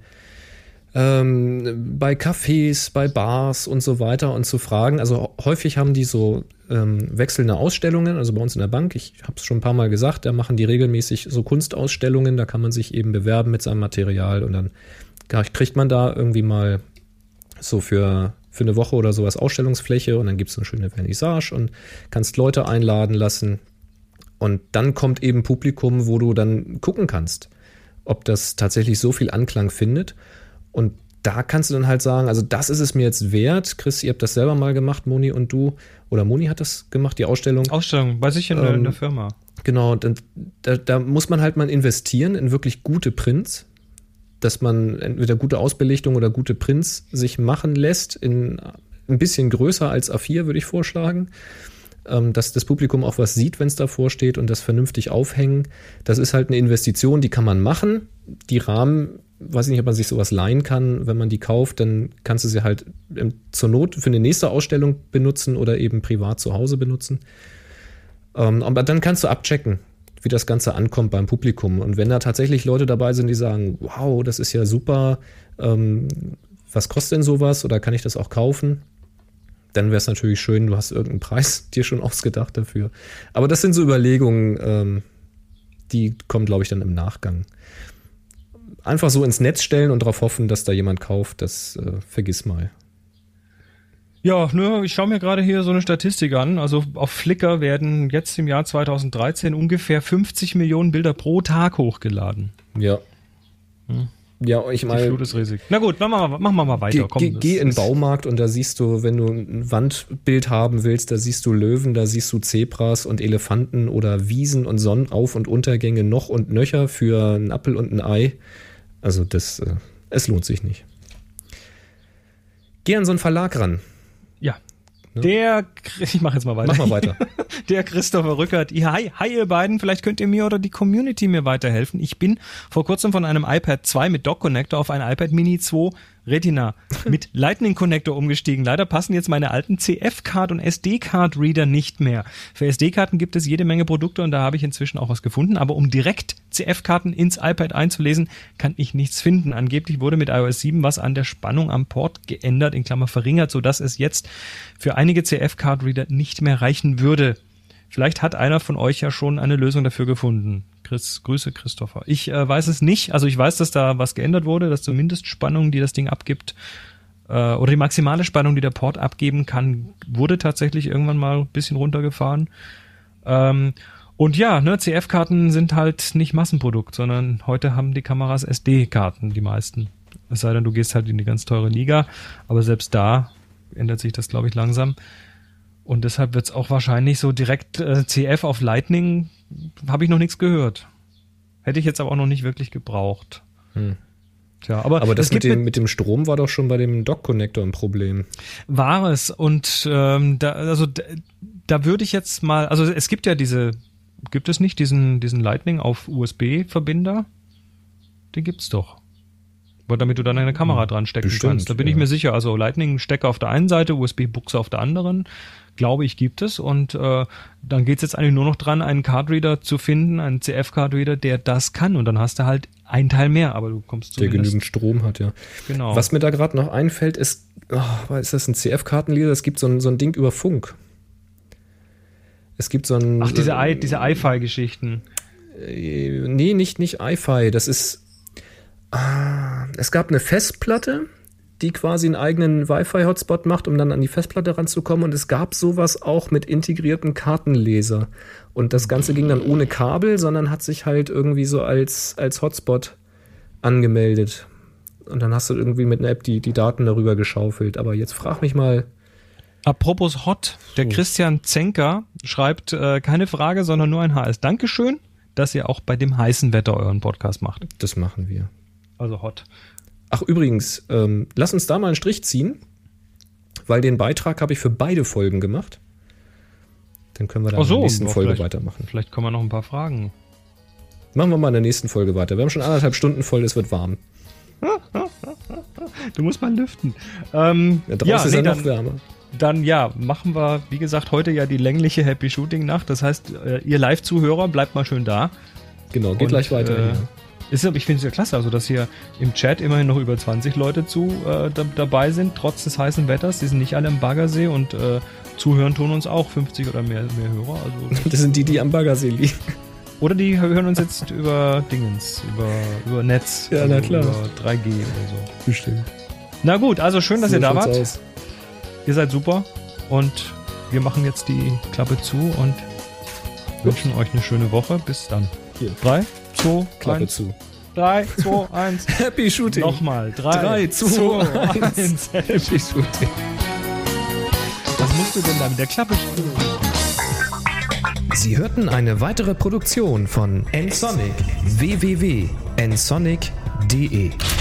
ähm, bei Cafés, bei Bars und so weiter und zu fragen. Also häufig haben die so ähm, wechselnde Ausstellungen, also bei uns in der Bank, ich habe es schon ein paar Mal gesagt, da machen die regelmäßig so Kunstausstellungen, da kann man sich eben bewerben mit seinem Material und dann kriegt man da irgendwie mal so für... für eine Woche oder sowas Ausstellungsfläche und dann gibt es eine schöne Vernissage und kannst Leute einladen lassen und dann kommt eben Publikum, wo du dann gucken kannst, ob das tatsächlich so viel Anklang findet und da kannst du dann halt sagen, also das ist es mir jetzt wert. Chris, ihr habt das selber mal gemacht, Moni und du, oder Moni hat das gemacht, die Ausstellung. Ausstellung, bei sich in, ähm, in der Firma. Genau, dann, da, da muss man halt mal investieren in wirklich gute Prints, dass man entweder gute Ausbelichtung oder gute Prints sich machen lässt, in ein bisschen größer als A vier, würde ich vorschlagen, ähm, dass das Publikum auch was sieht, wenn es davor steht und das vernünftig aufhängen. Das ist halt eine Investition, die kann man machen. Die Rahmen, weiß ich nicht, ob man sich sowas leihen kann, wenn man die kauft, dann kannst du sie halt ähm, zur Not für eine nächste Ausstellung benutzen oder eben privat zu Hause benutzen. Ähm, aber dann kannst du abchecken, wie das Ganze ankommt beim Publikum. Und wenn da tatsächlich Leute dabei sind, die sagen, wow, das ist ja super, ähm, was kostet denn sowas oder kann ich das auch kaufen? Dann wäre es natürlich schön, du hast irgendeinen Preis dir schon ausgedacht dafür. Aber das sind so Überlegungen, ähm, die kommen, glaube ich, dann im Nachgang. Einfach so ins Netz stellen und darauf hoffen, dass da jemand kauft, das äh, vergiss mal. Ja, nur ich schaue mir gerade hier so eine Statistik an. Also auf Flickr werden jetzt im Jahr zweitausenddreizehn ungefähr fünfzig Millionen Bilder pro Tag hochgeladen. Ja. Hm. Ja, ich meine. Die Flut ist riesig. Na gut, machen wir mal, machen wir mal weiter. Geh, Komm, geh, geh in den Baumarkt und da siehst du, wenn du ein Wandbild haben willst, da siehst du Löwen, da siehst du Zebras und Elefanten oder Wiesen und Sonnenauf- und Untergänge noch und nöcher für einen Appel und ein Ei. Also das, äh, es lohnt sich nicht. Geh an so einen Verlag ran. Ja. Der, ich mache jetzt mal weiter. Mach mal weiter. Der Christopher Rückert. Ja, hi, hi ihr beiden, vielleicht könnt ihr mir oder die Community mir weiterhelfen. Ich bin vor kurzem von einem iPad zwei mit Dock-Connector auf ein iPad Mini zwei Retina mit Lightning-Connector umgestiegen. Leider passen jetzt meine alten C F-Card- und S D-Card-Reader nicht mehr. Für S D-Karten gibt es jede Menge Produkte und da habe ich inzwischen auch was gefunden. Aber um direkt C F-Karten ins iPad einzulesen, kann ich nichts finden. Angeblich wurde mit i O S sieben was an der Spannung am Port geändert, in Klammer verringert, sodass es jetzt für einige C F-Card-Reader nicht mehr reichen würde. Vielleicht hat einer von euch ja schon eine Lösung dafür gefunden. Chris, Grüße, Christopher. Ich äh, weiß es nicht. Also ich weiß, dass da was geändert wurde, dass zur Mindestspannung, die das Ding abgibt, äh, oder die maximale Spannung, die der Port abgeben kann, wurde tatsächlich irgendwann mal ein bisschen runtergefahren. Ähm, und ja, ne, C F-Karten sind halt nicht Massenprodukt, sondern heute haben die Kameras S D-Karten, die meisten. Es sei denn, du gehst halt in die ganz teure Liga. Aber selbst da ändert sich das, glaube ich, langsam. Und deshalb wird es auch wahrscheinlich so direkt äh, C F auf Lightning, habe ich noch nichts gehört. Hätte ich jetzt aber auch noch nicht wirklich gebraucht. Hm. Tja, aber, aber das es mit gibt dem, mit dem Strom war doch schon bei dem Dock-Connector ein Problem. War es. Und ähm, da, also da, da würde ich jetzt mal, also es gibt ja diese, gibt es nicht diesen, diesen Lightning auf U S B-Verbinder? Den gibt's doch. Aber damit du dann eine Kamera dran stecken Bestimmt, kannst. Da bin ja. ich mir sicher. Also Lightning-Stecker auf der einen Seite, U S B-Buchse auf der anderen. Glaube ich, gibt es. Und äh, dann geht's jetzt eigentlich nur noch dran, einen Cardreader zu finden, einen C F-Cardreader, der das kann. Und dann hast du halt einen Teil mehr, aber du kommst Der zumindest... genügend Strom hat, ja. Genau. Was mir da gerade noch einfällt, ist, oh, ist das ein C F-Kartenleser? Es gibt so ein, so ein Ding über Funk. Es gibt so ein... Ach, diese, äh, I, diese I-Fi-Geschichten. Äh, nee, nicht, nicht I-Fi. Das ist... Ah, es gab eine Festplatte, die quasi einen eigenen Wi-Fi-Hotspot macht, um dann an die Festplatte ranzukommen. Und es gab sowas auch mit integrierten Kartenleser. Und das Ganze ging dann ohne Kabel, sondern hat sich halt irgendwie so als, als Hotspot angemeldet. Und dann hast du irgendwie mit einer App die, die Daten darüber geschaufelt. Aber jetzt frag mich mal... Apropos Hot, der Christian Zenker schreibt, äh, keine Frage, sondern nur ein H S. Dankeschön, dass ihr auch bei dem heißen Wetter euren Podcast macht. Das machen wir. Also Hot. Ach übrigens, ähm, lass uns da mal einen Strich ziehen, weil den Beitrag habe ich für beide Folgen gemacht. Dann können wir dann Ach so, in der nächsten boah, Folge vielleicht- weitermachen. Vielleicht kommen wir noch ein paar Fragen. Machen wir mal in der nächsten Folge weiter. Wir haben schon anderthalb Stunden voll, es wird warm. Du musst mal lüften. Ähm, Ja, draußen ist nee, ja noch dann, wärmer. dann ja, machen wir, wie gesagt, heute ja die längliche Happy Shooting Nacht. Das heißt, äh, ihr Live-Zuhörer, bleibt mal schön da. Genau, geht Und, gleich weiter. äh, ja. Ist, ich finde es ja klasse, also dass hier im Chat immerhin noch über zwanzig Leute zu äh, da, dabei sind, trotz des heißen Wetters. Die sind nicht alle im Baggersee und äh, zuhören tun uns auch fünfzig oder mehr, mehr Hörer. Also, Das sind die, die am Baggersee liegen. oder die hören uns jetzt über Dingens, über, über Netz. Ja, na klar. Über drei G oder so. Bestimmt. Na gut, also schön, dass ihr da wart. Aus. Ihr seid super und wir machen jetzt die Klappe zu und wünschen euch eine schöne Woche. Bis dann. Hier. Drei, zwei, Klappe eins. zu. Drei, zwei, eins. Happy Shooting. Nochmal. Drei, Drei, zwei, eins. Happy Shooting. Was musst du denn da mit der Klappe spielen? Sie hörten eine weitere Produktion von nsonic. w w w punkt nsonic punkt de